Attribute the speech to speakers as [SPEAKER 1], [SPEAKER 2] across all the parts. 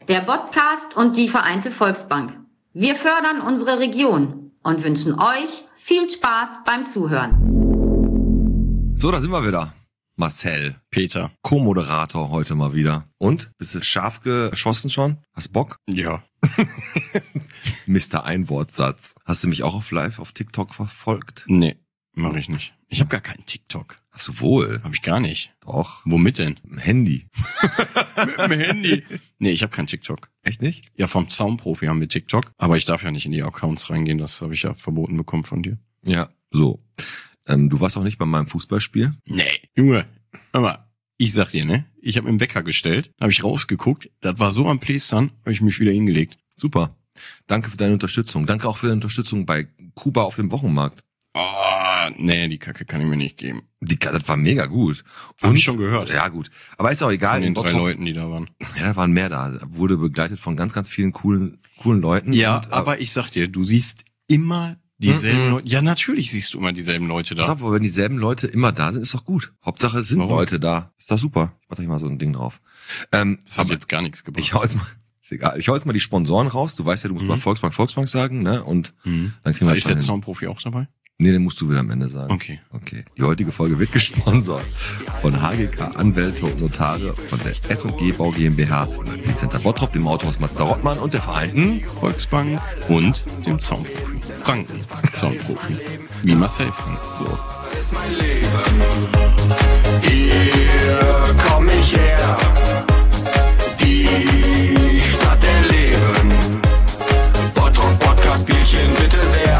[SPEAKER 1] der Podcast und die Vereinte Volksbank. Wir fördern unsere Region und wünschen euch viel Spaß beim Zuhören.
[SPEAKER 2] So, da sind wir wieder. Marcel.
[SPEAKER 3] Peter.
[SPEAKER 2] Co-Moderator heute mal wieder. Und? Bist du scharf geschossen schon? Hast Bock?
[SPEAKER 3] Ja.
[SPEAKER 2] Mr. Einwortsatz. Hast du mich auch auf TikTok verfolgt?
[SPEAKER 3] Nee, mache ich nicht. Ich habe gar keinen TikTok.
[SPEAKER 2] Hast du wohl?
[SPEAKER 3] Habe ich gar nicht.
[SPEAKER 2] Doch.
[SPEAKER 3] Womit denn?
[SPEAKER 2] Im Handy.
[SPEAKER 3] Mit dem Handy. Nee, ich habe keinen TikTok.
[SPEAKER 2] Echt nicht?
[SPEAKER 3] Ja, vom Zaunprofi haben wir TikTok. Aber ich darf ja nicht in die Accounts reingehen. Das habe ich ja verboten bekommen von dir.
[SPEAKER 2] Ja, so. Du warst auch nicht bei meinem Fußballspiel?
[SPEAKER 3] Nee, Junge. Hör mal, ich sag dir, ne? Ich habe im Wecker gestellt, habe ich rausgeguckt. Das war so am Plästern, habe ich mich wieder hingelegt.
[SPEAKER 2] Super. Danke für deine Unterstützung. Danke auch für deine Unterstützung bei Kuba auf dem Wochenmarkt.
[SPEAKER 3] Oh, nee, die Kacke kann ich mir nicht geben.
[SPEAKER 2] Das war mega gut.
[SPEAKER 3] Hab ich schon gehört.
[SPEAKER 2] Ja, gut. Aber ist auch egal.
[SPEAKER 3] Von den 3 Leuten, die da waren.
[SPEAKER 2] Ja, da waren mehr da. Wurde begleitet von ganz, ganz vielen coolen Leuten.
[SPEAKER 3] Ja,
[SPEAKER 2] und,
[SPEAKER 3] aber ich sag dir, du siehst immer dieselben Leute. Ja, natürlich siehst du immer dieselben Leute da.
[SPEAKER 2] Aber wenn dieselben Leute immer da sind, ist doch gut. Hauptsache es sind Leute da. Ist doch super. Ich mach da mal so ein Ding drauf.
[SPEAKER 3] Das hat jetzt gar nichts gebracht.
[SPEAKER 2] Ich hau jetzt mal die Sponsoren raus. Du weißt ja, du musst mal Volksbank sagen, ne? Und dann kriegen wir
[SPEAKER 3] Ist der Zaunprofi auch dabei?
[SPEAKER 2] Nee, den musst du wieder am Ende sagen.
[SPEAKER 3] Okay.
[SPEAKER 2] Die heutige Folge wird gesponsert von HGK Anwälte und Notare, von der S&G Bau GmbH, dem Center Bottrop, dem Autohaus Mazda Rottmann und der Vereinten
[SPEAKER 3] Volksbank und dem Zaunprofi. Franken Zaunprofi. Wie Marcel Frank. So.
[SPEAKER 4] Das ist mein Leben. Hier komm ich her. Die Stadt der Leben. Bottrop Podcast Bierchen bitte sehr.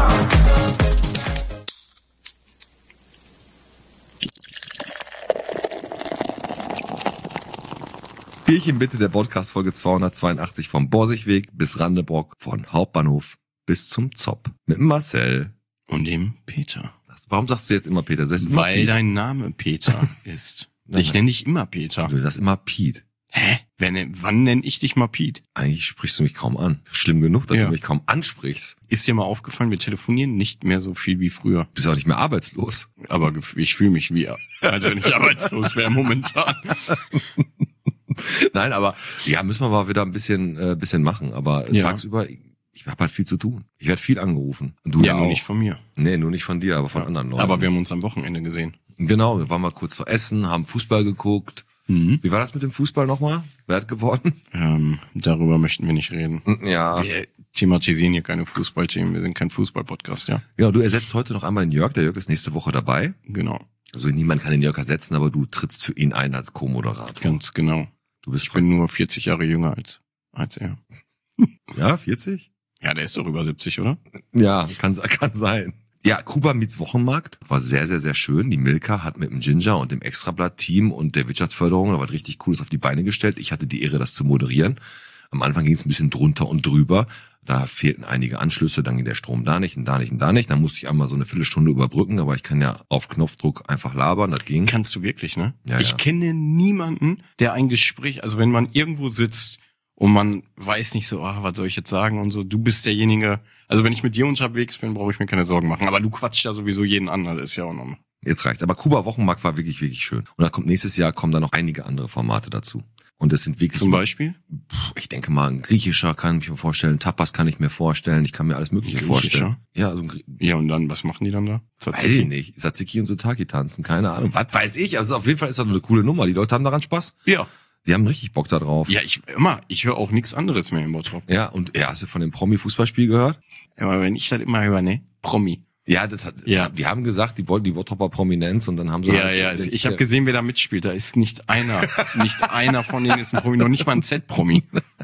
[SPEAKER 2] Bierchen bitte, der Podcast Folge 282 vom Borsigweg bis Randebrock, von Hauptbahnhof bis zum Zopp. Mit Marcel.
[SPEAKER 3] Und dem Peter.
[SPEAKER 2] Warum sagst du jetzt immer Peter?
[SPEAKER 3] Weil dein Name Peter ist. Ich nenne dich immer Peter.
[SPEAKER 2] Du sagst immer Piet.
[SPEAKER 3] Hä? Wann nenne ich dich mal Piet?
[SPEAKER 2] Eigentlich sprichst du mich kaum an. Schlimm genug, dass du mich kaum ansprichst.
[SPEAKER 3] Ist dir mal aufgefallen, wir telefonieren nicht mehr so viel wie früher.
[SPEAKER 2] Bist auch nicht mehr arbeitslos.
[SPEAKER 3] Aber ich fühle mich wie, als wenn ich arbeitslos wäre momentan.
[SPEAKER 2] Nein, aber ja, müssen wir mal wieder ein bisschen machen. Aber tagsüber, ich habe halt viel zu tun. Ich werde viel angerufen. Und du
[SPEAKER 3] ja,
[SPEAKER 2] auch.
[SPEAKER 3] Nur nicht von mir.
[SPEAKER 2] Nee, nur nicht von dir, aber von anderen Leuten.
[SPEAKER 3] Aber wir haben uns am Wochenende gesehen.
[SPEAKER 2] Genau, wir waren mal kurz vor Essen, haben Fußball geguckt. Wie war das mit dem Fußball nochmal? Wer hat gewonnen?
[SPEAKER 3] Darüber möchten wir nicht reden.
[SPEAKER 2] Ja.
[SPEAKER 3] Wir thematisieren hier keine Fußballthemen. Wir sind kein Fußball-Podcast, ja.
[SPEAKER 2] Genau, du ersetzt heute noch einmal den Jörg. Der Jörg ist nächste Woche dabei.
[SPEAKER 3] Genau.
[SPEAKER 2] Also niemand kann den Jörg ersetzen, aber du trittst für ihn ein als Co-Moderator.
[SPEAKER 3] Ganz genau. Ich bin nur 40 Jahre jünger als er.
[SPEAKER 2] Ja, 40?
[SPEAKER 3] Ja, der ist doch über 70, oder?
[SPEAKER 2] Ja, kann sein. Ja, Kuba meets Wochenmarkt war sehr, sehr, sehr schön. Die Milka hat mit dem Ginger und dem Extrablatt-Team und der Wirtschaftsförderung da was richtig Cooles auf die Beine gestellt. Ich hatte die Ehre, das zu moderieren. Am Anfang ging es ein bisschen drunter und drüber. Da fehlten einige Anschlüsse, dann ging der Strom da nicht und da nicht und da nicht. Dann musste ich einmal so eine Viertelstunde überbrücken, aber ich kann ja auf Knopfdruck einfach labern, das ging.
[SPEAKER 3] Kannst du wirklich, ne?
[SPEAKER 2] Ja,
[SPEAKER 3] ich kenne niemanden, der ein Gespräch, also wenn man irgendwo sitzt und man weiß nicht so, was soll ich jetzt sagen und so, du bist derjenige, also wenn ich mit dir unterwegs bin, brauche ich mir keine Sorgen machen, aber du quatscht ja sowieso jeden an, das ist ja auch normal.
[SPEAKER 2] Jetzt reicht's. Aber Kuba Wochenmarkt war wirklich, wirklich schön. Und da nächstes Jahr kommen dann noch einige andere Formate dazu. Und das sind wirklich...
[SPEAKER 3] Zum Beispiel?
[SPEAKER 2] Ich denke mal, ein griechischer kann ich mir vorstellen, Tapas kann ich mir vorstellen, ich kann mir alles Mögliche vorstellen.
[SPEAKER 3] Ja, ja, und dann, was machen die dann da?
[SPEAKER 2] Weiß ich nicht. Tzatziki und Sotaki tanzen, keine Ahnung. Was weiß ich? Also auf jeden Fall ist das eine coole Nummer. Die Leute haben daran Spaß.
[SPEAKER 3] Ja.
[SPEAKER 2] Die haben richtig Bock da drauf.
[SPEAKER 3] Ja, ich höre auch nichts anderes mehr im Bottrop.
[SPEAKER 2] Ja, und hast du von dem Promi-Fußballspiel gehört?
[SPEAKER 3] Ja, aber wenn ich das immer höre, ne? Promi.
[SPEAKER 2] Ja, die haben gesagt, die wollten die Bottropper Prominenz und dann haben sie...
[SPEAKER 3] Ich habe gesehen, wer da mitspielt. Da ist nicht einer von denen ist ein Promi, noch nicht mal ein Z-Promi.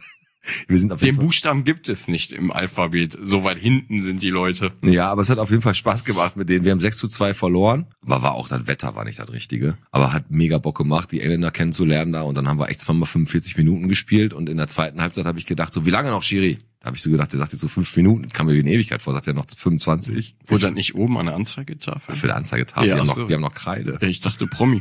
[SPEAKER 2] Wir sind auf jeden
[SPEAKER 3] Den
[SPEAKER 2] Fall
[SPEAKER 3] Buchstaben gibt es nicht im Alphabet. So weit hinten sind die Leute.
[SPEAKER 2] Ja, aber es hat auf jeden Fall Spaß gemacht mit denen. Wir haben 6:2 verloren. Aber das Wetter war nicht das Richtige. Aber hat mega Bock gemacht, die Engländer kennenzulernen da. Und dann haben wir echt zweimal 45 Minuten gespielt. Und in der zweiten Halbzeit habe ich gedacht, so wie lange noch, Schiri? Da habe ich so gedacht, der sagt jetzt so 5 Minuten. Kam mir wie eine Ewigkeit vor, sagt er noch 25.
[SPEAKER 3] Wurde dann nicht oben an der Anzeigetafel?
[SPEAKER 2] Für die Anzeigetafel.
[SPEAKER 3] Ja,
[SPEAKER 2] wir haben noch Kreide.
[SPEAKER 3] Ja, ich dachte Promi.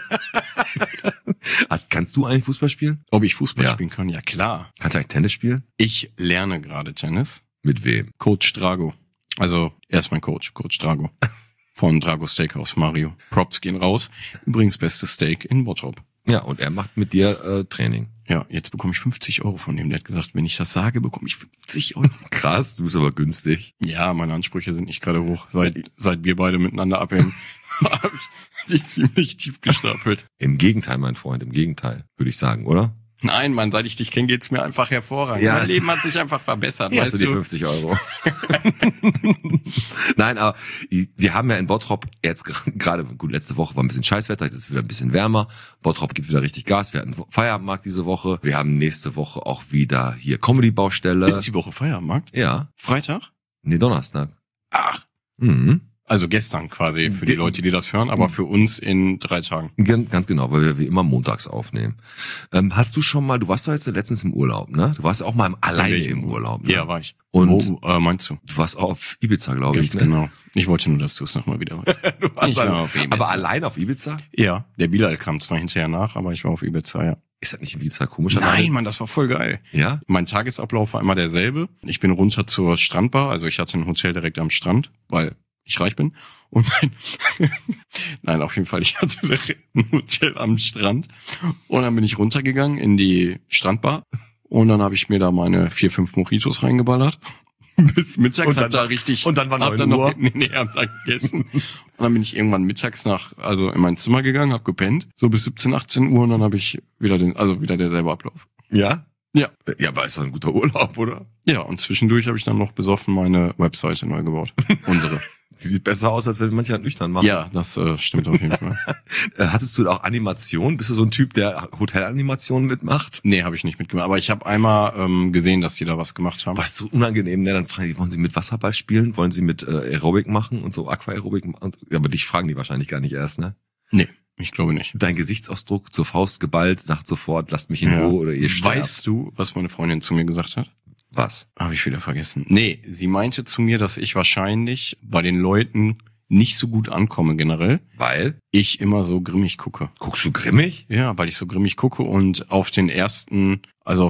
[SPEAKER 2] Kannst du eigentlich Fußball spielen?
[SPEAKER 3] Ob ich Fußball spielen kann? Ja, klar.
[SPEAKER 2] Kannst du eigentlich Tennis spielen?
[SPEAKER 3] Ich lerne gerade Tennis.
[SPEAKER 2] Mit wem?
[SPEAKER 3] Coach Drago. Also, er ist mein Coach Drago. Von Drago Steakhouse Mario. Props gehen raus. Übrigens bestes Steak in Bottrop.
[SPEAKER 2] Ja, und er macht mit dir Training.
[SPEAKER 3] Ja, jetzt bekomme ich 50 € von dem. Der hat gesagt, wenn ich das sage, bekomme ich 50 €.
[SPEAKER 2] Krass, du bist aber günstig.
[SPEAKER 3] Ja, meine Ansprüche sind nicht gerade hoch. Seit wir beide miteinander abhängen, habe ich die ziemlich tief gestapelt.
[SPEAKER 2] Im Gegenteil, mein Freund, im Gegenteil, würde ich sagen, oder?
[SPEAKER 3] Nein, Mann, seit ich dich kenne, geht's mir einfach hervorragend.
[SPEAKER 2] Ja.
[SPEAKER 3] Mein Leben hat sich einfach verbessert,
[SPEAKER 2] Hier hast
[SPEAKER 3] weißt
[SPEAKER 2] du die
[SPEAKER 3] du?
[SPEAKER 2] 50 €. Nein, aber wir haben ja in Bottrop jetzt gerade, gut, letzte Woche war ein bisschen Scheißwetter, jetzt ist es wieder ein bisschen wärmer. Bottrop gibt wieder richtig Gas. Wir hatten Feierabendmarkt diese Woche. Wir haben nächste Woche auch wieder hier Comedy-Baustelle.
[SPEAKER 3] Ist die Woche Feierabendmarkt?
[SPEAKER 2] Ja.
[SPEAKER 3] Freitag?
[SPEAKER 2] Nee, Donnerstag.
[SPEAKER 3] Ach,
[SPEAKER 2] Mhm.
[SPEAKER 3] also gestern quasi für die Leute, die das hören, aber für uns in 3 Tagen.
[SPEAKER 2] Ganz genau, weil wir wie immer montags aufnehmen. Hast du schon mal, du warst doch jetzt letztens im Urlaub, ne? Du warst auch mal alleine im Urlaub, ne?
[SPEAKER 3] Ja, war ich.
[SPEAKER 2] Und
[SPEAKER 3] Wo meinst du?
[SPEAKER 2] du warst auch auf Ibiza, glaube ich,
[SPEAKER 3] Ganz
[SPEAKER 2] ne?
[SPEAKER 3] genau. Ich wollte nur, dass du es nochmal wiederholst.
[SPEAKER 2] Du warst
[SPEAKER 3] Ich war auf Ibiza.
[SPEAKER 2] aber allein auf Ibiza?
[SPEAKER 3] Ja, der Bilal kam zwar hinterher nach, aber ich war auf Ibiza, ja.
[SPEAKER 2] Ist das nicht Ibiza komisch?
[SPEAKER 3] Nein,
[SPEAKER 2] alleine?
[SPEAKER 3] Mann, das war voll geil.
[SPEAKER 2] Ja?
[SPEAKER 3] Mein Tagesablauf war immer derselbe. Ich bin runter zur Strandbar, also ich hatte ein Hotel direkt am Strand, weil ich reich bin. Und nein, auf jeden Fall, ich hatte direkt ein Hotel am Strand. Und dann bin ich runtergegangen in die Strandbar. Und dann habe ich mir da meine 4, 5 Mojitos reingeballert. Bis mittags.
[SPEAKER 2] Und dann-
[SPEAKER 3] hab da richtig,
[SPEAKER 2] und dann war
[SPEAKER 3] hab
[SPEAKER 2] 9 Uhr?
[SPEAKER 3] hab da gegessen. Und dann bin ich irgendwann mittags also in mein Zimmer gegangen, hab gepennt. So bis 17, 18 Uhr. Und dann habe ich wieder wieder derselbe Ablauf.
[SPEAKER 2] Ja?
[SPEAKER 3] Ja.
[SPEAKER 2] Ja, aber ist doch ein guter Urlaub, oder?
[SPEAKER 3] Ja, und zwischendurch habe ich dann noch besoffen meine Webseite neu gebaut. Unsere.
[SPEAKER 2] Die sieht besser aus, als wenn manche halt nüchtern machen.
[SPEAKER 3] Ja, das stimmt auf jeden Fall.
[SPEAKER 2] Hattest du auch Animation? Bist du so ein Typ, der Hotelanimationen mitmacht?
[SPEAKER 3] Nee, habe ich nicht mitgemacht. Aber ich habe einmal gesehen, dass die da was gemacht haben.
[SPEAKER 2] Was so unangenehm, ne? Dann fragen die, wollen sie mit Wasserball spielen? Wollen sie mit Aerobic machen und so Aquaerobik machen? Ja, aber dich fragen die wahrscheinlich gar nicht erst, ne?
[SPEAKER 3] Nee, ich glaube nicht.
[SPEAKER 2] Dein Gesichtsausdruck zur Faust geballt, sagt sofort, lasst mich in Ruhe oder ihr sterbt.
[SPEAKER 3] Weißt du, was meine Freundin zu mir gesagt hat?
[SPEAKER 2] Was?
[SPEAKER 3] Habe ich wieder vergessen. Nee, sie meinte zu mir, dass ich wahrscheinlich bei den Leuten nicht so gut ankomme generell.
[SPEAKER 2] Weil?
[SPEAKER 3] Ich immer so grimmig gucke.
[SPEAKER 2] Guckst du grimmig?
[SPEAKER 3] Ja, weil ich so grimmig gucke und auf den ersten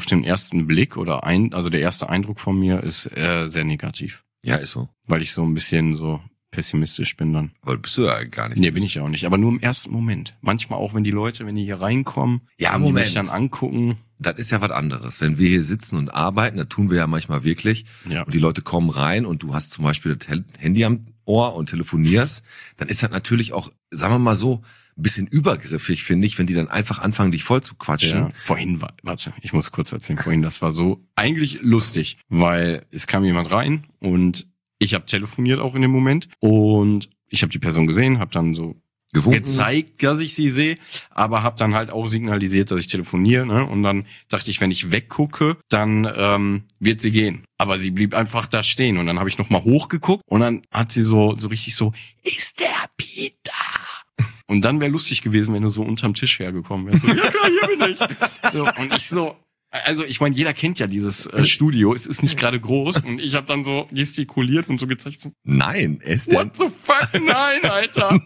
[SPEAKER 3] Blick oder also der erste Eindruck von mir ist sehr negativ.
[SPEAKER 2] Ja, ist so.
[SPEAKER 3] Weil ich so ein bisschen so pessimistisch bin dann.
[SPEAKER 2] Aber bist du ja gar nicht.
[SPEAKER 3] Nee, bin ich ja auch nicht. Aber nur im ersten Moment. Manchmal auch, wenn die Leute, wenn die hier reinkommen,
[SPEAKER 2] Ja,
[SPEAKER 3] wenn die
[SPEAKER 2] Moment.
[SPEAKER 3] mich dann angucken.
[SPEAKER 2] Das ist ja was anderes. Wenn wir hier sitzen und arbeiten, das tun wir ja manchmal wirklich,
[SPEAKER 3] Ja.
[SPEAKER 2] und die Leute kommen rein und du hast zum Beispiel das Handy am Ohr und telefonierst, dann ist das natürlich auch, sagen wir mal so, ein bisschen übergriffig, finde ich, wenn die dann einfach anfangen, dich voll zu quatschen.
[SPEAKER 3] Ja, vorhin warte, ich muss kurz erzählen, das war so eigentlich lustig, weil es kam jemand rein und ich habe telefoniert auch in dem Moment und ich habe die Person gesehen, habe dann so
[SPEAKER 2] Gewunken.
[SPEAKER 3] gezeigt, dass ich sie sehe, aber habe dann halt auch signalisiert, dass ich telefoniere, ne? Und dann dachte ich, wenn ich weggucke, dann wird sie gehen. Aber sie blieb einfach da stehen und dann habe ich noch mal hochgeguckt und dann hat sie so richtig so, ist der Peter? Und dann wäre lustig gewesen, wenn du so unterm Tisch hergekommen wärst. So, ja klar, hier bin ich. So, und ich so, also ich meine, jeder kennt ja dieses Studio, es ist nicht gerade groß und ich habe dann so gestikuliert und so gezeigt, so,
[SPEAKER 2] Nein, er ist der.
[SPEAKER 3] what the fuck, nein, Alter.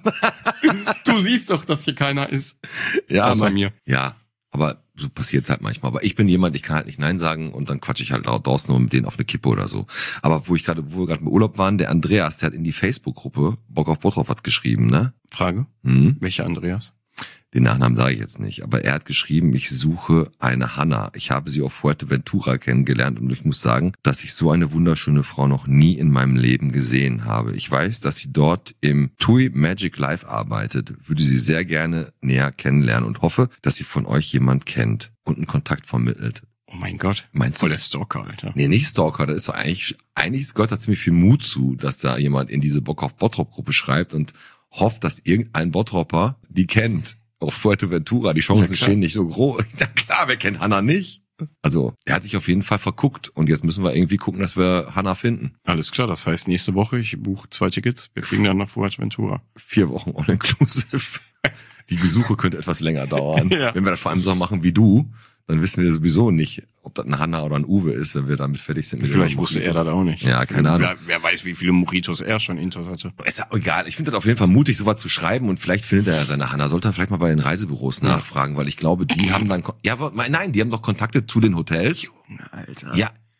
[SPEAKER 3] Du siehst doch, dass hier keiner ist.
[SPEAKER 2] Ja,
[SPEAKER 3] außer mir.
[SPEAKER 2] Ja, aber so passiert's halt manchmal. Aber ich bin jemand, ich kann halt nicht Nein sagen und dann quatsche ich halt draußen nur mit denen auf eine Kippe oder so. Aber wo wir gerade im Urlaub waren, der Andreas, der hat in die Facebook-Gruppe Bock auf Bottrop was geschrieben, ne?
[SPEAKER 3] Frage,
[SPEAKER 2] Hm?
[SPEAKER 3] welcher Andreas?
[SPEAKER 2] Den Nachnamen sage ich jetzt nicht, aber er hat geschrieben, ich suche eine Hanna. Ich habe sie auf Fuerteventura kennengelernt und ich muss sagen, dass ich so eine wunderschöne Frau noch nie in meinem Leben gesehen habe. Ich weiß, dass sie dort im TUI Magic Life arbeitet, würde sie sehr gerne näher kennenlernen und hoffe, dass sie von euch jemand kennt und einen Kontakt vermittelt.
[SPEAKER 3] Oh mein Gott.
[SPEAKER 2] Meinst
[SPEAKER 3] Voll
[SPEAKER 2] du?
[SPEAKER 3] der Stalker, Alter.
[SPEAKER 2] Nee, nicht Stalker, das ist doch eigentlich gehört da ziemlich viel Mut zu, dass da jemand in diese Bock auf Bottrop-Gruppe schreibt und hofft, dass irgendein Bottropper die kennt. Auf Fuerteventura, die Chancen
[SPEAKER 3] klar.
[SPEAKER 2] stehen nicht so groß. Ja klar, wer kennt Hanna nicht? Also, er hat sich auf jeden Fall verguckt und jetzt müssen wir irgendwie gucken, dass wir Hanna finden.
[SPEAKER 3] Alles klar, das heißt nächste Woche, ich buche 2 Tickets, wir fliegen dann nach Fuerteventura.
[SPEAKER 2] 4 Wochen all-inclusive. Die Besuche könnte etwas länger dauern.
[SPEAKER 3] Ja.
[SPEAKER 2] Wenn wir das vor allem so machen wie du, dann wissen wir sowieso nicht, ob das ein Hanna oder ein Uwe ist, wenn wir damit fertig sind. mit
[SPEAKER 3] Vielleicht
[SPEAKER 2] den
[SPEAKER 3] wusste er
[SPEAKER 2] Mojitos.
[SPEAKER 3] das auch nicht.
[SPEAKER 2] Ja, keine Ahnung.
[SPEAKER 3] Wer weiß, wie viele Mojitos er schon intus hatte.
[SPEAKER 2] Ist ja egal. Ich finde das auf jeden Fall mutig, sowas zu schreiben und vielleicht findet er ja seine Hanna. Sollte er vielleicht mal bei den Reisebüros nachfragen, weil ich glaube, die haben dann, die haben doch Kontakte zu den Hotels.
[SPEAKER 3] Junge, Alter.
[SPEAKER 2] Ja,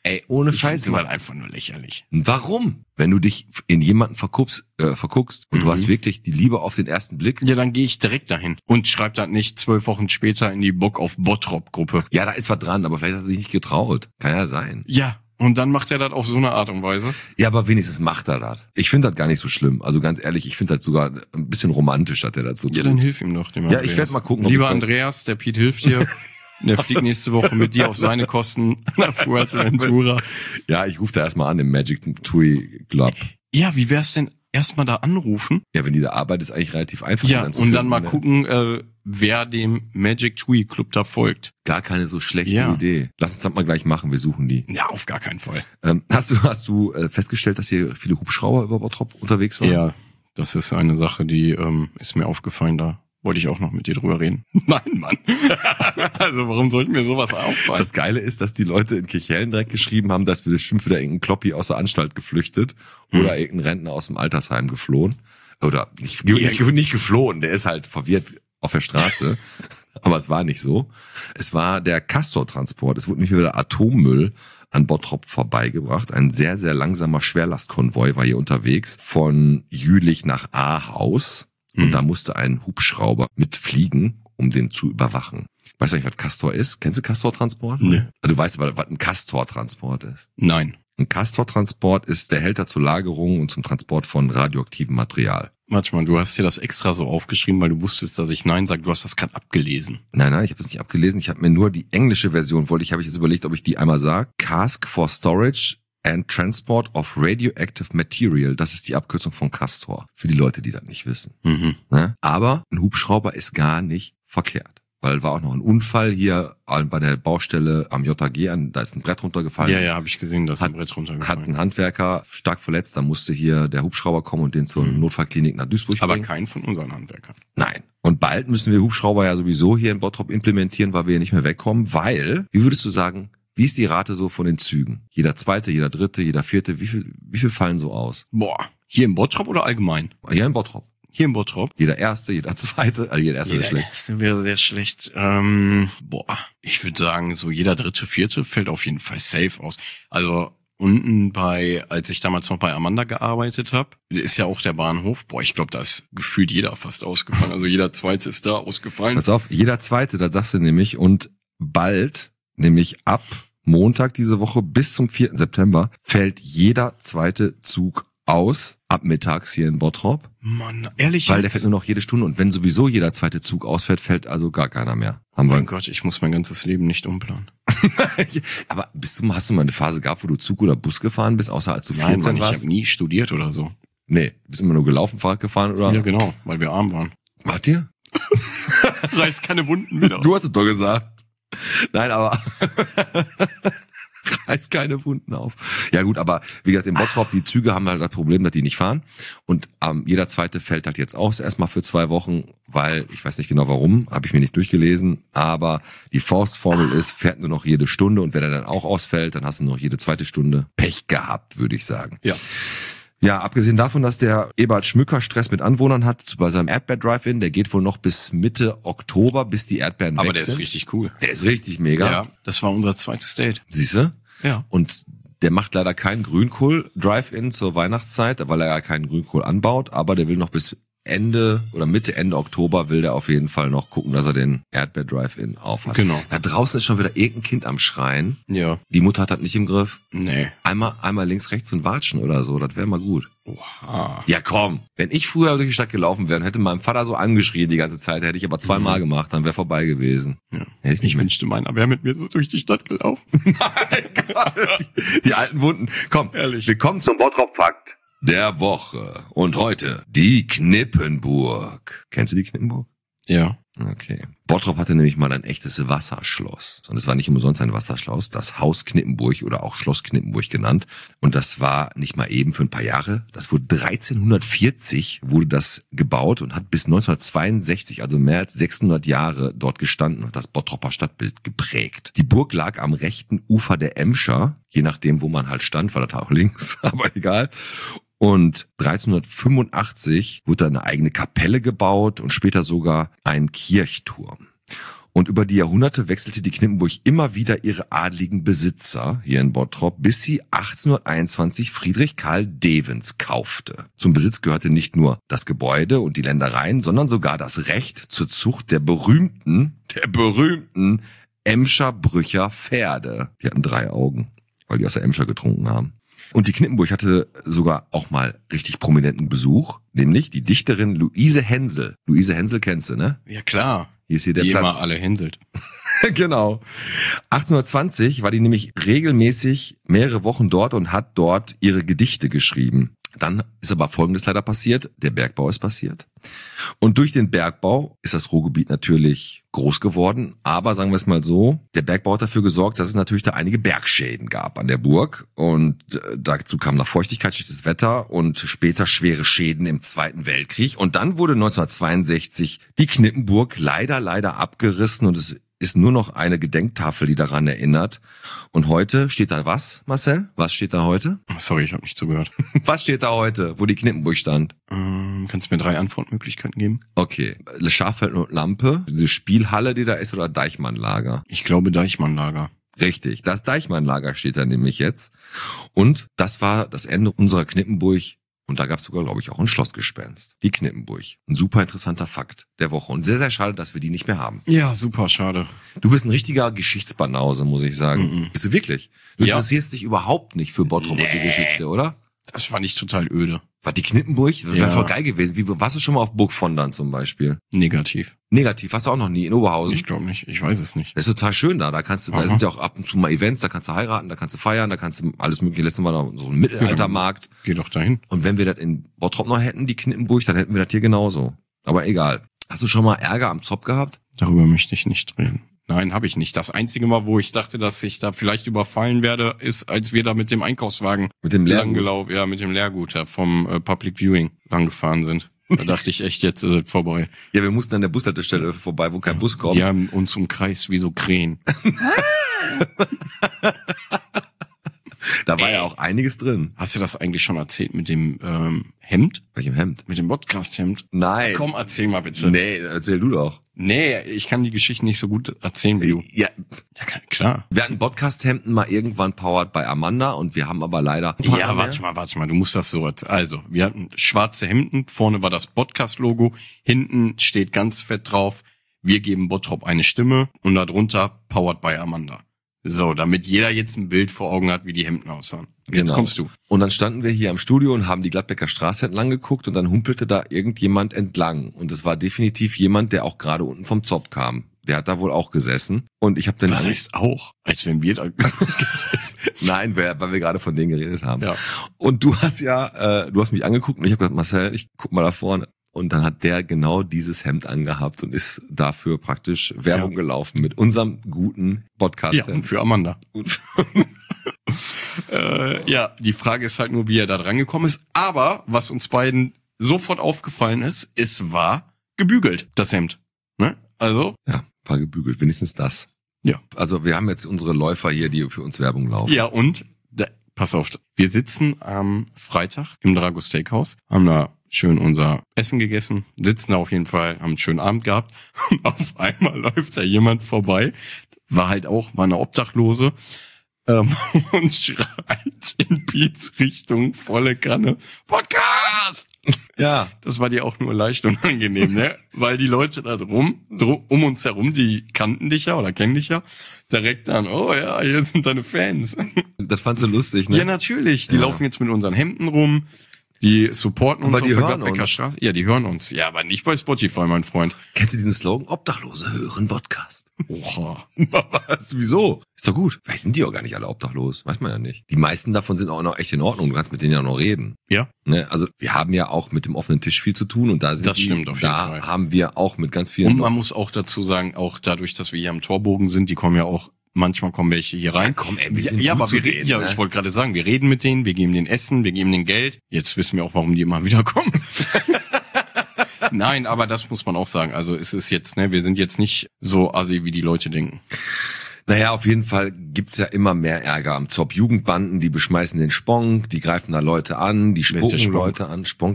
[SPEAKER 2] Ey, ohne
[SPEAKER 3] Ich
[SPEAKER 2] Scheiß,
[SPEAKER 3] finde
[SPEAKER 2] Mann.
[SPEAKER 3] das einfach nur lächerlich.
[SPEAKER 2] Warum? Wenn du dich in jemanden verguckst und du hast wirklich die Liebe auf den ersten Blick.
[SPEAKER 3] Ja, dann gehe ich direkt dahin und schreib das nicht 12 Wochen später in die Bock auf Bottrop-Gruppe.
[SPEAKER 2] Ja, da ist was dran, aber vielleicht hat er sich nicht getraut. Kann ja sein.
[SPEAKER 3] Ja, und dann macht er das auf so eine Art und Weise.
[SPEAKER 2] Ja, aber wenigstens macht er das. Ich finde das gar nicht so schlimm. Also ganz ehrlich, ich finde das sogar ein bisschen romantisch, dass er dazu tut.
[SPEAKER 3] Ja, dann hilf ihm doch, dem
[SPEAKER 2] Ja,
[SPEAKER 3] Andreas.
[SPEAKER 2] ich werd mal gucken, ob
[SPEAKER 3] Lieber
[SPEAKER 2] ich da-
[SPEAKER 3] Andreas, der Piet hilft dir. Der fliegt nächste Woche mit dir auf seine Kosten nach Fuerteventura.
[SPEAKER 2] Ja, ich rufe da erstmal an im Magic Tui Club.
[SPEAKER 3] Ja, wie wär's denn erstmal da anrufen?
[SPEAKER 2] Ja, wenn die da arbeitet, ist eigentlich relativ einfach.
[SPEAKER 3] Ja,
[SPEAKER 2] die
[SPEAKER 3] und
[SPEAKER 2] zu
[SPEAKER 3] dann
[SPEAKER 2] finden,
[SPEAKER 3] mal
[SPEAKER 2] ne?
[SPEAKER 3] gucken, wer dem Magic Tui Club da folgt.
[SPEAKER 2] Gar keine so schlechte
[SPEAKER 3] Ja.
[SPEAKER 2] Idee. Lass uns das mal gleich machen, wir suchen die.
[SPEAKER 3] Ja, auf gar keinen Fall.
[SPEAKER 2] Hast du festgestellt, dass hier viele Hubschrauber über Bottrop unterwegs waren?
[SPEAKER 3] Ja, das ist eine Sache, die ist mir aufgefallen, da wollte ich auch noch mit dir drüber reden. Nein, Mann. Also warum sollten mir sowas auffallen?
[SPEAKER 2] Das Geile ist, dass die Leute in Kirchhellen direkt geschrieben haben, dass wir bestimmt wieder irgendein Kloppi aus der Anstalt geflüchtet oder irgendein Rentner aus dem Altersheim geflohen. Oder nicht geflohen, der ist halt verwirrt auf der Straße. Aber es war nicht so. Es war der Castor-Transport. Es wurde nicht wieder Atommüll an Bottrop vorbeigebracht. Ein sehr, sehr langsamer Schwerlastkonvoi war hier unterwegs von Jülich nach Ahaus. Und da musste ein Hubschrauber mitfliegen, um den zu überwachen. Weißt du nicht, was Castor ist? Kennst du Castor-Transport?
[SPEAKER 3] Nee.
[SPEAKER 2] Du weißt aber, was ein Castor-Transport ist.
[SPEAKER 3] Nein.
[SPEAKER 2] Ein Castor-Transport ist der Behälter zur Lagerung und zum Transport von radioaktivem Material.
[SPEAKER 3] Warte mal, du hast dir das extra so aufgeschrieben, weil du wusstest, dass ich Nein sage. Du hast das gerade abgelesen.
[SPEAKER 2] Nein, ich habe das nicht abgelesen. Ich habe mir nur die englische Version habe ich jetzt überlegt, ob ich die einmal sage. Cask for Storage and Transport of Radioactive Material. Das ist die Abkürzung von Castor. Für die Leute, die das nicht wissen.
[SPEAKER 3] Mhm.
[SPEAKER 2] Ne? Aber ein Hubschrauber ist gar nicht verkehrt. Weil war auch noch ein Unfall hier bei der Baustelle am JG, da ist ein Brett runtergefallen.
[SPEAKER 3] Ja, habe ich gesehen, dass ein Brett
[SPEAKER 2] Hat
[SPEAKER 3] runtergefallen.
[SPEAKER 2] ein Handwerker stark verletzt, da musste hier der Hubschrauber kommen und den zur Notfallklinik nach Duisburg
[SPEAKER 3] Aber
[SPEAKER 2] bringen.
[SPEAKER 3] kein von unseren Handwerkern.
[SPEAKER 2] Nein. Und bald müssen wir Hubschrauber ja sowieso hier in Bottrop implementieren, weil wir hier nicht mehr wegkommen, weil, wie würdest du sagen, wie ist die Rate so von den Zügen? Jeder zweite, jeder dritte, jeder vierte, wie viel fallen so aus?
[SPEAKER 3] Boah, hier in Bottrop oder allgemein?
[SPEAKER 2] Hier in Bottrop.
[SPEAKER 3] Hier in Bottrop.
[SPEAKER 2] Jeder erste, jeder zweite, jeder erste ist schlecht.
[SPEAKER 3] erste wäre sehr schlecht. Ich würde sagen, so jeder dritte, vierte fällt auf jeden Fall safe aus. Also unten als ich damals noch bei Amanda gearbeitet habe, ist ja auch der Bahnhof. Boah, ich glaube, da ist gefühlt jeder fast ausgefallen. Also jeder zweite ist da ausgefallen.
[SPEAKER 2] Pass auf, jeder zweite, das sagst du nämlich, und bald, nämlich ab Montag diese Woche bis zum 4. September, fällt jeder zweite Zug aus, ab mittags hier in Bottrop.
[SPEAKER 3] Mann, ehrlich
[SPEAKER 2] Weil der
[SPEAKER 3] jetzt?
[SPEAKER 2] fährt nur noch jede Stunde und wenn sowieso jeder zweite Zug ausfällt, fällt also gar keiner mehr. Haben wir.
[SPEAKER 3] Mein Gott, ich muss mein ganzes Leben nicht umplanen.
[SPEAKER 2] Aber hast du mal eine Phase gehabt, wo du Zug oder Bus gefahren bist, außer als du 14
[SPEAKER 3] Nein, Mann, ich
[SPEAKER 2] warst?
[SPEAKER 3] habe nie studiert oder so.
[SPEAKER 2] Nee, bist immer nur gelaufen, Fahrrad gefahren oder?
[SPEAKER 3] Ja, genau, weil wir arm waren.
[SPEAKER 2] Wart ihr?
[SPEAKER 3] Reiß keine Wunden wieder.
[SPEAKER 2] Du hast es doch gesagt. Nein, aber reiß keine Wunden auf. Ja gut, aber wie gesagt, in Bottrop, die Züge haben halt das Problem, dass die nicht fahren. Und jeder zweite fällt halt jetzt aus, erstmal für 2 Wochen, weil, ich weiß nicht genau warum, habe ich mir nicht durchgelesen, aber die Faustformel ist, fährt nur noch jede Stunde und wenn er dann auch ausfällt, dann hast du noch jede zweite Stunde Pech gehabt, würde ich sagen.
[SPEAKER 3] Ja.
[SPEAKER 2] Ja, abgesehen davon, dass der Eberhard Schmücker Stress mit Anwohnern hat bei seinem Erdbeer-Drive-In, der geht wohl noch bis Mitte Oktober, bis die Erdbeeren
[SPEAKER 3] Aber
[SPEAKER 2] weg
[SPEAKER 3] der
[SPEAKER 2] sind.
[SPEAKER 3] ist richtig cool.
[SPEAKER 2] Der ist richtig mega.
[SPEAKER 3] Ja, das war unser zweites Date.
[SPEAKER 2] Siehste?
[SPEAKER 3] Ja.
[SPEAKER 2] Und der macht leider keinen Grünkohl-Drive-In zur Weihnachtszeit, weil er ja keinen Grünkohl anbaut, aber der will noch bis Ende Oktober will der auf jeden Fall noch gucken, dass er den Erdbeer-Drive-In aufhat.
[SPEAKER 3] Genau.
[SPEAKER 2] Da draußen ist schon wieder irgendein Kind am Schreien.
[SPEAKER 3] Ja.
[SPEAKER 2] Die Mutter hat das nicht im Griff.
[SPEAKER 3] Nee.
[SPEAKER 2] Einmal links, rechts und watschen oder so, das wäre mal gut.
[SPEAKER 3] Oha.
[SPEAKER 2] Ja komm, wenn ich früher durch die Stadt gelaufen wäre und hätte meinem Vater so angeschrien die ganze Zeit, hätte ich aber 2-mal gemacht, dann wäre vorbei gewesen.
[SPEAKER 3] Ja.
[SPEAKER 2] Hätte ich nicht
[SPEAKER 3] Ich
[SPEAKER 2] mehr.
[SPEAKER 3] wünschte, meiner wäre mit mir so durch die Stadt gelaufen.
[SPEAKER 2] Die alten Wunden. Komm,
[SPEAKER 3] Ehrlich.
[SPEAKER 2] willkommen zum Bottrop-Fakt der Woche. Und heute die Knippenburg. Kennst du die Knippenburg?
[SPEAKER 3] Ja.
[SPEAKER 2] Okay. Bottrop hatte nämlich mal ein echtes Wasserschloss. Und es war nicht umsonst ein Wasserschloss, das Haus Knippenburg oder auch Schloss Knippenburg genannt. Und das war nicht mal eben für ein paar Jahre. Das wurde 1340 wurde das gebaut und hat bis 1962, also mehr als 600 Jahre dort gestanden und das Bottroper Stadtbild geprägt. Die Burg lag am rechten Ufer der Emscher, je nachdem, wo man halt stand, war das auch links, aber egal. Und 1385 wurde da eine eigene Kapelle gebaut und später sogar ein Kirchturm. Und über die Jahrhunderte wechselte die Knippenburg immer wieder ihre adligen Besitzer hier in Bottrop, bis sie 1821 Friedrich Karl Devens kaufte. Zum Besitz gehörte nicht nur das Gebäude und die Ländereien, sondern sogar das Recht zur Zucht der berühmten Emscher Brücher Pferde. Die hatten 3 Augen, weil die aus der Emscher getrunken haben. Und die Knippenburg hatte sogar auch mal richtig prominenten Besuch, nämlich die Dichterin Luise Hensel. Luise Hensel kennst du, ne?
[SPEAKER 3] Ja, klar.
[SPEAKER 2] Hier ist hier der
[SPEAKER 3] Die
[SPEAKER 2] Platz.
[SPEAKER 3] immer alle hänselt.
[SPEAKER 2] Genau. 1820 war die nämlich regelmäßig mehrere Wochen dort und hat dort ihre Gedichte geschrieben. Dann ist aber Folgendes leider passiert. Der Bergbau ist passiert. Und durch den Bergbau ist das Ruhrgebiet natürlich groß geworden. Aber sagen wir es mal so, der Bergbau hat dafür gesorgt, dass es natürlich da einige Bergschäden gab an der Burg. Und dazu kam noch Feuchtigkeit, schlechtes Wetter und später schwere Schäden im Zweiten Weltkrieg. Und dann wurde 1962 die Knippenburg leider abgerissen und es ist nur noch eine Gedenktafel, die daran erinnert. Und heute steht da was, Marcel? Was steht da heute?
[SPEAKER 3] Sorry, ich habe nicht zugehört.
[SPEAKER 2] Was steht da heute, wo die Knippenburg stand?
[SPEAKER 3] Kannst du mir 3 Antwortmöglichkeiten geben?
[SPEAKER 2] Okay, Schafeld und Lampe, diese Spielhalle, die da ist, oder Deichmannlager?
[SPEAKER 3] Ich glaube Deichmannlager.
[SPEAKER 2] Richtig, das Deichmannlager steht da nämlich jetzt. Und das war das Ende unserer Knippenburg. Und da gab es sogar, glaube ich, auch ein Schlossgespenst. Die Knippenburg. Ein super interessanter Fakt der Woche. Und sehr, sehr schade, dass wir die nicht mehr haben.
[SPEAKER 3] Ja, super, schade.
[SPEAKER 2] Du bist ein richtiger Geschichtsbanause, muss ich sagen. Bist du wirklich? Du interessierst dich überhaupt nicht für Bottrop und die Geschichte, oder?
[SPEAKER 3] Das fand ich total öde.
[SPEAKER 2] War die Knippenburg? Das wäre
[SPEAKER 3] Ja.
[SPEAKER 2] voll geil gewesen. Warst du schon mal auf Burg Vondern zum Beispiel?
[SPEAKER 3] Negativ.
[SPEAKER 2] Negativ, warst du auch noch nie in Oberhausen?
[SPEAKER 3] Ich glaube nicht. Ich weiß es nicht.
[SPEAKER 2] Das ist total schön da. Da kannst du, da
[SPEAKER 3] Aha.
[SPEAKER 2] sind ja auch ab und zu mal Events, da kannst du heiraten, da kannst du feiern, da kannst du alles mögliche. Letztes Mal noch so einen Mittelaltermarkt.
[SPEAKER 3] Geh doch dahin.
[SPEAKER 2] Und wenn wir das in Bottrop noch hätten, die Knippenburg, dann hätten wir das hier genauso. Aber egal. Hast du schon mal Ärger am Zopf gehabt?
[SPEAKER 3] Darüber möchte ich nicht reden. Nein, habe ich nicht. Das einzige Mal, wo ich dachte, dass ich da vielleicht überfallen werde, ist, als wir da mit dem Einkaufswagen
[SPEAKER 2] Mit dem Leergut?
[SPEAKER 3] mit dem Leergut da vom Public Viewing langgefahren sind. Da dachte ich echt, jetzt ist es vorbei.
[SPEAKER 2] Ja, wir mussten an der Bushaltestelle vorbei, wo kein Bus kommt.
[SPEAKER 3] Die haben uns umkreist wie so Krähen.
[SPEAKER 2] Da war ja auch einiges drin.
[SPEAKER 3] Hast du das eigentlich schon erzählt mit dem Hemd?
[SPEAKER 2] Welchem Hemd?
[SPEAKER 3] Mit dem Podcast-Hemd?
[SPEAKER 2] Nein.
[SPEAKER 3] Komm, erzähl mal bitte.
[SPEAKER 2] Nee, erzähl du doch.
[SPEAKER 3] Nee, ich kann die Geschichte nicht so gut erzählen wie du.
[SPEAKER 2] Ja,
[SPEAKER 3] Ja, klar.
[SPEAKER 2] wir hatten Podcast-Hemden mal irgendwann powered bei Amanda und wir haben aber leider...
[SPEAKER 3] Ja, warte mal, du musst das so erzählen. Also, wir hatten schwarze Hemden, vorne war das Podcast-Logo, hinten steht ganz fett drauf, wir geben Bottrop eine Stimme und darunter powered by Amanda. So, damit jeder jetzt ein Bild vor Augen hat, wie die Hemden aussahen. Jetzt
[SPEAKER 2] Genau.
[SPEAKER 3] kommst du.
[SPEAKER 2] Und dann standen wir hier am Studio und haben die Gladbecker Straße entlang geguckt und dann humpelte da irgendjemand entlang. Und es war definitiv jemand, der auch gerade unten vom Zopf kam. Der hat da wohl auch gesessen. Und ich habe dann...
[SPEAKER 3] Was heißt auch? Als wenn wir da gesessen.
[SPEAKER 2] Nein, weil wir gerade von denen geredet haben.
[SPEAKER 3] Ja.
[SPEAKER 2] Und du hast du hast mich angeguckt und ich habe gesagt, Marcel, ich guck mal da vorne. Und dann hat der genau dieses Hemd angehabt und ist dafür praktisch Werbung gelaufen mit unserem guten Podcast-Hemd.
[SPEAKER 3] Ja, und für Amanda. Ja, die Frage ist halt nur, wie er da dran gekommen ist. Aber was uns beiden sofort aufgefallen ist, es war gebügelt, das Hemd. Ne? Also,
[SPEAKER 2] Ja, war gebügelt, wenigstens das.
[SPEAKER 3] ja.
[SPEAKER 2] Also wir haben jetzt unsere Läufer hier, die für uns Werbung laufen.
[SPEAKER 3] Ja, und, pass auf, wir sitzen am Freitag im Drago Steakhouse, haben da schön unser Essen gegessen, sitzen da auf jeden Fall, haben einen schönen Abend gehabt und auf einmal läuft da jemand vorbei, war eine Obdachlose, und schreit in Piets Richtung volle Kanne, Podcast!
[SPEAKER 2] Ja.
[SPEAKER 3] Das war dir auch nur leicht unangenehm, ne? Weil die Leute da um uns herum, die kannten dich ja oder kennen dich ja, direkt dann, oh ja, hier sind deine Fans.
[SPEAKER 2] Das fandst du lustig, ne?
[SPEAKER 3] Ja, natürlich. Die
[SPEAKER 2] Ja.
[SPEAKER 3] laufen jetzt mit unseren Hemden rum. Die supporten uns
[SPEAKER 2] Aber die
[SPEAKER 3] auf der
[SPEAKER 2] hören
[SPEAKER 3] Gladbecker
[SPEAKER 2] uns.
[SPEAKER 3] Straße. Ja, die hören uns. Ja, aber nicht bei Spotify, mein Freund.
[SPEAKER 2] Kennst du diesen Slogan? Obdachlose hören Podcast.
[SPEAKER 3] Oha.
[SPEAKER 2] Was? Wieso? Ist doch gut. Vielleicht sind die auch gar nicht alle obdachlos. Weiß man ja nicht. Die meisten davon sind auch noch echt in Ordnung. Du kannst mit denen ja noch reden.
[SPEAKER 3] Ja.
[SPEAKER 2] Ne? Also wir haben ja auch mit dem offenen Tisch viel zu tun und da sind
[SPEAKER 3] Das stimmt auf jeden Fall.
[SPEAKER 2] Da haben wir auch mit ganz vielen
[SPEAKER 3] Und man muss auch dazu sagen, auch dadurch, dass wir hier am Torbogen sind, die kommen ja auch, manchmal kommen welche hier rein.
[SPEAKER 2] Ja, komm, ey, wir sind
[SPEAKER 3] ja,
[SPEAKER 2] gut
[SPEAKER 3] aber
[SPEAKER 2] zu
[SPEAKER 3] wir reden,
[SPEAKER 2] denen,
[SPEAKER 3] ja,
[SPEAKER 2] ne?
[SPEAKER 3] ich wollte gerade sagen, wir reden mit denen, wir geben denen Essen, wir geben denen Geld. Jetzt wissen wir auch, warum die immer wieder kommen. Nein, aber das muss man auch sagen. Also es ist jetzt, ne, wir sind jetzt nicht so assi, wie die Leute denken.
[SPEAKER 2] Naja, auf jeden Fall gibt's ja immer mehr Ärger am Zopf. Jugendbanden, die beschmeißen den Sponk, die greifen da Leute an, die
[SPEAKER 3] Wer ist der
[SPEAKER 2] spucken
[SPEAKER 3] Sponk?
[SPEAKER 2] Leute an. Sponk ist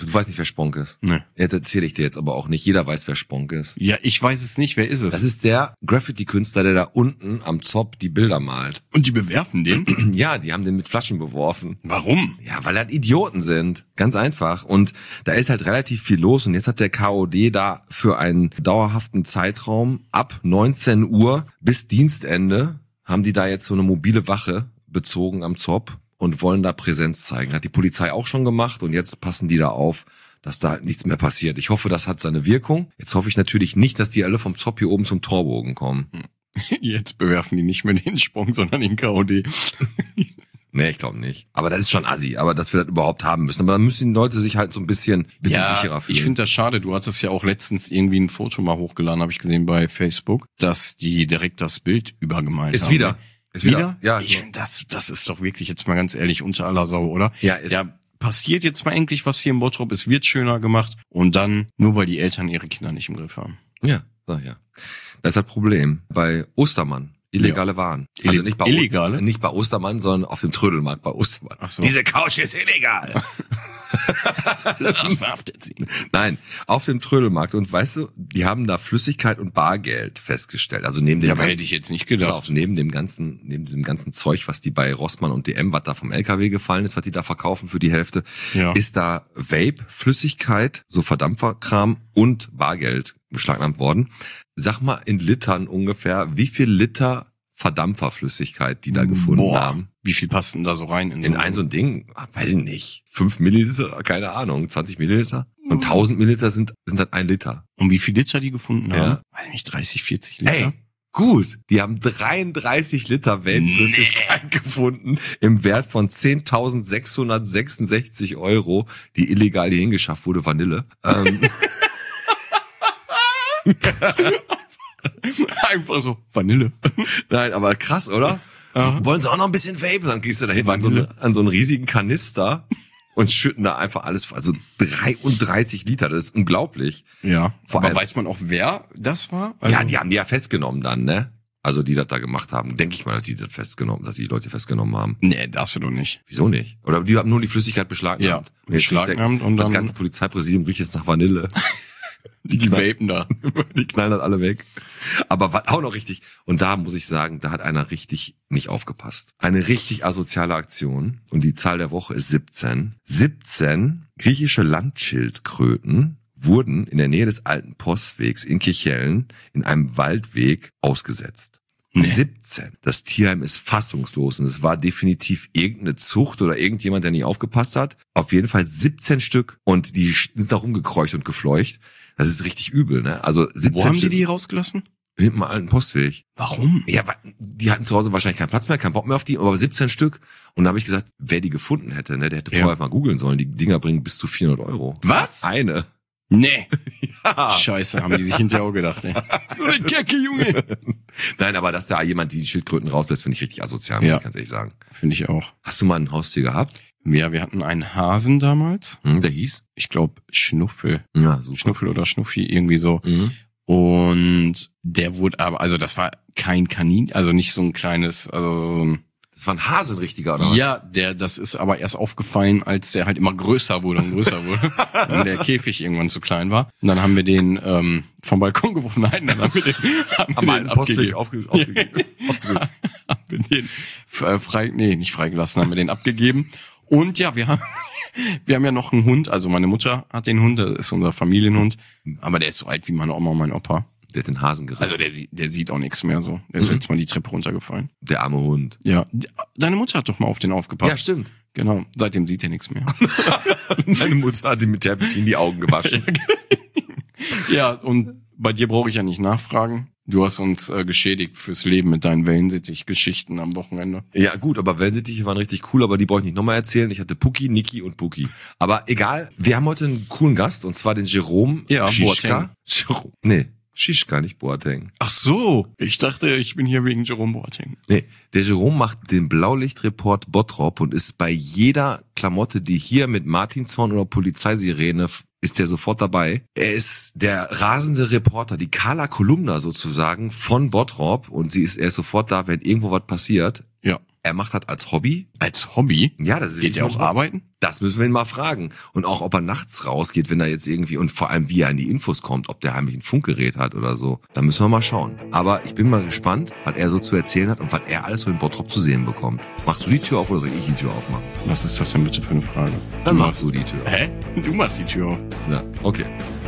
[SPEAKER 2] Du weißt nicht, wer Sponk ist.
[SPEAKER 3] Ne.
[SPEAKER 2] Jetzt erzähle ich dir jetzt aber auch nicht. Jeder weiß, wer Sponk ist.
[SPEAKER 3] Ja, ich weiß es nicht. Wer ist es?
[SPEAKER 2] Das ist der Graffiti-Künstler, der da unten am Zop die Bilder malt.
[SPEAKER 3] Und die bewerfen den?
[SPEAKER 2] Ja, die haben den mit Flaschen beworfen.
[SPEAKER 3] Warum?
[SPEAKER 2] Ja, weil halt Idioten sind. Ganz einfach. Und da ist halt relativ viel los. Und jetzt hat der KOD da für einen dauerhaften Zeitraum ab 19 Uhr bis Dienstende haben die da jetzt so eine mobile Wache bezogen am Zop und wollen da Präsenz zeigen. Hat die Polizei auch schon gemacht und jetzt passen die da auf, dass da halt nichts mehr passiert. Ich hoffe, das hat seine Wirkung. Jetzt hoffe ich natürlich nicht, dass die alle vom Zop hier oben zum Torbogen kommen.
[SPEAKER 3] Jetzt bewerfen die nicht mehr den Sprung, sondern den KOD.
[SPEAKER 2] Nee, ich glaube nicht. Aber das ist schon assi, aber dass wir das überhaupt haben müssen. Aber dann müssen die Leute sich halt so ein bisschen sicherer fühlen.
[SPEAKER 3] Ich finde das schade. Du hattest ja auch letztens irgendwie ein Foto mal hochgeladen, habe ich gesehen bei Facebook, dass die direkt das Bild übergemalt haben.
[SPEAKER 2] Ist wieder? Ja.
[SPEAKER 3] Ich finde, das ist doch wirklich jetzt mal ganz ehrlich unter aller Sau, oder?
[SPEAKER 2] Ja, ist.
[SPEAKER 3] Ja, passiert jetzt mal endlich was hier in Bottrop. Es wird schöner gemacht. Und dann, nur weil die Eltern ihre Kinder nicht im Griff haben.
[SPEAKER 2] Ja, sag ja. Das ist das Problem. Bei Ostermann. Illegale Waren. Also nicht bei
[SPEAKER 3] Illegale?
[SPEAKER 2] Nicht bei Ostermann, sondern auf dem Trödelmarkt bei Ostermann.
[SPEAKER 3] Ach so.
[SPEAKER 2] Diese Couch ist illegal.
[SPEAKER 3] Das verhaftet sie.
[SPEAKER 2] Nein, auf dem Trödelmarkt. Und weißt du, die haben da Flüssigkeit und Bargeld festgestellt. Also neben dem
[SPEAKER 3] Ja, aber hätte ich jetzt nicht gedacht.
[SPEAKER 2] Auch neben diesem ganzen Zeug, was die bei Rossmann und DM, was da vom LKW gefallen ist, was die da verkaufen für die Hälfte,
[SPEAKER 3] Ja.
[SPEAKER 2] ist da Vape, Flüssigkeit, so Verdampferkram und Bargeld beschlagnahmt worden. Sag mal in Litern ungefähr, wie viel Liter Verdampferflüssigkeit die da gefunden haben.
[SPEAKER 3] Wie viel passt denn da so rein?
[SPEAKER 2] In so ein Ding, weiß ich nicht, 5 Milliliter, keine Ahnung, 20 Milliliter. Und 1000 Milliliter sind halt 1 Liter.
[SPEAKER 3] Und wie viel Liter die gefunden haben?
[SPEAKER 2] Ja.
[SPEAKER 3] Weiß ich nicht, 30, 40 Liter?
[SPEAKER 2] Ey, gut, die haben 33 Liter Vape-Flüssigkeit gefunden im Wert von 10.666 €, die illegal hier hingeschafft wurde, Vanille.
[SPEAKER 3] Einfach so, Vanille.
[SPEAKER 2] Nein, aber krass, oder?
[SPEAKER 3] Aha.
[SPEAKER 2] Wollen sie auch noch ein bisschen Vape? Dann gehst du da hin an so einen riesigen Kanister und schütten da einfach alles, also 33 Liter, das ist unglaublich.
[SPEAKER 3] Ja,
[SPEAKER 2] Vor
[SPEAKER 3] aber
[SPEAKER 2] allem-
[SPEAKER 3] weiß man auch, wer das war? Also,
[SPEAKER 2] Ja, die haben die ja festgenommen dann, ne? Also die das da gemacht haben, denke ich mal, dass die Leute festgenommen haben.
[SPEAKER 3] Nee, darfst du doch nicht.
[SPEAKER 2] Wieso nicht? Oder die haben nur die Flüssigkeit beschlagnahmt.
[SPEAKER 3] Ja,
[SPEAKER 2] Und jetzt
[SPEAKER 3] beschlagnahmt und
[SPEAKER 2] das
[SPEAKER 3] dann-
[SPEAKER 2] ganze Polizeipräsidium riecht jetzt nach Vanille.
[SPEAKER 3] Die vapen da.
[SPEAKER 2] Die knallen das alle weg. Aber was auch noch richtig, und da muss ich sagen, da hat einer richtig nicht aufgepasst. Eine richtig asoziale Aktion, und die Zahl der Woche ist 17. 17 griechische Landschildkröten wurden in der Nähe des alten Postwegs in Kirchhellen in einem Waldweg ausgesetzt.
[SPEAKER 3] Nee.
[SPEAKER 2] 17. Das Tierheim ist fassungslos und es war definitiv irgendeine Zucht oder irgendjemand, der nicht aufgepasst hat. Auf jeden Fall 17 Stück und die sind da rumgekreucht und gefleucht. Das ist richtig übel, ne? Also 17
[SPEAKER 3] Wo haben
[SPEAKER 2] Stück
[SPEAKER 3] die rausgelassen?
[SPEAKER 2] hinten am alten Postweg.
[SPEAKER 3] Warum?
[SPEAKER 2] Ja, die hatten zu Hause wahrscheinlich keinen Platz mehr, keinen Bock mehr auf die, aber 17 Stück. Und da habe ich gesagt, wer die gefunden hätte, ne, der hätte
[SPEAKER 3] Ja.
[SPEAKER 2] vorher mal googeln sollen. Die Dinger bringen bis zu 400 €.
[SPEAKER 3] Was?
[SPEAKER 2] Eine.
[SPEAKER 3] Nee.
[SPEAKER 2] Ja.
[SPEAKER 3] Scheiße, haben die sich hinterher auch gedacht, ey. So eine Kecke, Junge.
[SPEAKER 2] Nein, aber dass da jemand die Schildkröten rauslässt, finde ich richtig asozial, muss
[SPEAKER 3] Ja.
[SPEAKER 2] ich ganz ehrlich sagen.
[SPEAKER 3] Finde ich auch.
[SPEAKER 2] Hast du mal ein Haustier gehabt?
[SPEAKER 3] Ja, wir hatten einen Hasen damals.
[SPEAKER 2] Der hieß?
[SPEAKER 3] Ich glaube Schnuffel.
[SPEAKER 2] Ja, super.
[SPEAKER 3] Schnuffel oder Schnuffi, irgendwie so.
[SPEAKER 2] Mhm.
[SPEAKER 3] Und der wurde aber, also das war kein Kanin, also nicht so ein kleines, also so ein,
[SPEAKER 2] Das war ein Hase, ein richtiger, oder?
[SPEAKER 3] ja, das ist aber erst aufgefallen, als der halt immer größer wurde und größer wurde. Und der Käfig irgendwann zu klein war. Und dann haben wir den vom Balkon geworfen. Nein, dann haben wir den,
[SPEAKER 2] Am alten Postweg
[SPEAKER 3] abgegeben.
[SPEAKER 2] aufgegeben.
[SPEAKER 3] Haben wir den nicht freigelassen, haben wir den abgegeben. Und ja, wir haben ja noch einen Hund. Also meine Mutter hat den Hund, das ist unser Familienhund. Aber der ist so alt wie meine Oma und mein Opa.
[SPEAKER 2] Der hat den Hasen gerissen.
[SPEAKER 3] Also der sieht auch nichts mehr so. Der ist jetzt mal die Treppe runtergefallen.
[SPEAKER 2] Der arme Hund.
[SPEAKER 3] Ja, deine Mutter hat doch mal auf den aufgepasst.
[SPEAKER 2] Ja, stimmt.
[SPEAKER 3] Genau, seitdem sieht er nichts mehr.
[SPEAKER 2] Meine Mutter hat ihm mit Terpentin die Augen gewaschen.
[SPEAKER 3] Ja, und bei dir brauche ich ja nicht nachfragen. Du hast uns geschädigt fürs Leben mit deinen Wellensittich-Geschichten am Wochenende.
[SPEAKER 2] Ja, gut, aber Wellensittiche waren richtig cool, aber die brauche ich nicht nochmal erzählen. Ich hatte Puki, Niki und Puki. Aber egal, wir haben heute einen coolen Gast, und zwar den Jerome
[SPEAKER 3] Ja,
[SPEAKER 2] Schischka. Nee, Schischka, nicht Boateng.
[SPEAKER 3] Ach so, ich dachte, ich bin hier wegen Jerome Boateng.
[SPEAKER 2] Nee, der Jerome macht den Blaulichtreport Bottrop und ist bei jeder Klamotte, die hier mit Martinshorn oder Polizeisirene ist der sofort dabei. Er ist der rasende Reporter, die Carla Kolumna sozusagen von Bottrop, und er ist sofort da, wenn irgendwo was passiert.
[SPEAKER 3] Ja.
[SPEAKER 2] er macht das als Hobby.
[SPEAKER 3] Als Hobby?
[SPEAKER 2] Ja, das ist
[SPEAKER 3] Geht er auch arbeiten?
[SPEAKER 2] Das müssen wir ihn mal fragen. Und auch, ob er nachts rausgeht, wenn er jetzt irgendwie, und vor allem, wie er an die Infos kommt, ob der heimlich ein Funkgerät hat oder so. Da müssen wir mal schauen. Aber ich bin mal gespannt, was er so zu erzählen hat und was er alles so in Bottrop zu sehen bekommt. Machst du die Tür auf oder soll ich die Tür aufmachen?
[SPEAKER 3] Was ist das denn bitte für eine Frage?
[SPEAKER 2] Dann machst du die Tür.
[SPEAKER 3] Hä? Du machst die Tür auf.
[SPEAKER 2] Ja, okay.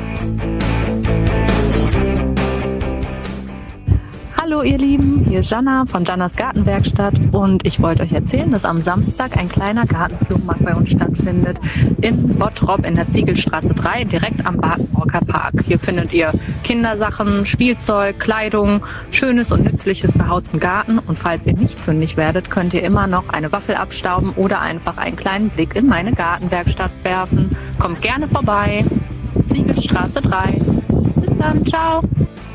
[SPEAKER 5] Hallo ihr Lieben, hier ist Jana von Janas Gartenwerkstatt und ich wollte euch erzählen, dass am Samstag ein kleiner Gartenflohmarkt bei uns stattfindet in Bottrop in der Ziegelstraße 3, direkt am Badenbrocker Park. Hier findet ihr Kindersachen, Spielzeug, Kleidung, Schönes und Nützliches für Haus und Garten und falls ihr nicht fündig werdet, könnt ihr immer noch eine Waffel abstauben oder einfach einen kleinen Blick in meine Gartenwerkstatt werfen. Kommt gerne vorbei, Ziegelstraße 3. Bis dann, ciao!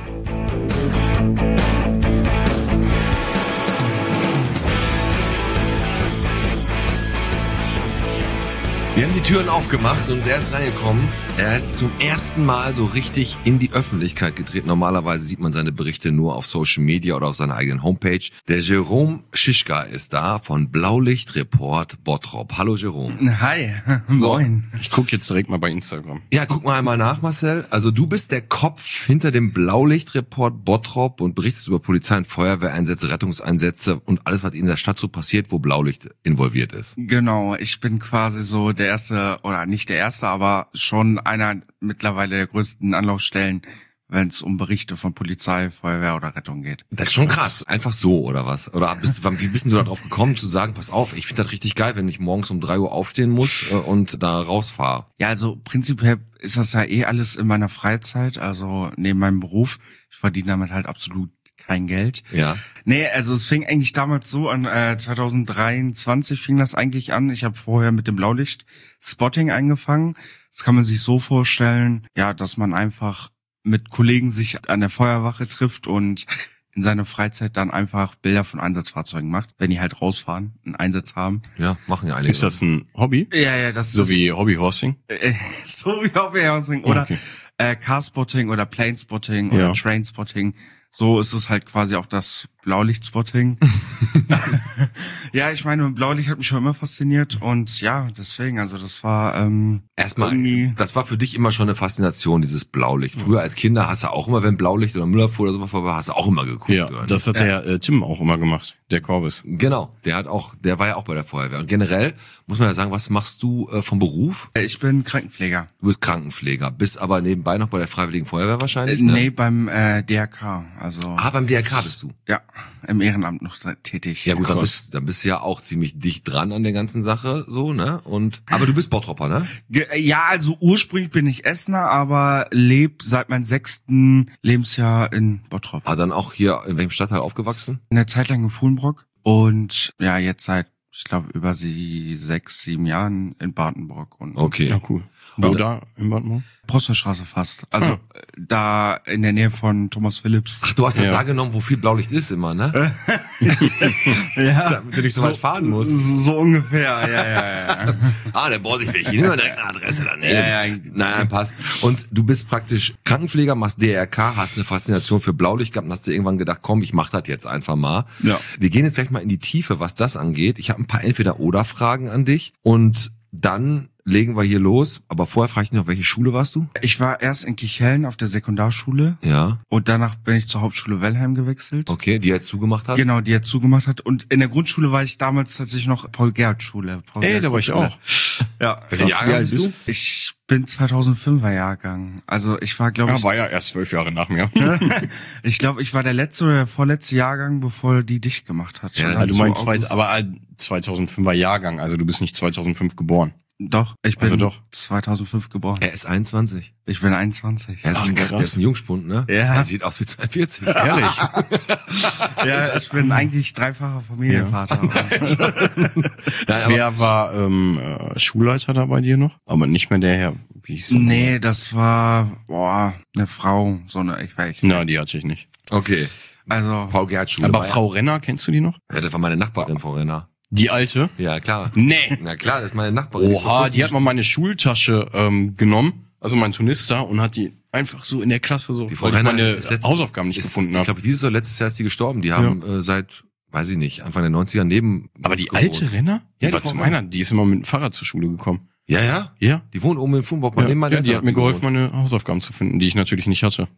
[SPEAKER 2] Wir haben die Türen aufgemacht und er ist reingekommen. Er ist zum ersten Mal so richtig in die Öffentlichkeit getreten. Normalerweise sieht man seine Berichte nur auf Social Media oder auf seiner eigenen Homepage. Der Jerome Schischka ist da von Blaulichtreport Bottrop. Hallo Jerome.
[SPEAKER 6] Hi, moin.
[SPEAKER 3] Ich gucke jetzt direkt mal bei Instagram.
[SPEAKER 2] Ja, guck mal einmal nach, Marcel. Also du bist der Kopf hinter dem Blaulichtreport Bottrop und berichtest über Polizei- und Feuerwehreinsätze, Rettungseinsätze und alles, was in der Stadt so passiert, wo Blaulicht involviert ist.
[SPEAKER 6] Genau, ich bin quasi so der erste, oder nicht der erste, aber schon einer mittlerweile der größten Anlaufstellen, wenn es um Berichte von Polizei, Feuerwehr oder Rettung geht.
[SPEAKER 2] Das ist schon krass. Einfach so, oder was? Oder wie bist du da drauf gekommen, zu sagen, pass auf, ich finde das richtig geil, wenn ich morgens um 3 Uhr aufstehen muss und da rausfahre?
[SPEAKER 6] Ja, also prinzipiell ist das ja eh alles in meiner Freizeit, also neben meinem Beruf. Ich verdiene damit halt absolut kein Geld.
[SPEAKER 2] Ja.
[SPEAKER 6] Nee, also es fing eigentlich damals so an, 2023 fing das eigentlich an. Ich habe vorher mit dem Blaulicht-Spotting angefangen. Das kann man sich so vorstellen, ja, dass man einfach mit Kollegen sich an der Feuerwache trifft und in seiner Freizeit dann einfach Bilder von Einsatzfahrzeugen macht, wenn die halt rausfahren, einen Einsatz haben.
[SPEAKER 2] Ja, machen ja einige.
[SPEAKER 3] Ist das ein Hobby?
[SPEAKER 6] Ja, das
[SPEAKER 3] So
[SPEAKER 6] ist
[SPEAKER 3] wie Hobbyhorsing?
[SPEAKER 6] so wie Hobbyhousing oder
[SPEAKER 3] Okay.
[SPEAKER 6] Carspotting oder Planespotting oder
[SPEAKER 3] Ja.
[SPEAKER 6] Trainspotting. So ist es halt quasi auch das Blaulichtspotting. Ja, ich meine, Blaulicht hat mich schon immer fasziniert und ja, deswegen, also das war
[SPEAKER 2] Erstmal,
[SPEAKER 6] irgendwie-
[SPEAKER 2] das war für dich immer schon eine Faszination, dieses Blaulicht. Früher als Kinder hast du auch immer, wenn Blaulicht oder Müllabfuhr oder sowas vorbei, hast du auch immer geguckt.
[SPEAKER 3] Ja,
[SPEAKER 2] oder?
[SPEAKER 3] das hat der Tim auch immer gemacht, der Corbis.
[SPEAKER 2] Genau, der war ja auch bei der Feuerwehr. Und generell muss man ja sagen, was machst du vom Beruf?
[SPEAKER 6] Ich bin Krankenpfleger.
[SPEAKER 2] Du bist Krankenpfleger, bist aber nebenbei noch bei der Freiwilligen Feuerwehr wahrscheinlich,
[SPEAKER 6] Nee,
[SPEAKER 2] ne?
[SPEAKER 6] beim DRK, also
[SPEAKER 2] Beim DRK bist du.
[SPEAKER 6] ja, im Ehrenamt noch tätig.
[SPEAKER 2] Ja gut, dann
[SPEAKER 3] Krass.
[SPEAKER 2] bist du ja auch ziemlich dicht dran an der ganzen Sache, so, ne? Aber du bist Bottropper, ne?
[SPEAKER 6] Ja, also ursprünglich bin ich Essener, aber lebe seit meinem 6. Lebensjahr in Bottrop.
[SPEAKER 2] Dann auch hier, in welchem Stadtteil aufgewachsen?
[SPEAKER 6] Eine Zeit lang in Fuhlenbrock und ja, jetzt seit, ich glaube, über 6, 7 Jahren in Badenbrock und
[SPEAKER 2] Okay.
[SPEAKER 3] Ja, cool. Wo da im Badmau?
[SPEAKER 6] Proststraße fast. Also da in der Nähe von Thomas Phillips.
[SPEAKER 2] Ach, du hast ja
[SPEAKER 3] Ja.
[SPEAKER 2] da genommen, wo viel Blaulicht ist immer, ne?
[SPEAKER 6] Ja,
[SPEAKER 2] Damit du nicht so weit fahren musst.
[SPEAKER 6] So ungefähr, ja.
[SPEAKER 2] Der bohrt sich weg. Hier nehmen wir direkt eine Adresse daneben.
[SPEAKER 6] Ja.
[SPEAKER 2] Nein, passt. Und du bist praktisch Krankenpfleger, machst DRK, hast eine Faszination für Blaulicht gehabt und hast dir irgendwann gedacht, komm, ich mach das jetzt einfach mal.
[SPEAKER 6] Ja.
[SPEAKER 2] Wir gehen jetzt gleich mal in die Tiefe, was das angeht. Ich habe ein paar Entweder-Oder-Fragen an dich und dann legen wir hier los. Aber vorher frage ich noch, welche Schule warst du?
[SPEAKER 6] Ich war erst in Kichellen auf der Sekundarschule
[SPEAKER 2] Ja,
[SPEAKER 6] und danach bin ich zur Hauptschule Wellheim gewechselt.
[SPEAKER 2] okay, die jetzt zugemacht hat.
[SPEAKER 6] Genau, die jetzt zugemacht hat. Und in der Grundschule war ich damals tatsächlich noch Paul-Gerhardt-Schule.
[SPEAKER 3] Ey, da war ich auch.
[SPEAKER 6] Ja.
[SPEAKER 2] Welcher Jahrgang bist du?
[SPEAKER 6] Ich bin 2005er Jahrgang. Also ich war, glaube
[SPEAKER 3] Ja,
[SPEAKER 6] ich,
[SPEAKER 3] war ja erst 12 Jahre nach mir.
[SPEAKER 6] ich glaube, ich war der letzte oder der vorletzte Jahrgang, bevor die dicht gemacht hat.
[SPEAKER 2] Ja,
[SPEAKER 6] Schon
[SPEAKER 3] Also du meinst
[SPEAKER 6] August.
[SPEAKER 3] 2005er Jahrgang, also du bist nicht 2005 geboren.
[SPEAKER 6] Doch, ich bin
[SPEAKER 3] Also doch.
[SPEAKER 6] 2005 geboren.
[SPEAKER 2] Er ist 21.
[SPEAKER 6] Ich bin 21.
[SPEAKER 2] Er ist,
[SPEAKER 3] Ach,
[SPEAKER 2] ein,
[SPEAKER 3] krass.
[SPEAKER 2] er ist ein Jungspund, ne?
[SPEAKER 6] Ja.
[SPEAKER 2] Er sieht aus wie 42.
[SPEAKER 3] Ehrlich?
[SPEAKER 6] Ja, ich bin eigentlich dreifacher Familienvater.
[SPEAKER 2] Nein, aber
[SPEAKER 3] Wer war Schulleiter da bei dir noch? Aber nicht mehr der Herr, wie hieß der?
[SPEAKER 6] Nee, das war, eine Frau, so eine, ich weiß nicht.
[SPEAKER 3] Na, die hatte ich nicht.
[SPEAKER 2] okay.
[SPEAKER 6] Also,
[SPEAKER 2] Paul-Gerhardt-Schule.
[SPEAKER 3] Aber
[SPEAKER 2] war
[SPEAKER 3] Frau Renner, kennst du die noch?
[SPEAKER 2] Ja, das war meine Nachbarin, Frau Renner.
[SPEAKER 3] Die alte?
[SPEAKER 2] Ja, klar.
[SPEAKER 3] Nee.
[SPEAKER 2] Na klar, das ist meine Nachbarin.
[SPEAKER 3] Oha, die hat mal meine Schultasche genommen, also mein Turnister, und hat die einfach so in der Klasse so,
[SPEAKER 2] Die Frau
[SPEAKER 3] weil ich
[SPEAKER 2] Renner
[SPEAKER 3] meine
[SPEAKER 2] ist letztes-
[SPEAKER 3] Hausaufgaben nicht
[SPEAKER 2] ist,
[SPEAKER 3] gefunden
[SPEAKER 2] Ich
[SPEAKER 3] habe.
[SPEAKER 2] glaube, dieses Jahr letztes Jahr ist die gestorben. Die haben seit weiß ich nicht, Anfang der 90er neben.
[SPEAKER 3] Aber die
[SPEAKER 2] gewohnt.
[SPEAKER 3] alte Renner?
[SPEAKER 2] Ja,
[SPEAKER 3] Die war
[SPEAKER 2] die
[SPEAKER 3] zu
[SPEAKER 2] Frau
[SPEAKER 3] meiner, die ist immer mit dem Fahrrad zur Schule gekommen.
[SPEAKER 2] Ja, ja.
[SPEAKER 3] Ja.
[SPEAKER 2] Die wohnt oben in Fulmbock, neben meinen
[SPEAKER 3] Ja, die
[SPEAKER 2] Eltern
[SPEAKER 3] hat mir geholfen,
[SPEAKER 2] gewohnt.
[SPEAKER 3] meine Hausaufgaben zu finden, die ich natürlich nicht hatte.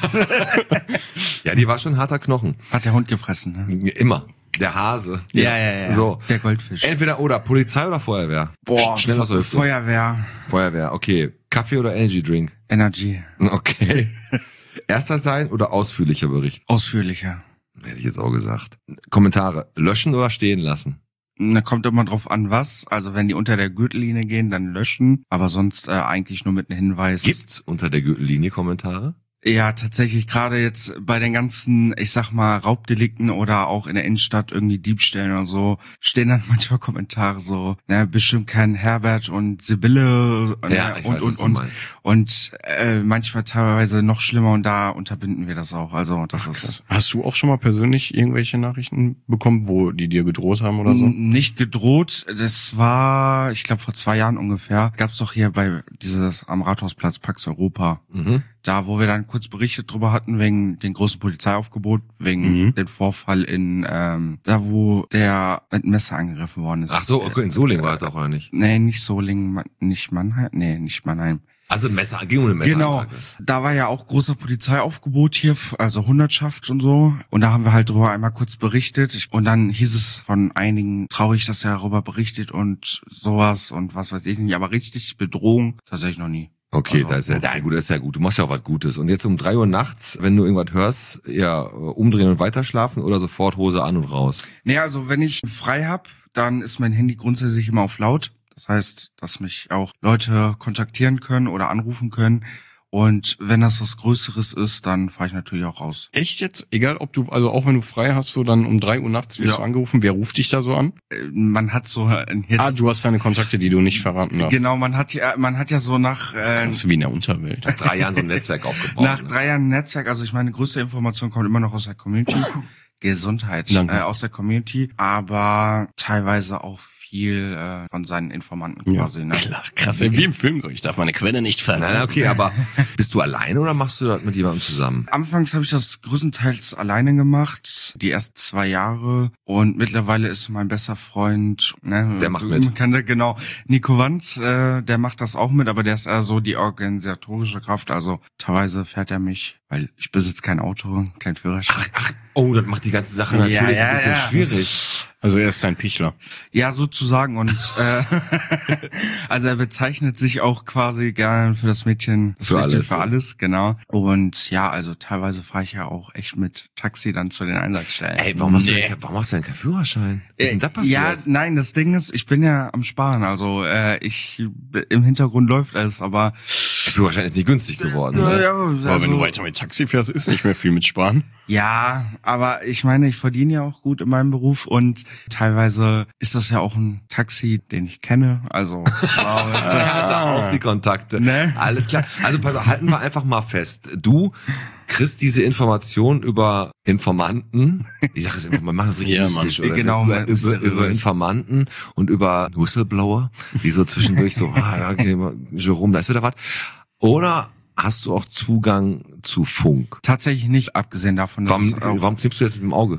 [SPEAKER 2] Ja, die war schon ein harter Knochen.
[SPEAKER 6] Hat der Hund gefressen, ne?
[SPEAKER 2] Immer. Der Hase.
[SPEAKER 6] Ja.
[SPEAKER 2] So.
[SPEAKER 6] Der Goldfisch.
[SPEAKER 2] Entweder oder, Polizei oder Feuerwehr.
[SPEAKER 6] Boah,
[SPEAKER 2] Schnell aus der Hüfte.
[SPEAKER 6] Feuerwehr.
[SPEAKER 2] Feuerwehr, okay. Kaffee oder Energy Drink?
[SPEAKER 6] Energy.
[SPEAKER 2] Okay. Erster sein oder ausführlicher Bericht?
[SPEAKER 6] Ausführlicher.
[SPEAKER 2] Hätte ich jetzt auch gesagt. Kommentare. Löschen oder stehen lassen?
[SPEAKER 6] Da kommt immer drauf an, was. Also wenn die unter der Gürtellinie gehen, dann löschen. Aber sonst eigentlich nur mit einem Hinweis.
[SPEAKER 2] Gibt's unter der Gürtellinie Kommentare?
[SPEAKER 6] Ja, tatsächlich gerade jetzt bei den ganzen, ich sag mal, Raubdelikten oder auch in der Innenstadt irgendwie Diebstählen oder so, stehen dann manchmal Kommentare so, ne, bestimmt kein Herbert und Sibylle,
[SPEAKER 2] Ja,
[SPEAKER 6] ne,
[SPEAKER 2] ich weiß, was du meinst.
[SPEAKER 6] und manchmal teilweise noch schlimmer und da unterbinden wir das auch. Also das ist
[SPEAKER 3] Hast du auch schon mal persönlich irgendwelche Nachrichten bekommen, wo die dir gedroht haben oder so?
[SPEAKER 6] nicht gedroht. Das war, ich glaube, vor 2 Jahren ungefähr, gab's doch hier bei dieses am Rathausplatz Pax Europa. Da, wo wir dann kurz berichtet drüber hatten, wegen den großen Polizeiaufgebot, wegen den Vorfall in, da wo der mit Messer angegriffen worden ist.
[SPEAKER 2] Ach so, okay, in Solingen war das auch, oder nicht?
[SPEAKER 6] Nee, nicht Solingen, nicht Mannheim. Nee, nicht Mannheim.
[SPEAKER 2] Also Messer, ging um den Messer.
[SPEAKER 6] Genau. Da war ja auch großer Polizeiaufgebot hier, also Hundertschaft und so. Und da haben wir halt drüber einmal kurz berichtet. Und dann hieß es von einigen traurig, dass er darüber berichtet und sowas und was weiß ich nicht. Aber richtig Bedrohung tatsächlich noch nie.
[SPEAKER 2] Okay,
[SPEAKER 6] Also,
[SPEAKER 2] das ist ja gut. Du machst ja auch was Gutes. Und jetzt um 3 Uhr nachts, wenn du irgendwas hörst, ja, umdrehen und weiterschlafen oder sofort Hose an und raus?
[SPEAKER 6] Nee, also wenn ich frei hab, dann ist mein Handy grundsätzlich immer auf laut. Das heißt, dass mich auch Leute kontaktieren können oder anrufen können. Und wenn das was Größeres ist, dann fahre ich natürlich auch raus.
[SPEAKER 3] Echt jetzt? Egal, ob du, also auch wenn du frei hast, so dann um 3 Uhr nachts wirst du angerufen. Wer ruft dich da so an?
[SPEAKER 6] Man hat so jetzt
[SPEAKER 3] Du hast deine Kontakte, die du nicht verraten darfst.
[SPEAKER 6] genau, man hat ja so nach
[SPEAKER 3] Das ist wie in der Unterwelt.
[SPEAKER 2] Nach 3 Jahren so ein Netzwerk aufgebaut.
[SPEAKER 6] nach 3 Jahren Netzwerk, also ich meine, größte Information kommt immer noch aus der Community. Gesundheit
[SPEAKER 3] Danke.
[SPEAKER 6] aus der Community, aber teilweise auch viel von seinen Informanten quasi. Ne?
[SPEAKER 3] Klar, krass. Wie im Film so. Ich darf meine Quelle nicht verraten.
[SPEAKER 2] Nein, okay, aber bist du alleine oder machst du das mit jemandem zusammen?
[SPEAKER 6] Anfangs habe ich das größtenteils alleine gemacht, die ersten 2 Jahre. Und mittlerweile ist mein bester Freund, ne,
[SPEAKER 2] Der macht mit.
[SPEAKER 6] Genau, Nico Wanz, der macht das auch mit, aber der ist eher so die organisatorische Kraft. Also teilweise fährt er mich, weil ich besitze kein Auto, kein Führerschein.
[SPEAKER 2] Oh, das macht die ganze Sache natürlich ein bisschen schwierig.
[SPEAKER 3] Also er ist ein Pichler.
[SPEAKER 6] Ja, sozusagen. Und also er bezeichnet sich auch quasi gern für das Mädchen.
[SPEAKER 2] Für alles.
[SPEAKER 6] Für alles, genau. Und ja, also teilweise fahre ich ja auch echt mit Taxi dann zu den Einsatzstellen.
[SPEAKER 2] Ey, warum hast du denn keinen Führerschein? Was ist denn da passiert?
[SPEAKER 6] Ja, nein, das Ding ist, ich bin ja am Sparen. Also im Hintergrund läuft alles, aber
[SPEAKER 2] Der Führerschein ist nicht günstig geworden. Ne?
[SPEAKER 3] Aber wenn du weiter mit Taxi fährst, ist nicht mehr viel mit Sparen.
[SPEAKER 6] Ja, aber ich meine, ich verdiene ja auch gut in meinem Beruf und teilweise ist das ja auch ein Taxi, den ich kenne. Also
[SPEAKER 2] Er hatte auch die Kontakte.
[SPEAKER 6] Ne?
[SPEAKER 2] Alles klar. Also pass auf, halten wir einfach mal fest. Du kriegst diese Information über Informanten. Ich sag es einfach, man macht das richtig
[SPEAKER 3] Ja,
[SPEAKER 2] mystisch,
[SPEAKER 6] Mann.
[SPEAKER 2] oder?
[SPEAKER 6] Genau,
[SPEAKER 2] über Informanten und über Whistleblower, die so zwischendurch so, okay, Jerome, da ist wieder was. Oder hast du auch Zugang zu Funk?
[SPEAKER 6] tatsächlich nicht, abgesehen davon, dass
[SPEAKER 2] Warum knippst du jetzt mit dem Auge?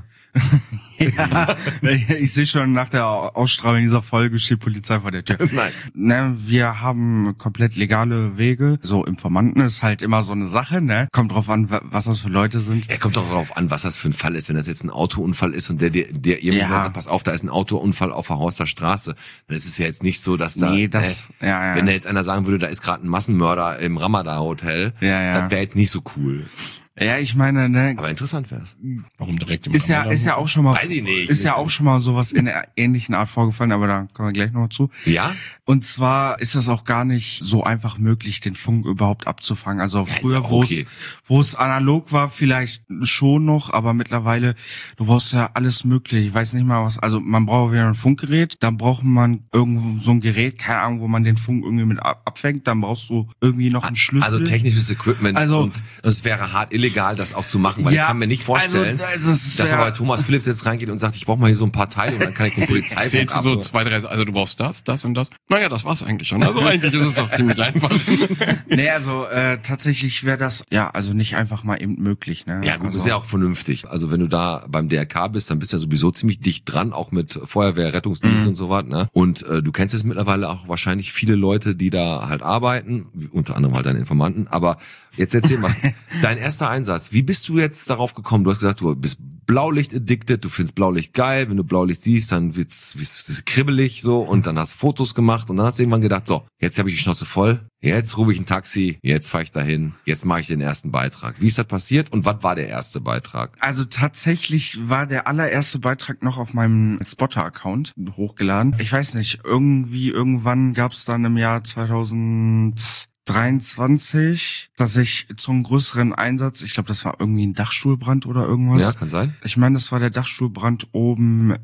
[SPEAKER 6] ja, ich sehe schon, nach der Ausstrahlung dieser Folge steht Polizei vor der Tür.
[SPEAKER 2] Nein.
[SPEAKER 6] Ne, wir haben komplett legale Wege. So Informanten ist halt immer so eine Sache, ne? Kommt drauf an, was das für Leute sind.
[SPEAKER 2] Er kommt doch darauf an, was das für ein Fall ist. Wenn das jetzt ein Autounfall ist und der jemand sagt, pass auf, da ist ein Autounfall auf der Horster Straße, dann ist es ja jetzt nicht so, dass da,
[SPEAKER 6] Nee, das, ja.
[SPEAKER 2] wenn da jetzt einer sagen würde, da ist gerade ein Massenmörder im Ramada-Hotel,
[SPEAKER 6] Ja.
[SPEAKER 2] das wäre jetzt nicht so cool.
[SPEAKER 6] Ja, ich meine, ne,
[SPEAKER 2] Aber interessant wär's.
[SPEAKER 3] Warum direkt im
[SPEAKER 6] ist ja auch schon mal,
[SPEAKER 2] Weiß ich nicht.
[SPEAKER 6] ist ja auch schon mal sowas in der ähnlichen Art vorgefallen, aber da kommen wir gleich noch zu.
[SPEAKER 2] Ja?
[SPEAKER 6] Und zwar ist das auch gar nicht so einfach möglich, den Funk überhaupt abzufangen. Also
[SPEAKER 2] ist
[SPEAKER 6] früher,
[SPEAKER 2] ja okay.
[SPEAKER 6] wo es analog war, vielleicht schon noch, aber mittlerweile, du brauchst ja alles mögliche. Ich weiß nicht mal was, also man braucht wieder ein Funkgerät, dann braucht man irgendwo so ein Gerät, keine Ahnung, wo man den Funk irgendwie mit abfängt, dann brauchst du irgendwie noch einen Schlüssel.
[SPEAKER 2] Also technisches Equipment
[SPEAKER 6] Also-
[SPEAKER 2] und es wäre hart illegal, illegal, das auch zu machen, weil ich kann mir nicht vorstellen, dass man bei Thomas Phillips jetzt reingeht und sagt, ich brauche mal hier so ein paar Teile und dann kann ich die Polizei
[SPEAKER 3] Zählst du so 2, 3, also du brauchst das und das. Naja, das war's eigentlich schon. Also eigentlich ist es doch ziemlich einfach.
[SPEAKER 6] Nee, also tatsächlich wäre das also nicht einfach mal eben möglich. Ne?
[SPEAKER 2] Ja gut,
[SPEAKER 6] also,
[SPEAKER 2] ist ja auch vernünftig. Also wenn du da beim DRK bist, dann bist du ja sowieso ziemlich dicht dran, auch mit Feuerwehr, Rettungsdienst und so was. Ne? Und du kennst jetzt mittlerweile auch wahrscheinlich viele Leute, die da halt arbeiten, unter anderem halt deine Informanten. Aber jetzt erzähl mal, dein erster Einsatz, wie bist du jetzt darauf gekommen? Du hast gesagt, du bist Blaulicht-addicted, du findest Blaulicht geil. Wenn du Blaulicht siehst, dann wird's kribbelig so und dann hast du Fotos gemacht und dann hast du irgendwann gedacht, so, jetzt habe ich die Schnauze voll, jetzt rufe ich ein Taxi, jetzt fahre ich dahin, jetzt mache ich den ersten Beitrag. Wie ist das passiert und was war der erste Beitrag?
[SPEAKER 6] Also tatsächlich war der allererste Beitrag noch auf meinem Spotter-Account hochgeladen. Ich weiß nicht, irgendwann gab es dann im Jahr 2023, dass ich zum größeren Einsatz, ich glaube, das war irgendwie ein Dachstuhlbrand oder irgendwas.
[SPEAKER 2] Ja, kann sein.
[SPEAKER 6] Ich meine, das war der Dachstuhlbrand oben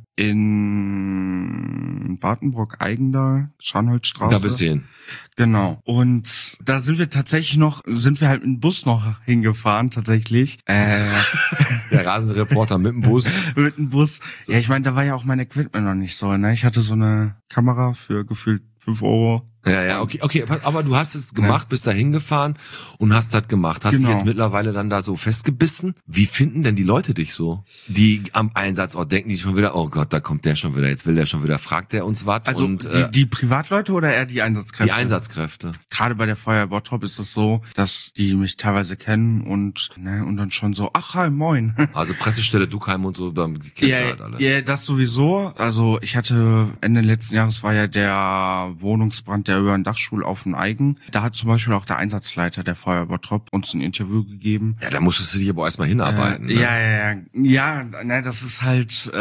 [SPEAKER 6] in Bartenbrock-Eigender, Scharnholzstraße.
[SPEAKER 2] Da bist du hin.
[SPEAKER 6] Genau. Und da sind wir halt mit dem Bus noch hingefahren, tatsächlich.
[SPEAKER 2] Der Rasenreporter mit dem Bus.
[SPEAKER 6] Mit dem Bus. Ja, ich meine, da war ja auch mein Equipment noch nicht so, ne? Ich hatte so eine Kamera für gefühlt 5 Euro.
[SPEAKER 2] Ja, okay, aber du hast es gemacht, bist da hingefahren und hast das gemacht. Hast du jetzt mittlerweile dann da so festgebissen? Wie finden denn die Leute dich so? Die am Einsatzort denken die schon wieder, oh Gott, da kommt der schon wieder, jetzt will der schon wieder, fragt der uns was?
[SPEAKER 6] Also
[SPEAKER 2] und,
[SPEAKER 6] die Privatleute oder eher die Einsatzkräfte?
[SPEAKER 2] Die Einsatzkräfte.
[SPEAKER 6] Gerade bei der Feuerwehr Bottrop ist es so, dass die mich teilweise kennen und dann schon so, ach hi, moin.
[SPEAKER 2] Also Pressestelle Duckheim und so, dann kennst du halt alle.
[SPEAKER 6] Ja, das sowieso. Also ich hatte Ende letzten Jahres war ja der Wohnungsbrand, der über den Dachstuhl auf den Eigen. Da hat zum Beispiel auch der Einsatzleiter der Feuerwehr Bottrop uns ein Interview gegeben.
[SPEAKER 2] Ja, da musstest du dich aber erstmal hinarbeiten. Ne?
[SPEAKER 6] Ja, das ist halt,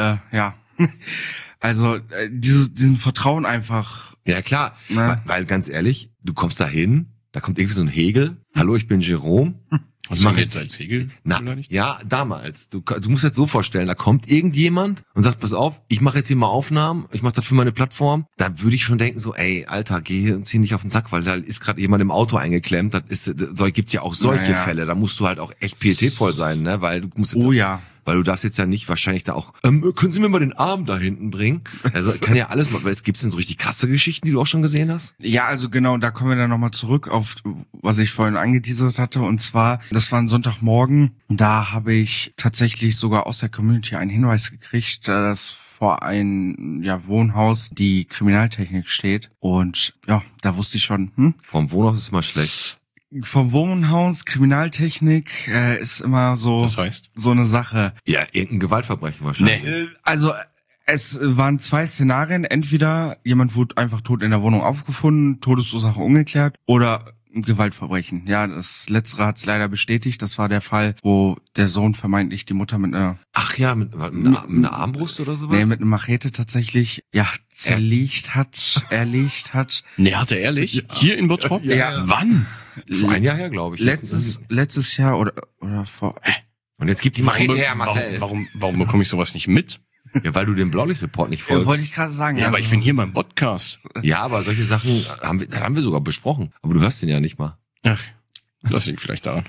[SPEAKER 6] also diesen Vertrauen einfach.
[SPEAKER 2] Ja klar, weil ganz ehrlich, du kommst da hin, da kommt irgendwie so ein Hegel. Hallo, ich bin Jerome.
[SPEAKER 3] Was machst du jetzt als Hegel?
[SPEAKER 2] Ja, damals. Du musst jetzt so vorstellen, da kommt irgendjemand und sagt, pass auf, ich mache jetzt hier mal Aufnahmen, ich mache das für meine Plattform. Da würde ich schon denken so, ey, Alter, geh und zieh nicht auf den Sack, weil da ist gerade jemand im Auto eingeklemmt. Gibt's ja auch solche Fälle. Da musst du halt auch echt pietätvoll sein, ne? Weil du musst jetzt weil du darfst jetzt ja nicht wahrscheinlich da auch, können Sie mir mal den Arm da hinten bringen? Also kann ja alles mal, weil es gibt's denn so richtig krasse Geschichten, die du auch schon gesehen hast?
[SPEAKER 6] Ja, also genau, da kommen wir dann nochmal zurück auf, was ich vorhin angeteasert hatte. Und zwar, das war ein Sonntagmorgen, da habe ich tatsächlich sogar aus der Community einen Hinweis gekriegt, dass vor ein Wohnhaus die Kriminaltechnik steht. Und ja, da wusste ich schon,
[SPEAKER 2] Vom Wohnhaus ist immer schlecht.
[SPEAKER 6] Vom Wohnhaus, Kriminaltechnik ist immer so,
[SPEAKER 3] das heißt?
[SPEAKER 6] So eine Sache.
[SPEAKER 2] Ja, irgendein Gewaltverbrechen wahrscheinlich.
[SPEAKER 6] Also es waren 2 Szenarien. Entweder jemand wurde einfach tot in der Wohnung aufgefunden, Todesursache ungeklärt, oder ein Gewaltverbrechen. Ja, das Letztere hat's leider bestätigt. Das war der Fall, wo der Sohn vermeintlich die Mutter mit einer...
[SPEAKER 2] Ach ja, mit einer Armbrust oder sowas?
[SPEAKER 6] Nee, mit einer Machete tatsächlich, erlegt hat.
[SPEAKER 3] Nee, hat er ehrlich? Ja. Hier in Bottrop?
[SPEAKER 6] Ja.
[SPEAKER 3] Wann?
[SPEAKER 2] Schon ein Jahr her, glaube ich.
[SPEAKER 6] Letztes Jahr oder vor...
[SPEAKER 2] Und jetzt gibt die Machete her, Marcel.
[SPEAKER 3] Warum bekomme ich sowas nicht mit?
[SPEAKER 2] Ja, weil du dem Blaulichtreport nicht folgst.
[SPEAKER 6] Ja, wollte ich gerade sagen.
[SPEAKER 3] Ja, aber ich bin hier beim Podcast.
[SPEAKER 2] Ja, aber solche Sachen haben wir sogar besprochen. Aber du hörst den ja nicht mal.
[SPEAKER 3] Ach, das liegt vielleicht daran.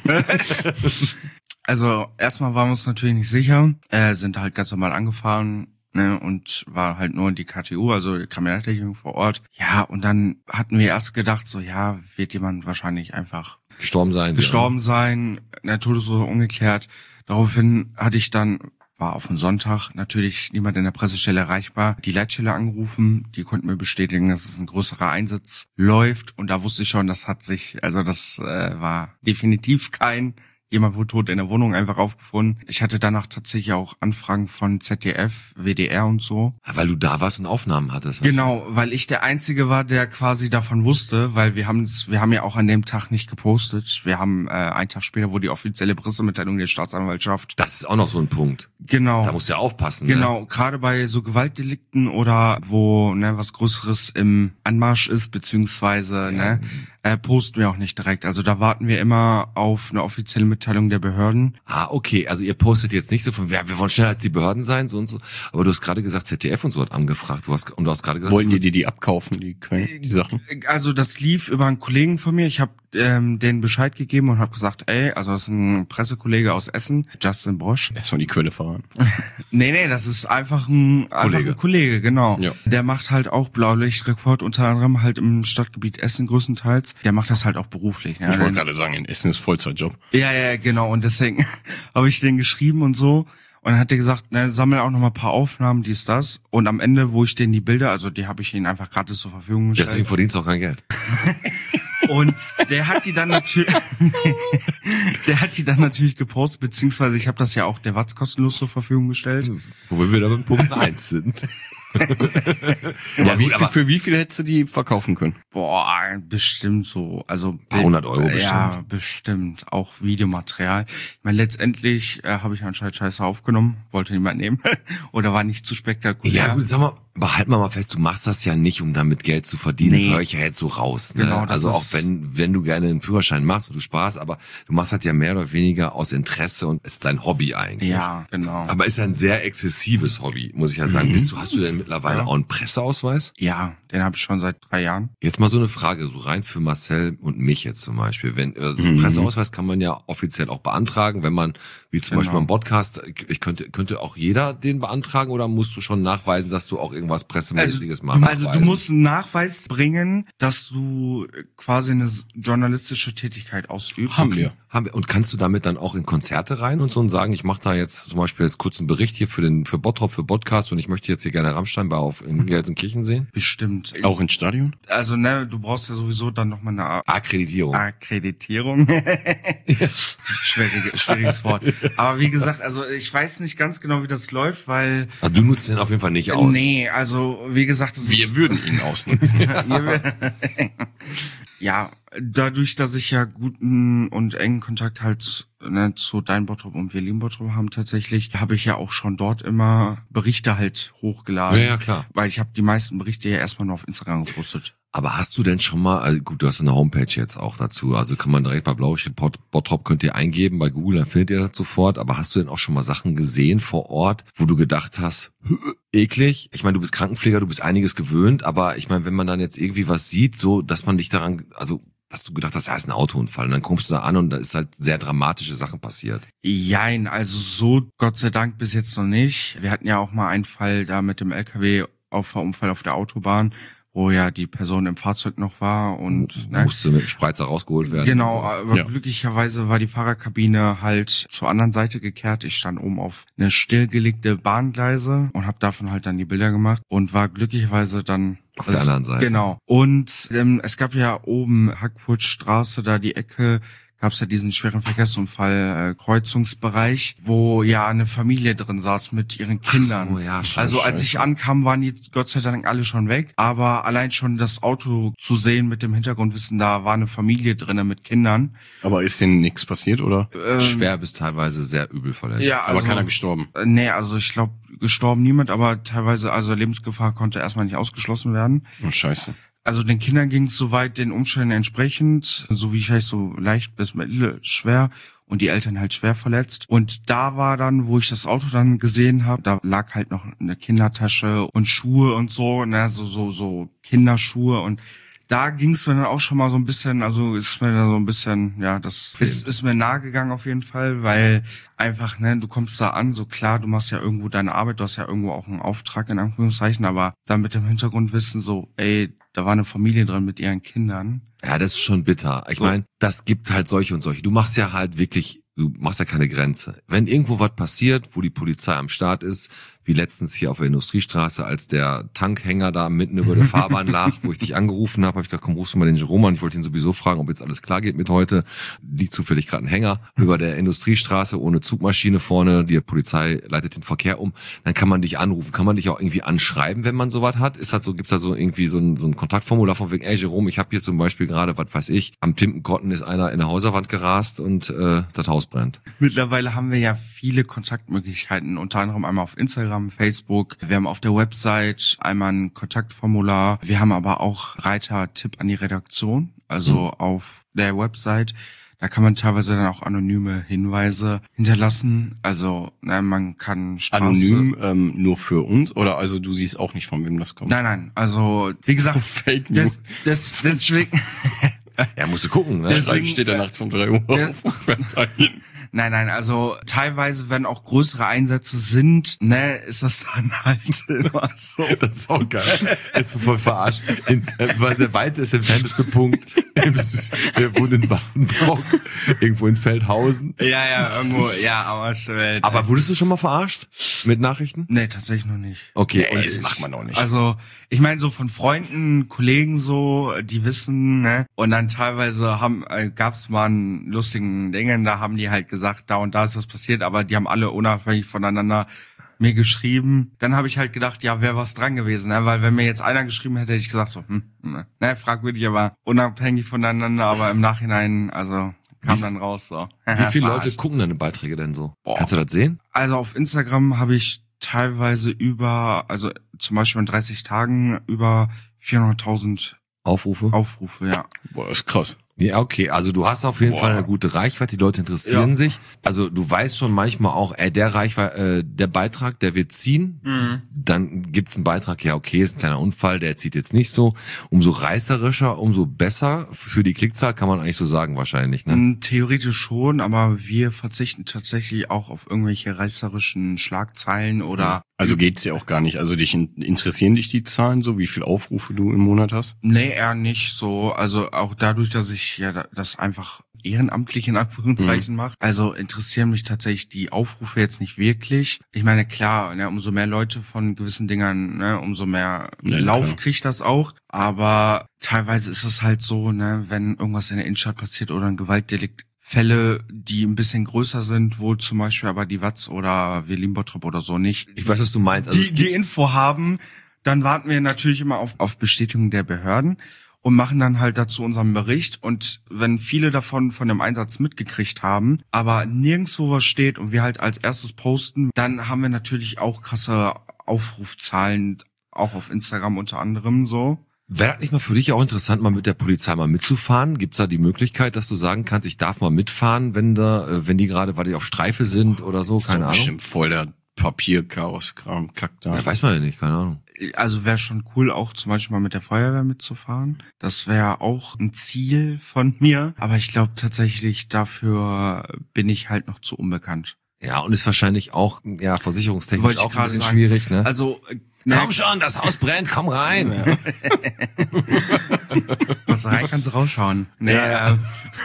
[SPEAKER 6] Also erstmal waren wir uns natürlich nicht sicher, sind halt ganz normal angefahren, ne, und war halt nur die KTU, also die Kriminaltechnik vor Ort. Ja, und dann hatten wir erst gedacht, so wird jemand wahrscheinlich einfach gestorben sein, der Todesursache ungeklärt. Daraufhin war auf einen Sonntag natürlich niemand in der Pressestelle erreichbar. Die Leitstelle angerufen, die konnten mir bestätigen, dass es ein größerer Einsatz läuft. Und da wusste ich schon, das war definitiv jemand wurde tot in der Wohnung einfach aufgefunden. Ich hatte danach tatsächlich auch Anfragen von ZDF, WDR und so.
[SPEAKER 2] Weil du da warst und Aufnahmen hattest.
[SPEAKER 6] Genau, weil ich der Einzige war, der quasi davon wusste, weil wir haben ja auch an dem Tag nicht gepostet. Wir haben einen Tag später, wo die offizielle Pressemitteilung der Staatsanwaltschaft.
[SPEAKER 2] Das ist auch noch so ein Punkt.
[SPEAKER 6] Genau.
[SPEAKER 2] Da musst du ja aufpassen.
[SPEAKER 6] Genau,
[SPEAKER 2] ne?
[SPEAKER 6] Gerade bei so Gewaltdelikten oder wo was Größeres im Anmarsch ist, beziehungsweise posten wir auch nicht direkt. Also da warten wir immer auf eine offizielle Mitteilung der Behörden.
[SPEAKER 2] Ah, okay. Also ihr postet jetzt nicht so von, wir wollen schneller als die Behörden sein, so und so. Aber du hast gerade gesagt, ZDF und so hat angefragt. Du hast gerade gesagt,
[SPEAKER 3] wollen die abkaufen, die Sachen?
[SPEAKER 6] Also das lief über einen Kollegen von mir. Ich habe denen Bescheid gegeben und habe gesagt, ey, also das ist ein Pressekollege aus Essen, Justin Brosch.
[SPEAKER 3] Erstmal die Quelle fahren.
[SPEAKER 6] Nee, das ist einfach ein Kollege, genau.
[SPEAKER 3] Ja.
[SPEAKER 6] Der macht halt auch Blaulichtreport, unter anderem halt im Stadtgebiet Essen größtenteils. Der macht das halt auch beruflich. Ne?
[SPEAKER 3] Ich wollte gerade sagen, in Essen ist Vollzeitjob.
[SPEAKER 6] Ja, genau. Und deswegen habe ich den geschrieben und so. Und dann hat er gesagt, ne, sammel auch noch mal ein paar Aufnahmen, dies, das. Und am Ende, wo ich denen die Bilder, also die habe ich ihnen einfach gratis zur Verfügung gestellt.
[SPEAKER 2] Deswegen verdienst du auch kein Geld.
[SPEAKER 6] Und der hat die dann natürlich, gepostet, beziehungsweise ich habe das ja auch der Watz kostenlos zur Verfügung gestellt.
[SPEAKER 2] Wo wir wieder beim Punkt 1 sind.
[SPEAKER 3] Für wie viel hättest du die verkaufen können?
[SPEAKER 6] Boah, bestimmt so, also
[SPEAKER 2] Paar 100 Euro bestimmt.
[SPEAKER 6] Ja, bestimmt, auch Videomaterial. Ich meine, letztendlich habe ich anscheinend Scheiße aufgenommen, wollte niemand nehmen oder war nicht zu spektakulär.
[SPEAKER 2] Ja gut, sag mal, behalten wir mal fest, du machst das ja nicht, um damit Geld zu verdienen.
[SPEAKER 6] Nee.
[SPEAKER 2] Hör ich ja jetzt so raus. Ne?
[SPEAKER 6] Genau, das
[SPEAKER 2] also auch
[SPEAKER 6] ist-
[SPEAKER 2] wenn du gerne einen Führerschein machst und du Spaß, aber du machst das ja mehr oder weniger aus Interesse und ist dein Hobby eigentlich.
[SPEAKER 6] Ja, genau.
[SPEAKER 2] Aber ist ja ein sehr exzessives Hobby, muss ich ja sagen. Hast du denn mittlerweile auch einen Presseausweis?
[SPEAKER 6] Ja, den habe ich schon seit 3 Jahren.
[SPEAKER 2] Jetzt mal so eine Frage, so rein für Marcel und mich jetzt zum Beispiel. Wenn einen Presseausweis kann man ja offiziell auch beantragen, wenn man, wie zum Beispiel beim Podcast, könnte auch jeder den beantragen oder musst du schon nachweisen, dass du auch irgendwas Pressemäßiges machst?
[SPEAKER 6] Du musst einen Nachweis bringen, dass du quasi eine journalistische Tätigkeit ausübst.
[SPEAKER 3] Haben wir.
[SPEAKER 2] Und kannst du damit dann auch in Konzerte rein und so und sagen, ich mache da jetzt zum Beispiel jetzt kurz einen Bericht hier für Bottrop, für Podcast und ich möchte jetzt hier gerne Rammstein in Gelsenkirchen sehen?
[SPEAKER 6] Bestimmt.
[SPEAKER 3] Auch ins Stadion?
[SPEAKER 6] Also, ne, du brauchst ja sowieso dann nochmal eine
[SPEAKER 2] Akkreditierung.
[SPEAKER 6] Akkreditierung. Schwieriges Wort. Aber wie gesagt, also ich weiß nicht ganz genau, wie das läuft, weil...
[SPEAKER 2] Also du nutzt den auf jeden Fall nicht aus.
[SPEAKER 6] Nee, also wie gesagt, das
[SPEAKER 3] Wir würden ihn ausnutzen.
[SPEAKER 6] Ja, dadurch, dass ich ja guten und engen Kontakt halt zu Dein Bottrop und Wir lieben Bottrop haben tatsächlich, habe ich ja auch schon dort immer Berichte halt hochgeladen.
[SPEAKER 2] Ja, klar.
[SPEAKER 6] Weil ich habe die meisten Berichte ja erstmal nur auf Instagram gepostet.
[SPEAKER 2] Aber hast du denn schon mal, also gut, du hast eine Homepage jetzt auch dazu, also kann man direkt bei Blaulichtreport Bottrop könnt ihr eingeben, bei Google, dann findet ihr das sofort, aber hast du denn auch schon mal Sachen gesehen vor Ort, wo du gedacht hast, eklig? Ich meine, du bist Krankenpfleger, du bist einiges gewöhnt, aber ich meine, wenn man dann jetzt irgendwie was sieht, so, dass man dich daran, also, dass du gedacht hast, ja, ist ein Autounfall und dann kommst du da an und da ist halt sehr dramatische Sachen passiert.
[SPEAKER 6] Jein, also so Gott sei Dank bis jetzt noch nicht. Wir hatten ja auch mal einen Fall da mit dem LKW-Unfall auf der Autobahn, wo ja die Person im Fahrzeug noch war und
[SPEAKER 2] Musste mit dem Spreizer rausgeholt werden.
[SPEAKER 6] Genau,
[SPEAKER 2] und so.
[SPEAKER 6] aber glücklicherweise war die Fahrerkabine halt zur anderen Seite gekehrt. Ich stand oben auf eine stillgelegte Bahngleise und habe davon halt dann die Bilder gemacht und war glücklicherweise dann
[SPEAKER 2] auf der anderen Seite.
[SPEAKER 6] Genau. Und es gab ja oben Hackfurtstraße, da die Ecke, gab es ja diesen schweren Verkehrsunfall, Kreuzungsbereich, wo ja eine Familie drin saß mit ihren Kindern.
[SPEAKER 2] Ach so, ja, scheiße.
[SPEAKER 6] Also als ich ankam, waren die Gott sei Dank alle schon weg. Aber allein schon das Auto zu sehen mit dem Hintergrundwissen, da war eine Familie drinne mit Kindern.
[SPEAKER 3] Aber ist denen nichts passiert, oder?
[SPEAKER 2] Schwer bis teilweise sehr übel verletzt.
[SPEAKER 6] Ja,
[SPEAKER 3] Aber
[SPEAKER 6] also,
[SPEAKER 3] keiner gestorben.
[SPEAKER 6] Nee, also ich glaube, gestorben niemand, aber teilweise, also Lebensgefahr konnte erstmal nicht ausgeschlossen werden.
[SPEAKER 3] Oh, scheiße.
[SPEAKER 6] Also den Kindern ging es soweit den Umständen entsprechend, so wie ich weiß, so leicht bis mittelschwer und die Eltern halt schwer verletzt. Und da war dann, wo ich das Auto dann gesehen habe, da lag halt noch eine Kindertasche und Schuhe und so, ne, so Kinderschuhe und da ging es mir dann auch schon mal so ein bisschen, also ist mir dann so ein bisschen, ja, das ist mir nahe gegangen auf jeden Fall, weil einfach, ne, du kommst da an, so klar, du machst ja irgendwo deine Arbeit, du hast ja irgendwo auch einen Auftrag in Anführungszeichen, aber dann mit dem Hintergrundwissen so, ey, da war eine Familie drin mit ihren Kindern.
[SPEAKER 2] Ja, das ist schon bitter. Ich meine, das gibt halt solche und solche. Du machst ja halt wirklich, du machst ja keine Grenze. Wenn irgendwo was passiert, wo die Polizei am Start ist, wie letztens hier auf der Industriestraße, als der Tankhänger da mitten über der Fahrbahn lag, wo ich dich angerufen habe ich gesagt, komm, rufst du mal den Jerome an. Ich wollte ihn sowieso fragen, ob jetzt alles klar geht mit heute. Liegt zufällig gerade ein Hänger über der Industriestraße ohne Zugmaschine vorne. Die Polizei leitet den Verkehr um. Dann kann man dich anrufen. Kann man dich auch irgendwie anschreiben, wenn man sowas hat? Ist halt so, gibt's da so irgendwie so ein Kontaktformular von wegen, ey Jerome, ich habe hier zum Beispiel gerade, was weiß ich, am Timpenkotten ist einer in der Häuserwand gerast und das Haus brennt.
[SPEAKER 6] Mittlerweile haben wir ja viele Kontaktmöglichkeiten, unter anderem einmal auf Instagram, Facebook. Wir haben auf der Website einmal ein Kontaktformular. Wir haben aber auch Reiter Tipp an die Redaktion, also auf der Website. Da kann man teilweise dann auch anonyme Hinweise hinterlassen. Also man kann Straße...
[SPEAKER 3] Anonym nur für uns? Oder also du siehst auch nicht, von wem das kommt?
[SPEAKER 6] Nein, also wie gesagt,
[SPEAKER 3] Fake News.
[SPEAKER 6] deswegen...
[SPEAKER 2] Ja, musst du gucken, ne?
[SPEAKER 6] Deswegen-
[SPEAKER 3] Dann steht er nachts um 3 Uhr auf und fährt dahin.
[SPEAKER 6] Nein, also teilweise, wenn auch größere Einsätze sind, ne, ist das dann halt immer so.
[SPEAKER 2] Das ist auch geil. Jetzt voll verarscht. Weil der weit ist, entfernteste Punkt. Der wohnt in Badenbrock, irgendwo in Feldhausen.
[SPEAKER 6] Ja, irgendwo, ja, aber schnell.
[SPEAKER 2] Aber wurdest du schon mal verarscht mit Nachrichten?
[SPEAKER 6] Nee, tatsächlich noch nicht.
[SPEAKER 2] Okay,
[SPEAKER 3] Nee,
[SPEAKER 2] und
[SPEAKER 3] das macht man auch nicht.
[SPEAKER 6] Also, ich meine so von Freunden, Kollegen so, die wissen, ne? Und dann teilweise gab's mal einen lustigen Dingen, da haben die halt gesagt, da und da ist was passiert, aber die haben alle unabhängig voneinander mir geschrieben. Dann habe ich halt gedacht, ja, wäre was dran gewesen, ne? Weil wenn mir jetzt einer geschrieben hätte, hätte ich gesagt so, ne, fragwürdig, aber unabhängig voneinander, aber im Nachhinein, also kam dann raus so.
[SPEAKER 2] wie viele Leute
[SPEAKER 6] Verarscht.
[SPEAKER 2] gucken deine Beiträge denn so?
[SPEAKER 6] Boah.
[SPEAKER 2] Kannst du das sehen?
[SPEAKER 6] Also auf Instagram habe ich teilweise also zum Beispiel in 30 Tagen über 400.000
[SPEAKER 2] Aufrufe?
[SPEAKER 6] Aufrufe, ja.
[SPEAKER 3] Boah, das ist krass.
[SPEAKER 2] Ja, okay. Also du hast auf jeden
[SPEAKER 3] Boah.
[SPEAKER 2] Fall eine gute Reichweite, die Leute interessieren
[SPEAKER 6] Ja.
[SPEAKER 2] sich. Also du weißt schon manchmal auch, der Beitrag, der wird ziehen. Dann gibt's einen Beitrag, ja okay, ist ein kleiner Unfall, der zieht jetzt nicht so. Umso reißerischer, umso besser für die Klickzahl, kann man eigentlich so sagen wahrscheinlich, ne?
[SPEAKER 6] Theoretisch schon, aber wir verzichten tatsächlich auch auf irgendwelche reißerischen Schlagzeilen oder
[SPEAKER 3] Also geht's ja auch gar nicht. Also interessieren dich die Zahlen so, wie viel Aufrufe du im Monat hast?
[SPEAKER 6] nee, eher nicht so. Also auch dadurch, dass ich ja das einfach ehrenamtlich in Anführungszeichen mache. Also interessieren mich tatsächlich die Aufrufe jetzt nicht wirklich. Ich meine, klar, ne, umso mehr Leute von gewissen Dingern, ne, umso mehr
[SPEAKER 3] Ja,
[SPEAKER 6] Lauf
[SPEAKER 3] klar.
[SPEAKER 6] kriegt das auch. Aber teilweise ist es halt so, ne, wenn irgendwas in der Innenstadt passiert oder ein Gewaltdelikt, Fälle, die ein bisschen größer sind, wo zum Beispiel aber die Watz oder wir lieben Bottrop oder so nicht,
[SPEAKER 2] Ich weiß, was du meinst. Also es
[SPEAKER 6] die Info haben, dann warten wir natürlich immer auf Bestätigung der Behörden und machen dann halt dazu unseren Bericht. Und wenn viele davon von dem Einsatz mitgekriegt haben, aber nirgendwo was steht und wir halt als erstes posten, dann haben wir natürlich auch krasse Aufrufzahlen, auch auf Instagram unter anderem so.
[SPEAKER 2] Wäre das nicht mal für dich auch interessant, mal mit der Polizei mal mitzufahren? Gibt's da die Möglichkeit, dass du sagen kannst, ich darf mal mitfahren, wenn die gerade, weil die auf Streife sind oder so? Keine Ahnung.
[SPEAKER 3] Bestimmt voll der Papierchaos-Kram, Kack da.
[SPEAKER 2] Ja, weiß man ja nicht, keine Ahnung.
[SPEAKER 6] Also wäre schon cool, auch zum Beispiel mal mit der Feuerwehr mitzufahren. Das wäre auch ein Ziel von mir. Aber ich glaube tatsächlich, dafür bin ich halt noch zu unbekannt.
[SPEAKER 2] Ja, und ist wahrscheinlich auch, ja, versicherungstechnisch
[SPEAKER 6] Wollte ich
[SPEAKER 2] auch ein
[SPEAKER 6] gerade
[SPEAKER 2] bisschen
[SPEAKER 6] sagen.
[SPEAKER 2] schwierig, ne?
[SPEAKER 6] Also,
[SPEAKER 2] Komm schon, das Haus brennt, komm rein.
[SPEAKER 6] was rein kannst du rausschauen. Nee,
[SPEAKER 2] Ja.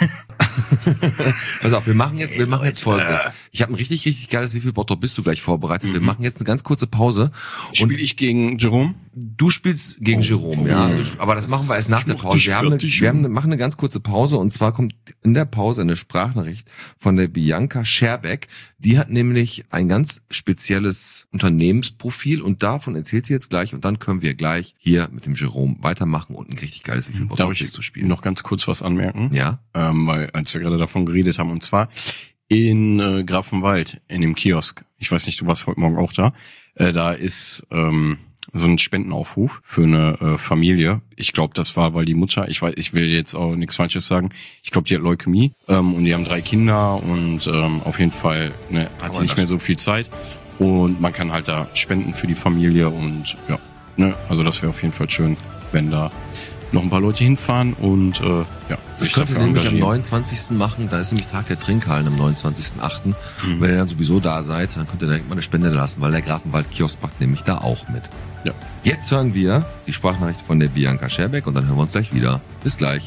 [SPEAKER 2] Pass auf, wir machen jetzt Folgendes. Ich habe ein richtig, richtig geiles, wie viel Bottrop bist du gleich vorbereitet? Wir machen jetzt eine ganz kurze Pause. Und
[SPEAKER 3] Spiele ich gegen Jerome?
[SPEAKER 2] du spielst gegen Jerome, ja. Aber das machen wir erst nach der Pause. Machen eine ganz kurze Pause und zwar kommt in der Pause eine Sprachnachricht von der Bianca Scherbeck. Die hat nämlich ein ganz spezielles Unternehmensprofil und davon erzählt sie jetzt gleich und dann können wir gleich hier mit dem Jerome weitermachen und ein richtig geiles, wie viel
[SPEAKER 3] Darf
[SPEAKER 2] Bottrop
[SPEAKER 3] ich
[SPEAKER 2] bist du spielen.
[SPEAKER 3] noch ganz kurz was anmerken?
[SPEAKER 2] Ja.
[SPEAKER 3] Weil als wir gerade davon geredet haben, und zwar in Grafenwald, in dem Kiosk. Ich weiß nicht, du warst heute Morgen auch da. Da ist so ein Spendenaufruf für eine Familie. Ich glaube, das war, weil die Mutter, ich will jetzt auch nichts Falsches sagen, ich glaube, die hat Leukämie und die haben 3 Kinder und auf jeden Fall hat die nicht mehr so viel Zeit. Und man kann halt da spenden für die Familie und ja, ne, also das wäre auf jeden Fall schön, wenn da noch ein paar Leute hinfahren und ja,
[SPEAKER 2] Das
[SPEAKER 3] sich
[SPEAKER 2] könnt ihr
[SPEAKER 3] dafür
[SPEAKER 2] nämlich am
[SPEAKER 3] engagieren.
[SPEAKER 2] 29. machen, da ist nämlich Tag der Trinkhallen am 29.8. Wenn ihr dann sowieso da seid, dann könnt ihr direkt mal eine Spende lassen, weil der Grafenwald Kiosk macht nämlich da auch mit.
[SPEAKER 3] Ja.
[SPEAKER 2] Jetzt hören wir die Sprachnachricht von der Bianca Scherbeck und dann hören wir uns gleich wieder. Bis gleich.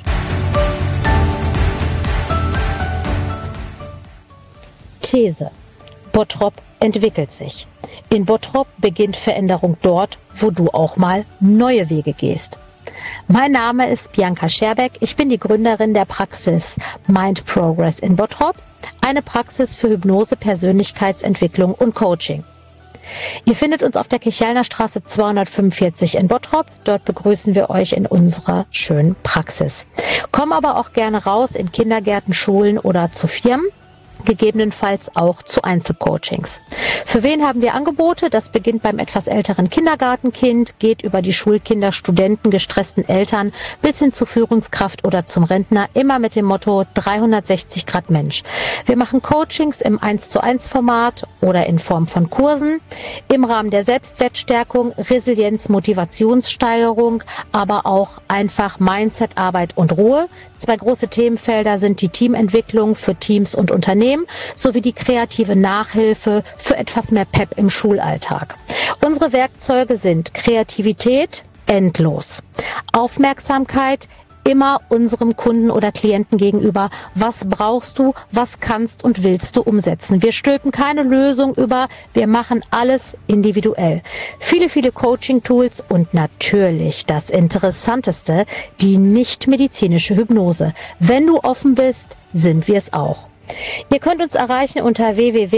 [SPEAKER 7] These. Bottrop entwickelt sich. In Bottrop beginnt Veränderung dort, wo du auch mal neue Wege gehst. Mein Name ist Bianca Scherbeck. Ich bin die Gründerin der Praxis Mind Progress in Bottrop, eine Praxis für Hypnose, Persönlichkeitsentwicklung und Coaching. Ihr findet uns auf der Kichelner Straße 245 in Bottrop. Dort begrüßen wir euch in unserer schönen Praxis. Komm aber auch gerne raus in Kindergärten, Schulen oder zu Firmen. gegebenenfalls auch zu Einzelcoachings. Für wen haben wir Angebote? Das beginnt beim etwas älteren Kindergartenkind, geht über die Schulkinder, Studenten, gestressten Eltern bis hin zur Führungskraft oder zum Rentner, immer mit dem Motto 360 Grad Mensch. Wir machen Coachings im 1:1 Format oder in Form von Kursen, im Rahmen der Selbstwertstärkung, Resilienz, Motivationssteigerung, aber auch einfach Mindset, Arbeit und Ruhe. 2 große Themenfelder sind die Teamentwicklung für Teams und Unternehmen sowie die kreative Nachhilfe für etwas mehr Pep im Schulalltag. Unsere Werkzeuge sind Kreativität, endlos. Aufmerksamkeit, immer unserem Kunden oder Klienten gegenüber. Was brauchst du, was kannst und willst du umsetzen? Wir stülpen keine Lösung über, wir machen alles individuell. Viele, viele Coaching-Tools und natürlich das Interessanteste, die nicht-medizinische Hypnose. Wenn du offen bist, sind wir es auch. Ihr könnt uns erreichen unter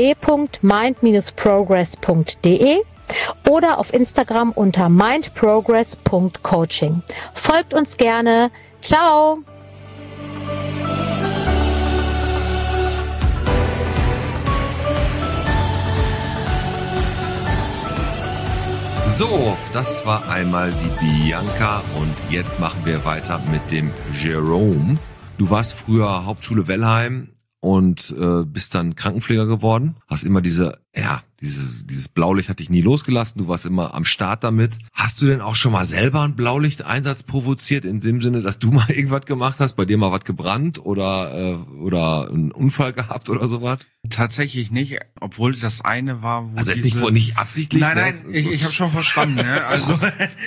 [SPEAKER 7] www.mind-progress.de oder auf Instagram unter mindprogress.coaching. Folgt uns gerne. Ciao!
[SPEAKER 2] So, das war einmal die Bianca und jetzt machen wir weiter mit dem Jerome. Du warst früher Hauptschule Wellheim und bist dann Krankenpfleger geworden. Hast immer dieses Blaulicht hat dich nie losgelassen. Du warst immer am Start damit. Hast du denn auch schon mal selber einen Blaulichteinsatz provoziert in dem Sinne, dass du mal irgendwas gemacht hast, bei dir mal was gebrannt oder einen Unfall gehabt oder sowas?
[SPEAKER 6] Tatsächlich nicht, obwohl das eine war, wo
[SPEAKER 2] also jetzt nicht absichtlich.
[SPEAKER 6] Nein, ich habe schon verstanden. Ne? Also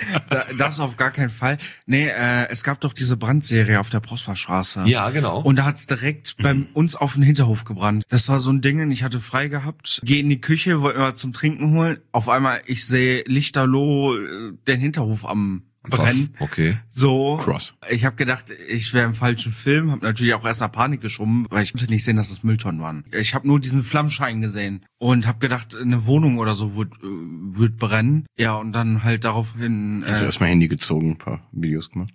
[SPEAKER 6] das auf gar keinen Fall. Nee, es gab doch diese Brandserie auf der Prosperstraße.
[SPEAKER 2] Ja, genau.
[SPEAKER 6] Und da hat's direkt bei uns auf den Hinterhof gebrannt. Das war so ein Ding, ich hatte frei gehabt, gehe in die Küche, wollte mir was zum Trinken holen. Auf einmal, ich sehe lichterloh den Hinterhof am Brennen.
[SPEAKER 2] Okay.
[SPEAKER 6] So.
[SPEAKER 3] Cross.
[SPEAKER 6] Ich habe gedacht, ich wäre im falschen Film, habe natürlich auch erst nach Panik geschoben, weil ich konnte nicht sehen, dass das Mülltonnen waren. Ich habe nur diesen Flammschein gesehen und habe gedacht, eine Wohnung oder so wird brennen. Ja, und dann halt daraufhin...
[SPEAKER 3] Hast du erstmal Handy gezogen, ein paar Videos gemacht?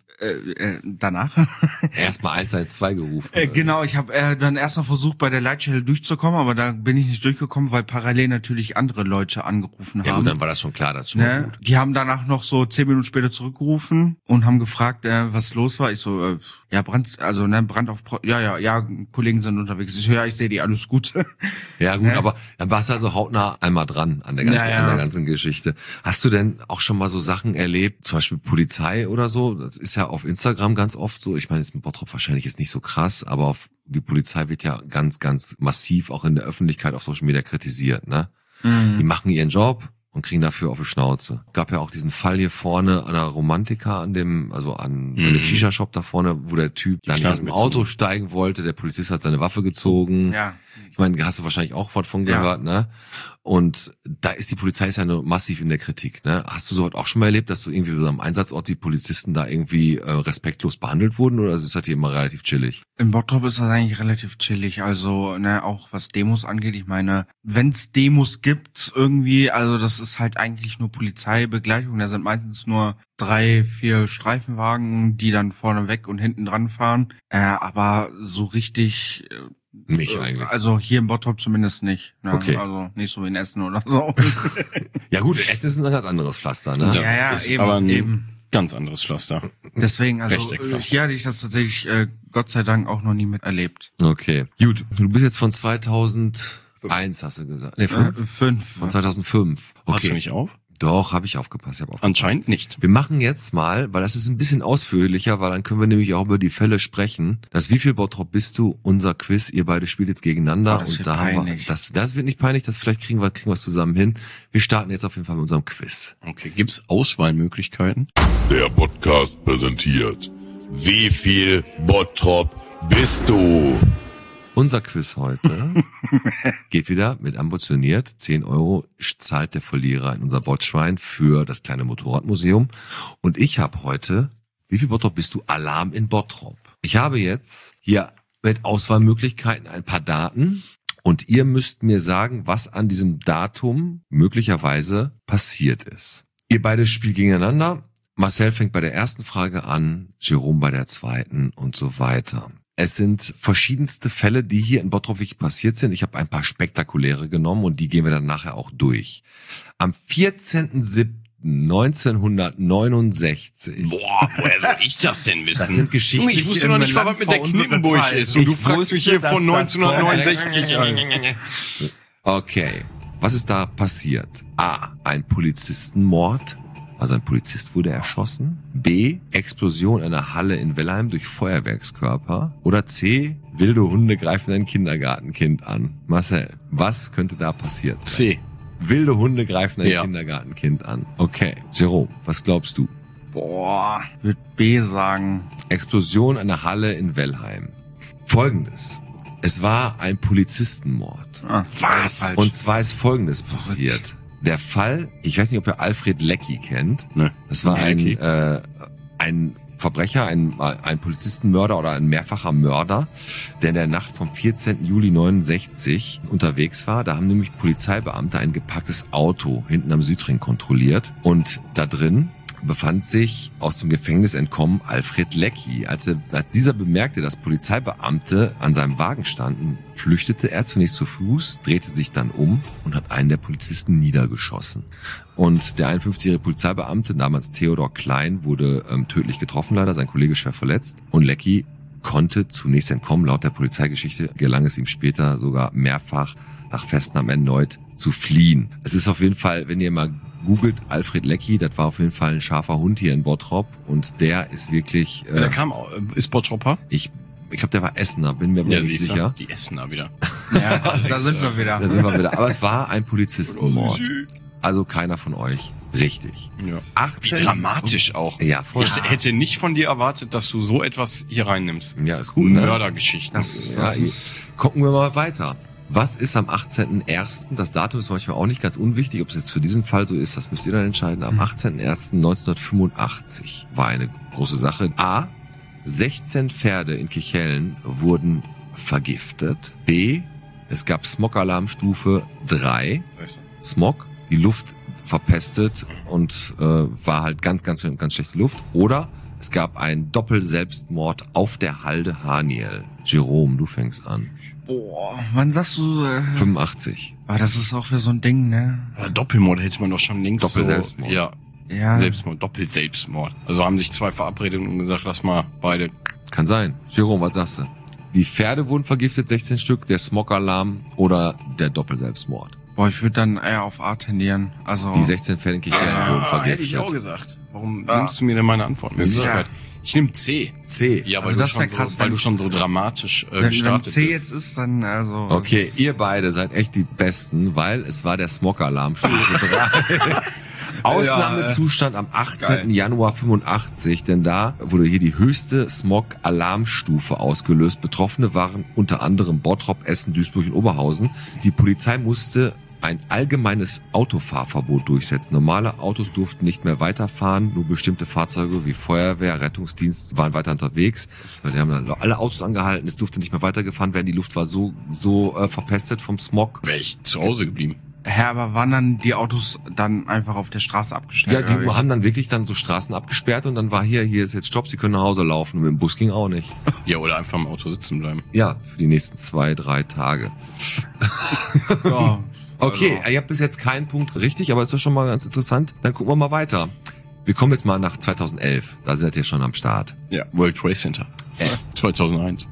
[SPEAKER 6] Danach.
[SPEAKER 2] Erstmal 112 gerufen.
[SPEAKER 6] Genau, ich habe dann erstmal versucht, bei der Leitstelle durchzukommen, aber da bin ich nicht durchgekommen, weil parallel natürlich andere Leute angerufen haben.
[SPEAKER 2] Ja gut, dann war das schon klar, das ist schon mal gut.
[SPEAKER 6] Die haben danach noch so 10 Minuten später zurückgerufen und haben gefragt, was los war. Ich so, Brand auf, Kollegen sind unterwegs. Ich so, ja, ich sehe die, alles gut.
[SPEAKER 2] Ja gut, aber dann warst du also hautnah einmal dran an der ganzen Geschichte. Hast du denn auch schon mal so Sachen erlebt, zum Beispiel Polizei oder so? Das ist ja auf Instagram ganz oft so. Ich meine, jetzt in Bottrop wahrscheinlich jetzt nicht so krass, aber die Polizei wird ja ganz, ganz massiv auch in der Öffentlichkeit auf Social Media kritisiert, ne? Mhm. Die machen ihren Job und kriegen dafür auf die Schnauze. Gab ja auch diesen Fall hier vorne an der Romantika, an dem Shisha-Shop da vorne, wo der Typ da nicht aus dem Auto steigen wollte. Der Polizist hat seine Waffe gezogen. Ja. Ich meine, hast du wahrscheinlich auch was von gehört, ne? Und da ist die Polizei ja nur massiv in der Kritik, ne? Hast du sowas auch schon mal erlebt, dass du irgendwie so am Einsatzort die Polizisten da irgendwie respektlos behandelt wurden, oder ist das hier immer relativ chillig?
[SPEAKER 6] In Bottrop ist das eigentlich relativ chillig, also auch was Demos angeht. Ich meine, wenn es Demos gibt irgendwie, also das ist halt eigentlich nur Polizeibegleitung. Da sind meistens nur 3-4 Streifenwagen, die dann vorne weg und hinten dran fahren. Aber so richtig
[SPEAKER 2] nicht eigentlich.
[SPEAKER 6] Also hier in Bottrop zumindest nicht. Ne?
[SPEAKER 2] Okay.
[SPEAKER 6] Also nicht so wie in Essen oder so.
[SPEAKER 2] Ja gut, Essen ist ein ganz anderes Pflaster, ne?
[SPEAKER 6] Ja,
[SPEAKER 3] ist
[SPEAKER 6] eben,
[SPEAKER 3] aber ein
[SPEAKER 6] eben.
[SPEAKER 3] Ganz anderes Pflaster.
[SPEAKER 6] Deswegen, also hier hatte ich das tatsächlich Gott sei Dank auch noch nie miterlebt.
[SPEAKER 2] Okay. Gut, du bist jetzt von 2001, hast du gesagt. Nee,
[SPEAKER 6] 5.
[SPEAKER 2] Von 2005. Okay.
[SPEAKER 3] Hast du nicht auf?
[SPEAKER 2] Doch, habe ich aufgepasst.
[SPEAKER 3] Anscheinend nicht.
[SPEAKER 2] Wir machen jetzt mal, weil das ist ein bisschen ausführlicher, weil dann können wir nämlich auch über die Fälle sprechen. Das Wie viel Bottrop bist du? Unser Quiz. Ihr beide spielt jetzt gegeneinander.
[SPEAKER 6] Das
[SPEAKER 2] und da haben wir, das wird nicht peinlich. Vielleicht kriegen wir es zusammen hin. Wir starten jetzt auf jeden Fall mit unserem Quiz.
[SPEAKER 3] Okay. Gibt's Auswahlmöglichkeiten?
[SPEAKER 8] Der Podcast präsentiert. Wie viel Bottrop bist du?
[SPEAKER 2] Unser Quiz heute geht wieder mit ambitioniert. 10 € zahlt der Verlierer in unser Botschwein für das kleine Motorradmuseum. Und ich habe heute, wie viel Bottrop bist du? Alarm in Bottrop. Ich habe jetzt hier mit Auswahlmöglichkeiten ein paar Daten und ihr müsst mir sagen, was an diesem Datum möglicherweise passiert ist. Ihr beide spielt gegeneinander. Marcel fängt bei der ersten Frage an, Jerome bei der zweiten und so weiter. Es sind verschiedenste Fälle, die hier in Bottrop wirklich passiert sind. Ich habe ein paar spektakuläre genommen und die gehen wir dann nachher auch durch. Am 14.07.1969.
[SPEAKER 3] Boah, woher soll ich das denn wissen?
[SPEAKER 2] Das sind Geschichten.
[SPEAKER 3] Ich wusste noch nicht mal, was mit der Kniepenburg ist. Und du fragst mich hier von 1969.
[SPEAKER 2] Okay, was ist da passiert? A, ein Polizistenmord. Also ein Polizist wurde erschossen. B, Explosion einer Halle in Wellheim durch Feuerwerkskörper. Oder C, wilde Hunde greifen ein Kindergartenkind an. Marcel, was könnte da passiert sein?
[SPEAKER 3] C.
[SPEAKER 2] Wilde Hunde greifen ein Kindergartenkind an. Okay, Jerome, was glaubst du?
[SPEAKER 6] Boah, würde B sagen.
[SPEAKER 2] Explosion einer Halle in Wellheim. Folgendes. Es war ein Polizistenmord.
[SPEAKER 6] Was?
[SPEAKER 2] Und zwar ist Folgendes passiert. Der Fall, ich weiß nicht, ob ihr Alfred Leckie kennt.
[SPEAKER 3] Ne.
[SPEAKER 2] Das war
[SPEAKER 3] Nee,
[SPEAKER 2] ein Verbrecher, ein Polizistenmörder oder ein mehrfacher Mörder, der in der Nacht vom 14. Juli 69 unterwegs war. Da haben nämlich Polizeibeamte ein gepacktes Auto hinten am Südring kontrolliert. Und da drin befand sich aus dem Gefängnis entkommen Alfred Leckie. Als dieser bemerkte, dass Polizeibeamte an seinem Wagen standen, flüchtete er zunächst zu Fuß, drehte sich dann um und hat einen der Polizisten niedergeschossen. Und der 51-jährige Polizeibeamte, namens Theodor Klein, wurde tödlich getroffen leider, sein Kollege schwer verletzt. Und Leckie konnte zunächst entkommen. Laut der Polizeigeschichte gelang es ihm später sogar mehrfach nach Festnahmen erneut zu fliehen. Es ist auf jeden Fall, wenn ihr mal googelt, Alfred Leckie, das war auf jeden Fall ein scharfer Hund hier in Bottrop und der ist wirklich...
[SPEAKER 3] Der kam, ist Bottropper?
[SPEAKER 2] Ich glaube, der war Essener, bin mir aber nicht sicher.
[SPEAKER 3] Die Essener wieder.
[SPEAKER 6] Ja, da sind wir wieder.
[SPEAKER 2] Da sind wir wieder. Aber es war ein Polizistenmord. Also keiner von euch. Richtig.
[SPEAKER 3] Ja.
[SPEAKER 2] 18
[SPEAKER 3] Wie dramatisch auch.
[SPEAKER 2] Ja, voll.
[SPEAKER 3] Ich hätte nicht von dir erwartet, dass du so etwas hier reinnimmst.
[SPEAKER 2] Ja, ist gut, ne?
[SPEAKER 3] Mördergeschichten.
[SPEAKER 2] Gucken wir mal weiter. Was ist am 18.01.? Das Datum ist manchmal auch nicht ganz unwichtig. Ob es jetzt für diesen Fall so ist, das müsst ihr dann entscheiden. Am 18.01.1985 war eine große Sache. A, 16 Pferde in Kichellen wurden vergiftet. B, es gab Smog-Alarmstufe 3. Smog, die Luft verpestet und war halt ganz schlechte Luft. Oder es gab einen Doppelselbstmord auf der Halde Haniel. Jerome, du fängst an.
[SPEAKER 6] Boah, wann sagst du?
[SPEAKER 2] 85.
[SPEAKER 6] Aber das ist auch für so ein Ding, ne?
[SPEAKER 3] Aber Doppelmord hätte man doch schon längst
[SPEAKER 2] Doppelselbstmord.
[SPEAKER 3] Ja. Selbstmord, Doppelselbstmord. Also haben sich zwei verabredet und gesagt, lass mal beide.
[SPEAKER 2] Kann sein. Jerome, was sagst du? Die Pferde wurden vergiftet, 16 Stück, der Smog-Alarm oder der Doppelselbstmord?
[SPEAKER 6] Boah, ich würde dann eher auf A tendieren. Also
[SPEAKER 2] Die 16 Pferde in Kichellen wurden vergiftet.
[SPEAKER 3] Hätte ich auch gesagt. Warum nimmst du mir denn meine Antwort? Ich nehme C.
[SPEAKER 2] C.
[SPEAKER 3] Ja, weil,
[SPEAKER 6] Also
[SPEAKER 3] du,
[SPEAKER 6] das wär
[SPEAKER 3] schon
[SPEAKER 6] krass,
[SPEAKER 3] so, weil
[SPEAKER 6] wenn-
[SPEAKER 3] du schon so dramatisch
[SPEAKER 6] wenn
[SPEAKER 3] gestartet
[SPEAKER 6] C
[SPEAKER 3] bist.
[SPEAKER 6] jetzt ist, dann also.
[SPEAKER 2] Okay,
[SPEAKER 6] das ist-
[SPEAKER 2] ihr beide seid echt die Besten, weil es war der Smog-Alarm Stufe 3. Ausnahmezustand am 18.
[SPEAKER 6] Geil.
[SPEAKER 2] Januar 85, denn da wurde hier die höchste Smog-Alarmstufe ausgelöst. Betroffene waren unter anderem Bottrop, Essen, Duisburg und Oberhausen. Die Polizei musste ein allgemeines Autofahrverbot durchsetzen. Normale Autos durften nicht mehr weiterfahren, nur bestimmte Fahrzeuge wie Feuerwehr, Rettungsdienst waren weiter unterwegs. Die haben dann alle Autos angehalten, es durfte nicht mehr weitergefahren werden, die Luft war so verpestet vom Smog.
[SPEAKER 3] Wäre ich zu Hause geblieben.
[SPEAKER 6] Hä, aber waren dann die Autos dann einfach auf der Straße
[SPEAKER 2] Ja,
[SPEAKER 6] abgestellt?
[SPEAKER 2] die
[SPEAKER 6] oder wie?
[SPEAKER 2] haben dann wirklich dann so Straßen abgesperrt und dann war hier ist jetzt Stopp, Sie können nach Hause laufen. Und mit dem Bus ging auch nicht.
[SPEAKER 3] Ja, oder einfach im Auto sitzen bleiben.
[SPEAKER 2] Ja, für die nächsten 2-3 Tage.
[SPEAKER 6] Ja.
[SPEAKER 2] Okay, ihr habt bis jetzt keinen Punkt richtig, aber ist doch schon mal ganz interessant. Dann gucken wir mal weiter. Wir kommen jetzt mal nach 2011. Da seid ihr schon am Start.
[SPEAKER 3] Ja, World Trade Center. 2001.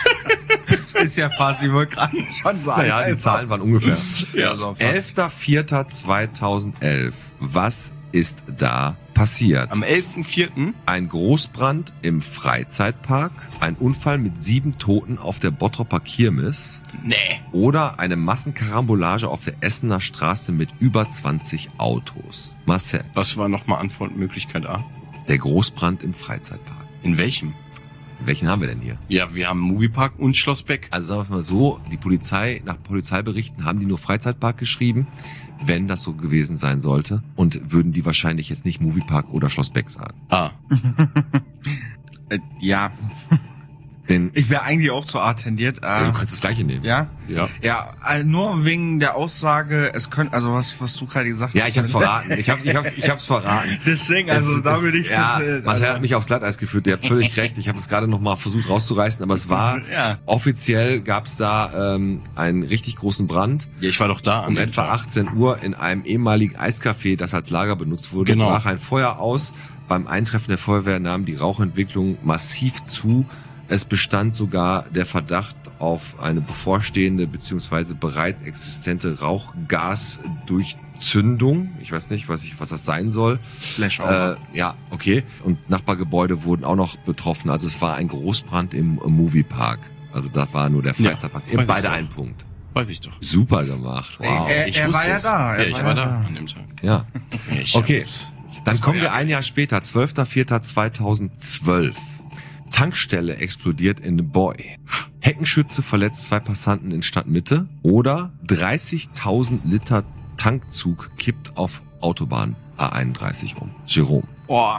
[SPEAKER 6] Ist ja fast, ich wollte gerade schon sagen.
[SPEAKER 2] Naja, die Zahlen waren ungefähr.
[SPEAKER 6] Ja, also fast.
[SPEAKER 2] 11.04.2011. Was ist da passiert?
[SPEAKER 3] Am 11.04.
[SPEAKER 2] Ein Großbrand im Freizeitpark, ein Unfall mit 7 Toten auf der Bottroper Kirmes
[SPEAKER 3] Nee.
[SPEAKER 2] oder eine Massenkarambolage auf der Essener Straße mit über 20 Autos. Marcel,
[SPEAKER 3] Was war nochmal Antwortmöglichkeit A?
[SPEAKER 2] der Großbrand im Freizeitpark.
[SPEAKER 3] In welchem?
[SPEAKER 2] Welchen haben wir denn hier?
[SPEAKER 3] Ja, wir haben Moviepark und Schlossbeck.
[SPEAKER 2] Also sagen wir mal so, die Polizei, nach Polizeiberichten haben die nur Freizeitpark geschrieben, wenn das so gewesen sein sollte. Und würden die wahrscheinlich jetzt nicht Moviepark oder Schloss Beck sagen.
[SPEAKER 3] A.
[SPEAKER 6] Ja. Ich wäre eigentlich auch zu A tendiert.
[SPEAKER 2] Ja, du kannst das Gleiche nehmen.
[SPEAKER 6] Ja?
[SPEAKER 3] Ja.
[SPEAKER 6] Ja, nur wegen der Aussage, es könnte, also was du gerade gesagt hast.
[SPEAKER 2] Ja, ich hab's verraten. Ich hab's verraten.
[SPEAKER 6] Deswegen, also da würde ich...
[SPEAKER 2] Ja,
[SPEAKER 6] das,
[SPEAKER 2] Marcel hat mich aufs Glatteis geführt. Ihr habt völlig recht. Ich habe es gerade noch mal versucht rauszureißen, aber es war offiziell gab's da einen richtig großen Brand.
[SPEAKER 3] Ja, ich war doch da.
[SPEAKER 2] Um etwa 18 Uhr in einem ehemaligen Eiscafé, das als Lager benutzt wurde,
[SPEAKER 3] Genau.
[SPEAKER 2] brach ein Feuer aus. Beim Eintreffen der Feuerwehr nahm die Rauchentwicklung massiv zu. Es bestand sogar der Verdacht auf eine bevorstehende bzw. bereits existente Rauchgasdurchzündung. Ich weiß nicht, was das sein soll.
[SPEAKER 6] Flash-Over.
[SPEAKER 2] Ja, okay. Und Nachbargebäude wurden auch noch betroffen. Also es war ein Großbrand im Moviepark. Also da war nur der Freizeitpark.
[SPEAKER 3] weiß
[SPEAKER 2] Beide
[SPEAKER 3] ich
[SPEAKER 2] einen Punkt.
[SPEAKER 3] Weiß ich doch.
[SPEAKER 2] Super gemacht. Wow.
[SPEAKER 6] Er war ja da.
[SPEAKER 3] Ja, ich war da an dem Tag.
[SPEAKER 2] Ja.
[SPEAKER 3] Ich
[SPEAKER 2] Okay.
[SPEAKER 3] hab's-
[SPEAKER 2] Dann kommen wir ein Jahr später, 12.04.2012. Tankstelle explodiert in Boy. Heckenschütze verletzt 2 Passanten in Stadtmitte. Oder 30.000 Liter Tankzug kippt auf Autobahn A31 um. Jerome.
[SPEAKER 6] Boah,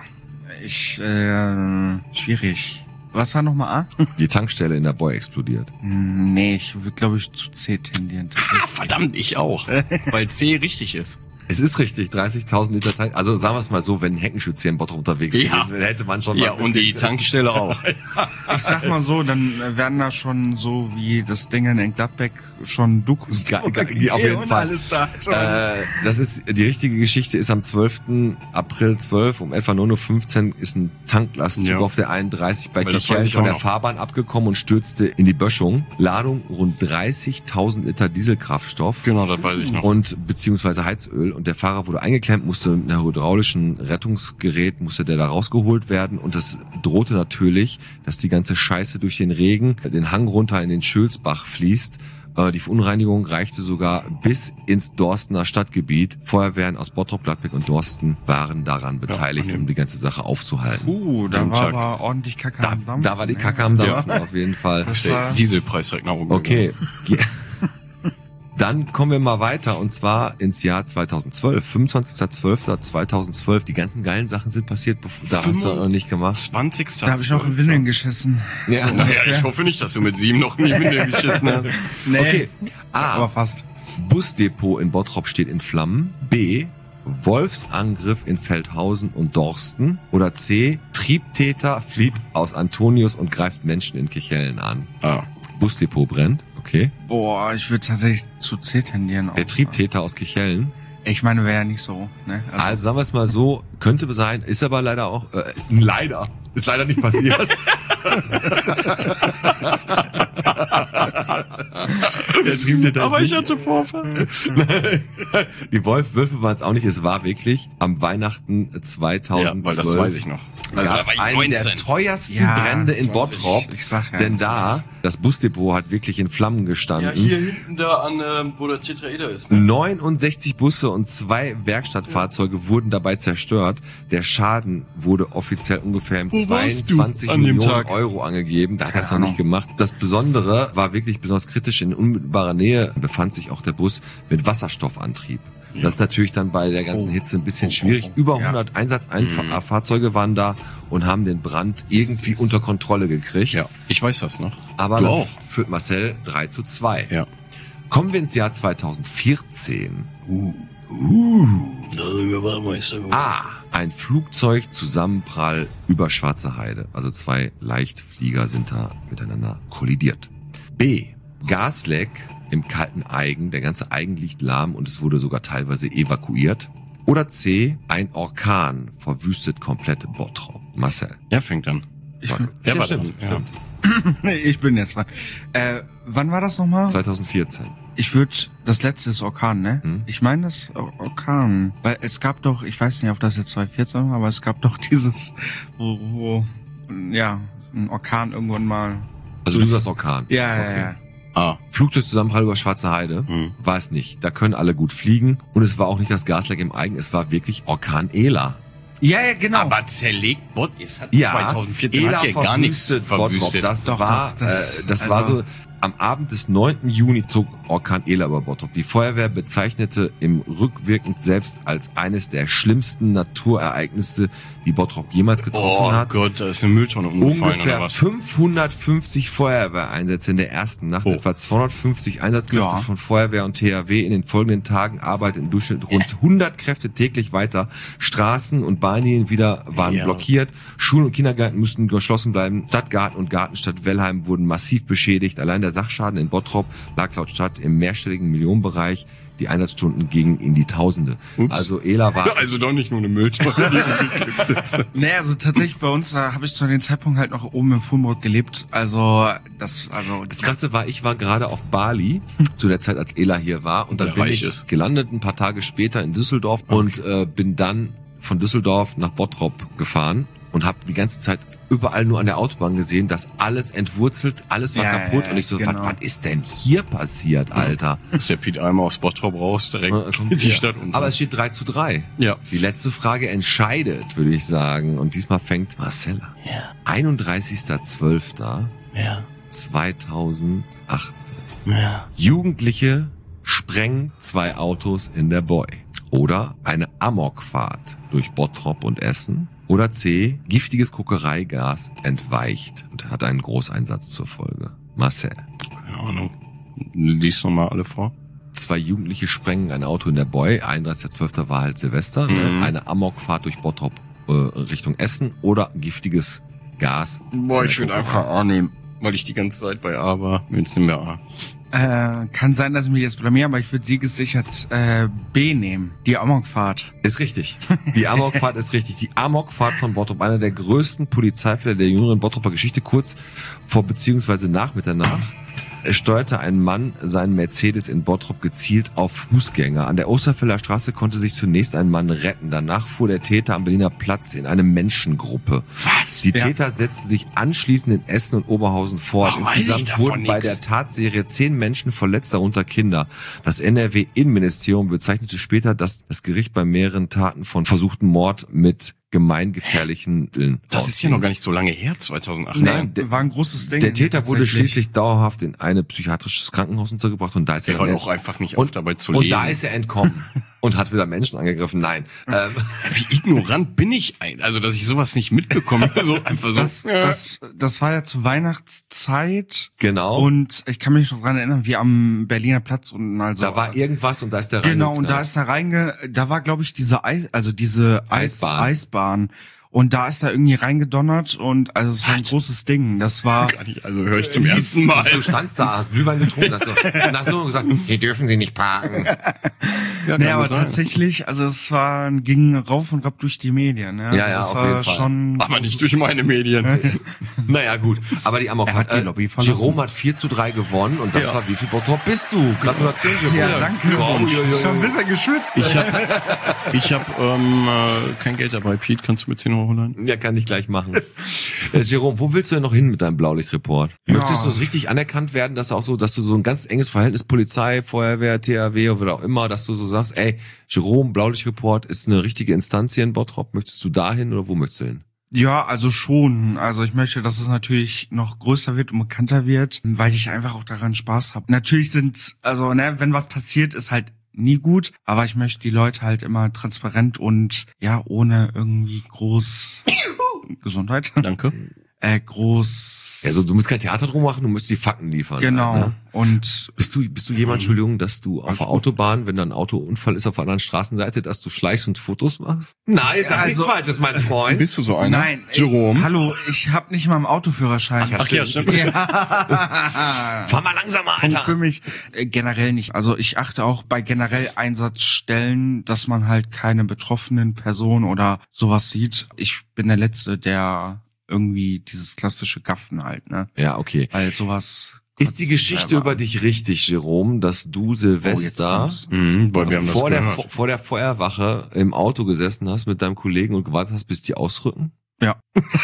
[SPEAKER 6] schwierig. Was war nochmal A?
[SPEAKER 2] Die Tankstelle in der Boy explodiert.
[SPEAKER 6] Nee, ich würde, glaube ich, zu C tendieren.
[SPEAKER 3] Ah, verdammt, ich auch. Weil C richtig ist.
[SPEAKER 2] Es ist richtig, 30.000 Liter Tank. Also sagen wir es mal so, wenn ein Heckenschütze hier in Bottrop unterwegs
[SPEAKER 3] Ja.
[SPEAKER 2] gewesen wäre, hätte man schon
[SPEAKER 3] Ja,
[SPEAKER 2] mal
[SPEAKER 3] und die Tankstelle auch.
[SPEAKER 6] Ich sag mal so, dann werden da schon so wie das Ding in Gladbeck schon Dokus
[SPEAKER 2] Auf jeden Fall.
[SPEAKER 6] alles da schon.
[SPEAKER 2] Das ist, die richtige Geschichte ist am 12. April 12 um etwa 9.15 Uhr ist ein Tanklastzug
[SPEAKER 3] Ja.
[SPEAKER 2] auf der 31 bei
[SPEAKER 3] Weil das
[SPEAKER 2] Kichellen
[SPEAKER 3] weiß ich
[SPEAKER 2] von
[SPEAKER 3] auch
[SPEAKER 2] der
[SPEAKER 3] noch.
[SPEAKER 2] Fahrbahn abgekommen und stürzte in die Böschung. Ladung rund 30.000 Liter Dieselkraftstoff.
[SPEAKER 3] Genau, das weiß ich noch.
[SPEAKER 2] Und beziehungsweise Heizöl, und der Fahrer wurde eingeklemmt, musste mit einem hydraulischen Rettungsgerät, musste der da rausgeholt werden, und das drohte natürlich, dass die ganze Scheiße durch den Regen den Hang runter in den Schülsbach fließt. Die Verunreinigung reichte sogar bis ins Dorstener Stadtgebiet. Feuerwehren aus Bottrop, Gladbeck und Dorsten waren daran beteiligt,
[SPEAKER 3] okay.
[SPEAKER 2] um die ganze Sache aufzuhalten.
[SPEAKER 6] Da
[SPEAKER 3] Am
[SPEAKER 6] war
[SPEAKER 3] Tag.
[SPEAKER 6] aber ordentlich Kacke am Dampf.
[SPEAKER 2] Da war die Kacke am Dampfen, auf jeden Fall.
[SPEAKER 6] Das
[SPEAKER 3] Der
[SPEAKER 6] war-
[SPEAKER 3] Dieselpreis direkt nach oben.
[SPEAKER 2] Okay. Dann kommen wir mal weiter, und zwar ins Jahr 2012. 25.12.2012. Die ganzen geilen Sachen sind passiert, da hast du noch nicht gemacht.
[SPEAKER 3] 20.
[SPEAKER 6] Da habe ich noch in Windeln geschissen.
[SPEAKER 2] Ja.
[SPEAKER 3] Naja, ich hoffe nicht, dass du mit 7 noch nicht mit dem geschissen hast.
[SPEAKER 6] Nee.
[SPEAKER 2] Okay.
[SPEAKER 6] Aber
[SPEAKER 2] A.
[SPEAKER 6] fast.
[SPEAKER 2] Busdepot in Bottrop steht in Flammen. B. Wolfsangriff in Feldhausen und Dorsten. Oder C. Triebtäter flieht aus Antonius und greift Menschen in Kichellen an.
[SPEAKER 3] Ah.
[SPEAKER 2] Busdepot brennt. Okay.
[SPEAKER 6] Boah, ich würde tatsächlich zu C tendieren.
[SPEAKER 2] Der Triebtäter aus Kichellen.
[SPEAKER 6] Ich meine, wäre ja nicht so. Ne?
[SPEAKER 2] Also sagen wir es mal so, könnte sein, ist aber leider auch, ist leider nicht passiert. Der Triebtäter
[SPEAKER 3] Aber
[SPEAKER 2] ist
[SPEAKER 3] ich
[SPEAKER 2] nicht,
[SPEAKER 3] hatte Vorfall.
[SPEAKER 2] die Wölfe waren es auch nicht, es war wirklich am Weihnachten 2012.
[SPEAKER 3] Ja, weil das weiß ich noch. Also,
[SPEAKER 2] gab
[SPEAKER 3] da
[SPEAKER 2] es
[SPEAKER 3] war ich
[SPEAKER 2] einen der
[SPEAKER 3] 19.
[SPEAKER 2] teuersten
[SPEAKER 6] Ja,
[SPEAKER 2] Brände in
[SPEAKER 3] 20.
[SPEAKER 2] Bottrop.
[SPEAKER 6] Ich sag ja.
[SPEAKER 2] Denn da, das Busdepot hat wirklich in Flammen gestanden.
[SPEAKER 3] hinten da an, wo der Tetraeder ist. Ne?
[SPEAKER 2] 69 Busse und 2 Werkstattfahrzeuge wurden dabei zerstört. Der Schaden wurde offiziell ungefähr im
[SPEAKER 3] Wo warst du
[SPEAKER 2] 22
[SPEAKER 3] an dem
[SPEAKER 2] Millionen
[SPEAKER 3] Tag?
[SPEAKER 2] Euro angegeben. Da hat er es noch
[SPEAKER 6] Keine
[SPEAKER 2] nicht gemacht. Das Besondere war wirklich besonders kritisch. In unmittelbarer Nähe befand sich auch der Bus mit Wasserstoffantrieb. Das ist natürlich dann bei der ganzen Hitze ein bisschen schwierig. Über 100 Einsatzfahrzeuge waren da und haben den Brand irgendwie unter Kontrolle gekriegt.
[SPEAKER 3] Ja, ich weiß das noch.
[SPEAKER 2] Aber
[SPEAKER 3] du
[SPEAKER 2] dann
[SPEAKER 3] auch.
[SPEAKER 2] führt Marcel 3:2.
[SPEAKER 3] Ja.
[SPEAKER 2] Kommen wir ins Jahr 2014. Ein Flugzeugzusammenprall über Schwarze Heide. Also 2 Leichtflieger sind da miteinander kollidiert. B. Gasleck im kalten Aigen. Der ganze Aigen liegt lahm und es wurde sogar teilweise evakuiert. Oder C. Ein Orkan verwüstet komplett Bottrop. Marcel.
[SPEAKER 3] Er fängt an.
[SPEAKER 2] Der
[SPEAKER 3] war
[SPEAKER 2] stimmt.
[SPEAKER 3] dran.
[SPEAKER 6] Ich bin jetzt dran. Wann war das nochmal?
[SPEAKER 2] 2014.
[SPEAKER 6] Ich würde, das letzte ist Orkan, ne?
[SPEAKER 2] Hm.
[SPEAKER 6] Ich meine das Orkan. Weil es gab doch, ich weiß nicht, ob das jetzt 2014 war, aber es gab doch dieses, wo ja, ein Orkan irgendwann mal.
[SPEAKER 2] Also du sagst Orkan.
[SPEAKER 6] Ja,
[SPEAKER 2] Okay.
[SPEAKER 6] ja.
[SPEAKER 3] Ah.
[SPEAKER 2] Flugzeugzusammenprall über Schwarze Heide war es nicht. Da können alle gut fliegen. Und es war auch nicht das Gasleck im Aigen, es war wirklich Orkan Ela.
[SPEAKER 6] Ja, ja,
[SPEAKER 3] Aber zerlegt Bot, es hat
[SPEAKER 2] Ja,
[SPEAKER 3] 2014
[SPEAKER 2] Ela
[SPEAKER 3] hat hier gar nichts
[SPEAKER 2] verwüstet Bottrop.
[SPEAKER 3] verwüstet.
[SPEAKER 2] Das
[SPEAKER 6] Doch,
[SPEAKER 2] war,
[SPEAKER 6] doch, das-
[SPEAKER 2] das war
[SPEAKER 6] also-
[SPEAKER 2] so, am Abend des 9. Juni zog Orkan Ela über Bottrop. Die Feuerwehr bezeichnete im rückwirkend selbst als eines der schlimmsten Naturereignisse, die Bottrop jemals getroffen hat.
[SPEAKER 3] Oh Gott, da ist eine Mülltonne umgefallen
[SPEAKER 2] Ungefähr
[SPEAKER 3] oder was?
[SPEAKER 2] 550 Feuerwehreinsätze in der ersten Nacht, etwa 250 Einsatzkräfte von Feuerwehr und THW. In den folgenden Tagen arbeiteten im Durchschnitt rund 100 Kräfte täglich weiter. Straßen und Bahnlinien wieder waren blockiert. Schulen und Kindergärten mussten geschlossen bleiben. Stadtgarten und Gartenstadt Wellheim wurden massiv beschädigt. Allein der Sachschaden in Bottrop lag laut Stadt im mehrstelligen Millionenbereich. Die Einsatzstunden gingen in die Tausende. Also Ela war...
[SPEAKER 3] Also doch nicht nur eine Mülltonne, die umgekippt ist.
[SPEAKER 6] Nee, also tatsächlich bei uns, da habe ich zu dem Zeitpunkt halt noch oben im Fulmrock gelebt. Also das
[SPEAKER 2] Krasse war, ich war gerade auf Bali zu der Zeit, als Ela hier war, und dann bin ich gelandet ein paar Tage später in Düsseldorf und bin dann von Düsseldorf nach Bottrop gefahren und habe die ganze Zeit überall nur an der Autobahn gesehen, dass alles entwurzelt, alles war kaputt und ich so, was ist denn hier passiert, Alter?
[SPEAKER 3] Ist der Piet einmal aus Bottrop raus, direkt in die Stadt unter.
[SPEAKER 2] Aber es steht 3:3.
[SPEAKER 3] Ja.
[SPEAKER 2] Die letzte Frage entscheidet, würde ich sagen, und diesmal fängt Marcel an. Ja. 31.12. Ja. 2018. Ja. Jugendliche sprengen 2 Autos in der Boy. Oder eine Amokfahrt durch Bottrop und Essen. Oder C, giftiges Kokereigas entweicht und hat einen Großeinsatz zur Folge. Marcel.
[SPEAKER 3] Keine Ahnung. Lies nochmal alle vor.
[SPEAKER 2] 2 Jugendliche sprengen ein Auto in der Boy. 31.12. war halt Silvester. Eine Amokfahrt durch Bottrop Richtung Essen oder giftiges Gas.
[SPEAKER 3] Boah, ich würde einfach A nehmen, weil ich die ganze Zeit bei A war. Jetzt nehmen wir A.
[SPEAKER 6] Kann sein, dass ich mich jetzt blamiere, aber ich würde siegessichert B nehmen. Die Amokfahrt.
[SPEAKER 2] Ist richtig. Die Amokfahrt ist richtig. Die Amokfahrt von Bottrop, einer der größten Polizeifälle der jüngeren Bottroper Geschichte, kurz vor beziehungsweise nach Mitternacht. Es steuerte ein Mann seinen Mercedes in Bottrop gezielt auf Fußgänger. An der Osterfelder Straße konnte sich zunächst ein Mann retten. Danach fuhr der Täter am Berliner Platz in eine Menschengruppe. Was? Die Täter setzten sich anschließend in Essen und Oberhausen fort. Insgesamt wurden bei der Tatserie 10 Menschen verletzt, darunter Kinder. Das NRW-Innenministerium bezeichnete später das Gericht bei mehreren Taten von versuchten Mord mit gemeingefährlichen Mitteln.
[SPEAKER 3] Das ist ja noch gar nicht so lange her, 2008.
[SPEAKER 6] Nein, war ein großes Ding.
[SPEAKER 2] Der Täter wurde schließlich dauerhaft in ein psychiatrisches Krankenhaus untergebracht und da ist
[SPEAKER 3] er hört auch einfach nicht auf, dabei zu lesen.
[SPEAKER 2] Und da ist er entkommen und hat wieder Menschen angegriffen. Nein.
[SPEAKER 3] Wie ignorant bin ich eigentlich? Also, dass ich sowas nicht mitbekomme. So einfach so.
[SPEAKER 6] Das war ja zur Weihnachtszeit.
[SPEAKER 2] Genau.
[SPEAKER 6] Und ich kann mich noch dran erinnern, wie am Berliner Platz unten, also.
[SPEAKER 2] Da war irgendwas und da ist der
[SPEAKER 6] Genau, und da ist er da war, glaube ich, diese Eisbahn. Und da ist er irgendwie reingedonnert und also es war ein großes Ding. Das war...
[SPEAKER 3] Also höre ich zum ersten Mal.
[SPEAKER 2] Du standst da, hast Glühwein getrunken und hast so gesagt, hier dürfen Sie nicht parken.
[SPEAKER 6] Nee, aber tatsächlich, also es ging rauf und rauf durch die Medien. Ja,
[SPEAKER 2] ja,
[SPEAKER 6] das
[SPEAKER 2] auf
[SPEAKER 6] war
[SPEAKER 2] jeden Fall.
[SPEAKER 6] Schon
[SPEAKER 3] aber nicht durch meine Medien.
[SPEAKER 2] Naja, gut. Aber die Amokfahrt. Jerome hat 4:3 gewonnen und das war, wie viel Bottrop bist du? Gratulation, Jerome.
[SPEAKER 6] Ja, danke. Schon ein bisschen geschwitzt.
[SPEAKER 3] Ich hab kein Geld dabei. Pete, kannst du mir 10 Euro holen?
[SPEAKER 2] Ja, kann ich gleich machen. Jerome, wo willst du denn noch hin mit deinem Blaulichtreport? Möchtest du so richtig anerkannt werden, dass du so ein ganz enges Verhältnis Polizei, Feuerwehr, THW oder auch immer, dass du so sagst, ey, Jerome, Blaulichtreport ist eine richtige Instanz hier in Bottrop. Möchtest du dahin oder wo möchtest du hin?
[SPEAKER 6] Ja, also schon. Also ich möchte, dass es natürlich noch größer wird und bekannter wird, weil ich einfach auch daran Spaß habe. Natürlich wenn was passiert, ist halt nie gut, aber ich möchte die Leute halt immer transparent und ja, ohne irgendwie groß Gesundheit.
[SPEAKER 3] Danke.
[SPEAKER 2] Also du musst kein Theater drum machen, du musst die Fakten liefern.
[SPEAKER 6] Genau.
[SPEAKER 2] Halt, ne?
[SPEAKER 6] Und
[SPEAKER 2] bist du jemand, Entschuldigung, dass du auf der Autobahn, wenn da ein Autounfall ist auf der anderen Straßenseite, dass du schleichst und Fotos machst? Nein, sag nichts Falsches, mein Freund.
[SPEAKER 3] Bist du so einer?
[SPEAKER 6] Nein.
[SPEAKER 3] Jerome?
[SPEAKER 6] Hallo, ich habe nicht mal einen Autoführerschein.
[SPEAKER 3] Ach ja, stimmt.
[SPEAKER 2] Ja. Fahr mal langsamer, Alter.
[SPEAKER 6] Und für mich generell nicht. Also ich achte auch bei generell Einsatzstellen, dass man halt keine betroffenen Personen oder sowas sieht. Ich bin der Letzte, der irgendwie dieses klassische Gaffen halt, ne?
[SPEAKER 2] Ja, okay.
[SPEAKER 6] Weil sowas...
[SPEAKER 2] Ist die Geschichte über dich richtig, Jerome, dass du Silvester
[SPEAKER 3] weil wir haben
[SPEAKER 2] vor der Feuerwache im Auto gesessen hast mit deinem Kollegen und gewartet hast, bis die ausrücken?
[SPEAKER 6] Ja.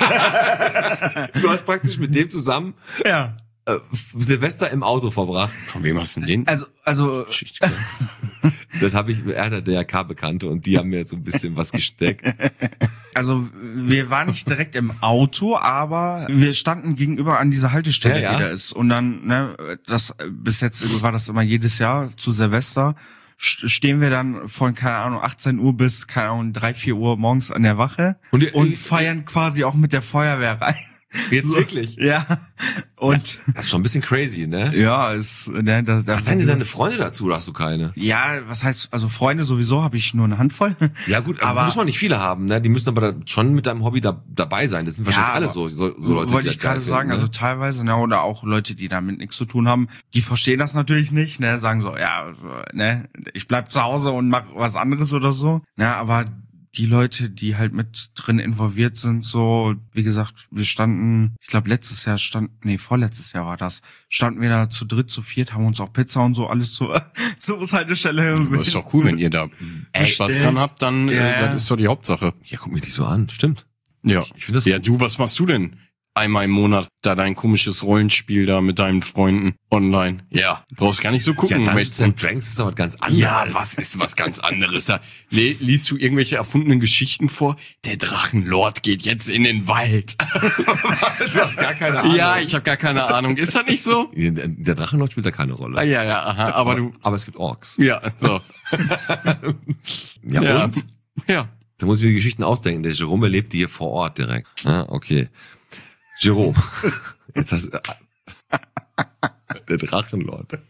[SPEAKER 2] Du hast praktisch mit dem zusammen Silvester im Auto verbracht.
[SPEAKER 3] Von wem hast du denn den?
[SPEAKER 6] Also
[SPEAKER 2] Das habe ich, er hat DRK-Bekannte und die haben mir so ein bisschen was gesteckt.
[SPEAKER 6] Also wir waren nicht direkt im Auto, aber wir standen gegenüber an dieser Haltestelle,
[SPEAKER 2] Ja, ja.
[SPEAKER 6] die da ist. Und dann, bis jetzt war das immer jedes Jahr zu Silvester, stehen wir dann von, keine Ahnung, 18 Uhr bis, keine Ahnung, 3, 4 Uhr morgens an der Wache
[SPEAKER 2] Und
[SPEAKER 6] und feiern quasi auch mit der Feuerwehr rein.
[SPEAKER 2] Jetzt wirklich?
[SPEAKER 6] Ja. Und
[SPEAKER 2] Das ist schon ein bisschen crazy, ne?
[SPEAKER 6] ja, da
[SPEAKER 2] Was sagen denn deine Freunde dazu, oder hast du keine?
[SPEAKER 6] ja, was heißt, also Freunde sowieso habe ich nur eine Handvoll.
[SPEAKER 2] Ja gut, aber
[SPEAKER 6] Aber-
[SPEAKER 2] muss man nicht viele haben, ne? Die müssen aber schon mit deinem Hobby dabei sein. Das sind wahrscheinlich
[SPEAKER 6] Ja,
[SPEAKER 2] alles
[SPEAKER 6] aber
[SPEAKER 2] so Leute,
[SPEAKER 6] wollte
[SPEAKER 2] die
[SPEAKER 6] ich
[SPEAKER 2] das geil
[SPEAKER 6] gerade sagen,
[SPEAKER 2] finden,
[SPEAKER 6] also
[SPEAKER 2] ne?
[SPEAKER 6] teilweise, ne, oder auch Leute, die damit nichts zu tun haben, die verstehen das natürlich nicht, ne, sagen so, ja, ne, ich bleib zu Hause und mach was anderes oder so, ne, aber die Leute, die halt mit drin involviert sind, so, wie gesagt, wir standen, ich glaube vorletztes Jahr war das, standen wir da zu dritt, zu viert, haben uns auch Pizza und so alles zur Bushaltestelle.
[SPEAKER 3] Das ist doch cool, wenn ihr da was dran habt, dann
[SPEAKER 6] Ja.
[SPEAKER 3] das ist doch die Hauptsache.
[SPEAKER 2] Ja, guck mir die so an. Stimmt.
[SPEAKER 3] Ja.
[SPEAKER 2] Ich finde das
[SPEAKER 3] Ja,
[SPEAKER 2] gut.
[SPEAKER 3] du, was machst du denn? Einmal im Monat da dein komisches Rollenspiel da mit deinen Freunden online. Ja, du brauchst gar nicht so
[SPEAKER 2] Ja,
[SPEAKER 3] gucken.
[SPEAKER 2] Dungeons and Dragons ist aber ganz anderes.
[SPEAKER 3] Ja, was ist was ganz anderes da? Liest du irgendwelche erfundenen Geschichten vor? Der Drachenlord geht jetzt in den Wald.
[SPEAKER 2] Du hast gar keine Ahnung.
[SPEAKER 3] Ja, ich habe gar keine Ahnung. Ist das nicht so?
[SPEAKER 2] Der Drachenlord spielt da keine Rolle.
[SPEAKER 3] Ah, ja, aha, aber du...
[SPEAKER 2] Aber es gibt Orks.
[SPEAKER 3] Ja, so.
[SPEAKER 2] Ja,
[SPEAKER 3] Ja.
[SPEAKER 2] und?
[SPEAKER 3] Ja.
[SPEAKER 2] Da muss ich mir die Geschichten ausdenken. Der Jerome lebt hier vor Ort direkt. Ah, okay. Jerome. Jetzt hast du... Der Drachenlord.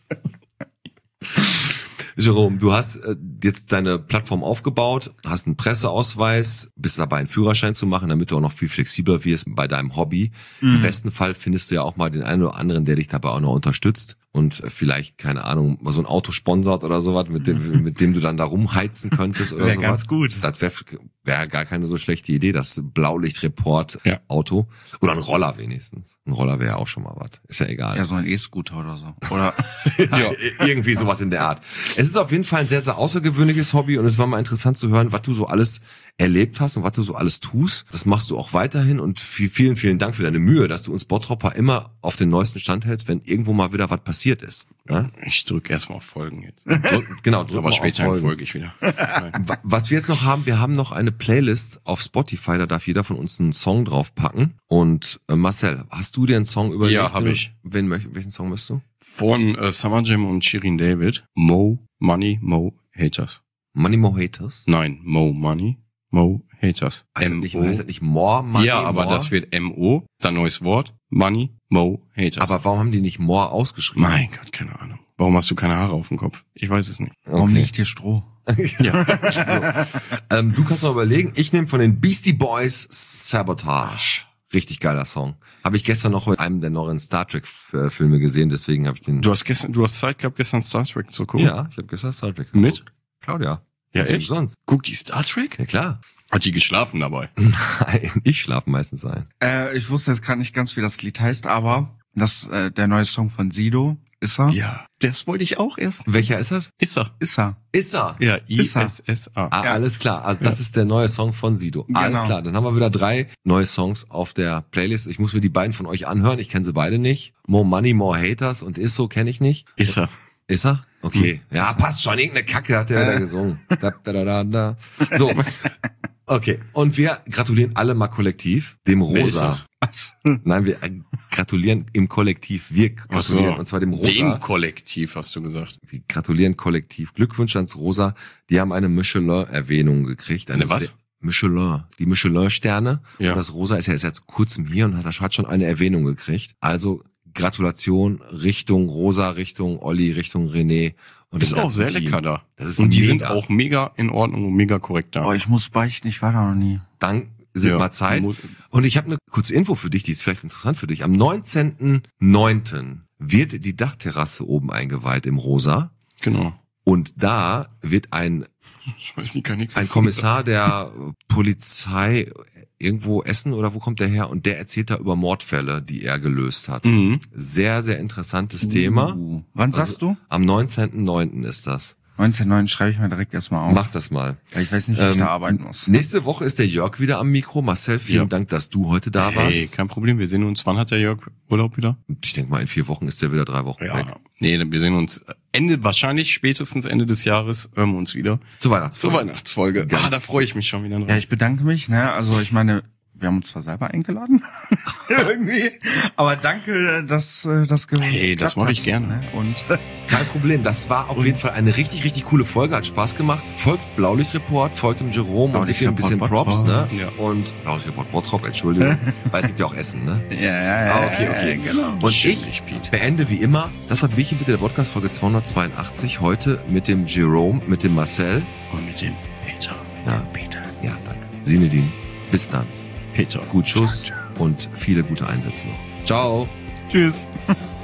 [SPEAKER 2] Jerome, du hast jetzt deine Plattform aufgebaut, hast einen Presseausweis, bist dabei, einen Führerschein zu machen, damit du auch noch viel flexibler wirst bei deinem Hobby. Im besten Fall findest du ja auch mal den einen oder anderen, der dich dabei auch noch unterstützt und vielleicht, keine Ahnung, mal so ein Auto sponsort oder sowas, mit dem du dann da rumheizen könntest oder
[SPEAKER 6] Wäre
[SPEAKER 2] sowas.
[SPEAKER 6] ganz gut.
[SPEAKER 2] Das wäre gar keine so schlechte Idee, das
[SPEAKER 3] Ja.
[SPEAKER 2] Blaulichtreport-Auto. Oder ein Roller wenigstens. Ein Roller wäre ja auch schon mal was. Ist ja egal.
[SPEAKER 6] Ja, so ein E-Scooter oder so. Oder
[SPEAKER 2] Ja, irgendwie sowas in der Art. Es ist auf jeden Fall ein sehr, sehr außergewöhnliches Hobby und es war mal interessant zu hören, was du so alles erlebt hast und was du so alles tust. Das machst du auch weiterhin und vielen, vielen Dank für deine Mühe, dass du uns Bottropper immer auf den neuesten Stand hältst, wenn irgendwo mal wieder was passiert ist. Ja?
[SPEAKER 3] Ich drück erstmal auf Folgen jetzt.
[SPEAKER 2] Drück mal
[SPEAKER 3] Aber
[SPEAKER 2] auf
[SPEAKER 3] später
[SPEAKER 2] Folgen.
[SPEAKER 3] folge ich wieder. Nein.
[SPEAKER 2] Was wir jetzt noch haben, wir haben noch eine Playlist auf Spotify, da darf jeder von uns einen Song draufpacken. Und Marcel, hast du dir einen Song überlegt?
[SPEAKER 3] Ja, hab ich.
[SPEAKER 2] Welchen Song möchtest du?
[SPEAKER 3] Von Summer Jam und Shirin David. Mo Money, Mo Haters.
[SPEAKER 2] Money More Haters?
[SPEAKER 3] Nein, Mo Money, Mo Haters.
[SPEAKER 2] Heißt das nicht More Money?
[SPEAKER 3] Ja, aber
[SPEAKER 2] more?
[SPEAKER 3] das wird MO, dann neues Wort. Money, Mo Haters.
[SPEAKER 2] Aber warum haben die nicht More ausgeschrieben?
[SPEAKER 3] mein Gott, keine Ahnung. Warum hast du keine Haare auf dem Kopf? Ich weiß es nicht.
[SPEAKER 6] warum
[SPEAKER 2] Okay.
[SPEAKER 6] nicht hier Stroh?
[SPEAKER 3] Ja.
[SPEAKER 2] Du kannst noch überlegen, ich nehme von den Beastie Boys Sabotage. Richtig geiler Song. Habe ich gestern noch bei einem der neuen Star Trek Filme gesehen, deswegen habe ich den...
[SPEAKER 3] Du hast Zeit gehabt, gestern Star Trek zu gucken?
[SPEAKER 2] Ja, ich habe gestern Star Trek
[SPEAKER 3] Mit?
[SPEAKER 2] geguckt. Claudia.
[SPEAKER 3] Ja,
[SPEAKER 2] Wem
[SPEAKER 3] echt?
[SPEAKER 2] Sonst?
[SPEAKER 3] Guckt die Star Trek?
[SPEAKER 2] Ja, klar.
[SPEAKER 3] Hat die geschlafen dabei?
[SPEAKER 2] Nein, ich schlafe meistens ein.
[SPEAKER 6] Ich wusste jetzt gerade nicht ganz, wie das Lied heißt, aber das der neue Song von Sido, ist er?
[SPEAKER 3] Ja. Das wollte ich auch erst.
[SPEAKER 2] Welcher ist das?
[SPEAKER 3] Ist er.
[SPEAKER 6] Ist er.
[SPEAKER 2] Ist er.
[SPEAKER 3] Ja,
[SPEAKER 6] Ist er.
[SPEAKER 3] ISSA.
[SPEAKER 2] Ah, alles klar. Also das ist der neue Song von Sido. Alles
[SPEAKER 6] Genau.
[SPEAKER 2] klar. Dann haben wir wieder 3 neue Songs auf der Playlist. Ich muss mir die beiden von euch anhören. Ich kenne sie beide nicht. More Money, More Haters und Isso kenne ich nicht.
[SPEAKER 3] Ist er.
[SPEAKER 2] Ist er? Okay. Ja, passt schon. Irgendeine Kacke hat der wieder gesungen. Da. So. Okay. Und wir gratulieren alle mal kollektiv dem
[SPEAKER 3] Wer ist
[SPEAKER 2] Rosa.
[SPEAKER 3] das?
[SPEAKER 2] Nein, wir gratulieren im Kollektiv. Wir
[SPEAKER 3] Ach so.
[SPEAKER 2] gratulieren und zwar dem Rosa.
[SPEAKER 3] Dem Kollektiv, hast du gesagt.
[SPEAKER 2] Wir gratulieren kollektiv. Glückwunsch ans Rosa. Die haben eine Michelin-Erwähnung gekriegt.
[SPEAKER 3] Eine was?
[SPEAKER 2] Michelin. Die Michelin-Sterne.
[SPEAKER 3] Ja.
[SPEAKER 2] Und das Rosa ist ja erst seit kurzem hier und hat schon eine Erwähnung gekriegt. Also Gratulation Richtung Rosa, Richtung Olli, Richtung René. Und
[SPEAKER 3] Ist
[SPEAKER 2] dem
[SPEAKER 3] auch
[SPEAKER 2] ganzen
[SPEAKER 3] sehr
[SPEAKER 2] Team.
[SPEAKER 3] lecker da.
[SPEAKER 2] Das ist
[SPEAKER 3] und die
[SPEAKER 2] mega.
[SPEAKER 3] sind auch mega in Ordnung und mega korrekt da.
[SPEAKER 6] Oh, ich muss beichten, ich war da noch nie.
[SPEAKER 2] Dann sind
[SPEAKER 3] Ja.
[SPEAKER 2] mal Zeit. Und ich habe eine kurze Info für dich, die ist vielleicht interessant für dich. Am 19.09. wird die Dachterrasse oben eingeweiht im Rosa.
[SPEAKER 3] Genau.
[SPEAKER 2] Und da wird ein
[SPEAKER 3] Ich weiß nicht, kann ich
[SPEAKER 2] Kommissar der Polizei irgendwo Essen oder wo kommt der her? Und der erzählt da über Mordfälle, die er gelöst hat.
[SPEAKER 3] Mhm.
[SPEAKER 2] Sehr, sehr interessantes Thema.
[SPEAKER 6] Wann
[SPEAKER 2] Also,
[SPEAKER 6] sagst du?
[SPEAKER 2] Am 19.09. ist das.
[SPEAKER 6] 19.09 schreibe ich mir direkt erstmal auf.
[SPEAKER 2] Mach das mal.
[SPEAKER 6] Weil ich weiß nicht, wie ich da arbeiten muss.
[SPEAKER 2] Nächste Woche ist der Jörg wieder am Mikro. Marcel, vielen
[SPEAKER 3] Ja.
[SPEAKER 2] Dank, dass du heute da warst.
[SPEAKER 3] Hey, kein Problem. Wir sehen uns. Wann hat der Jörg Urlaub wieder?
[SPEAKER 2] Ich denke mal, in 4 Wochen ist der wieder 3 Wochen weg.
[SPEAKER 3] Nee, wir sehen uns wahrscheinlich spätestens Ende des Jahres hören wir uns wieder.
[SPEAKER 2] Zur Weihnachtsfolge.
[SPEAKER 3] Da freue ich mich schon wieder drauf.
[SPEAKER 6] Ja, ich bedanke mich, ne? Also ich meine, wir haben uns zwar selber eingeladen, irgendwie, aber danke, dass das
[SPEAKER 3] Hey, das mache ich gerne.
[SPEAKER 6] Ne? Und
[SPEAKER 2] Kein Problem, das war auf jeden Fall eine richtig, richtig coole Folge, hat Spaß gemacht. Folgt Blaulichtreport, folgt dem Jerome und gibt ihm ein bisschen Props, ne?
[SPEAKER 3] Ja.
[SPEAKER 2] Und Blaulichtreport Bottrop, Entschuldigung, weil es gibt ja auch Essen, ne?
[SPEAKER 6] ja.
[SPEAKER 2] Okay.
[SPEAKER 6] Genau.
[SPEAKER 2] Und
[SPEAKER 3] Schimpf
[SPEAKER 2] ich
[SPEAKER 3] dich, Pete.
[SPEAKER 2] beende wie immer, das war Bierchen bitte der Podcast Folge 282, heute mit dem Jerome, mit dem Marcel.
[SPEAKER 3] Und mit dem Peter.
[SPEAKER 2] Ja, Peter. Ja, danke. Sinedin, bis dann.
[SPEAKER 3] Peter.
[SPEAKER 2] Gut Schuss und viele gute Einsätze noch. Ciao.
[SPEAKER 6] Tschüss.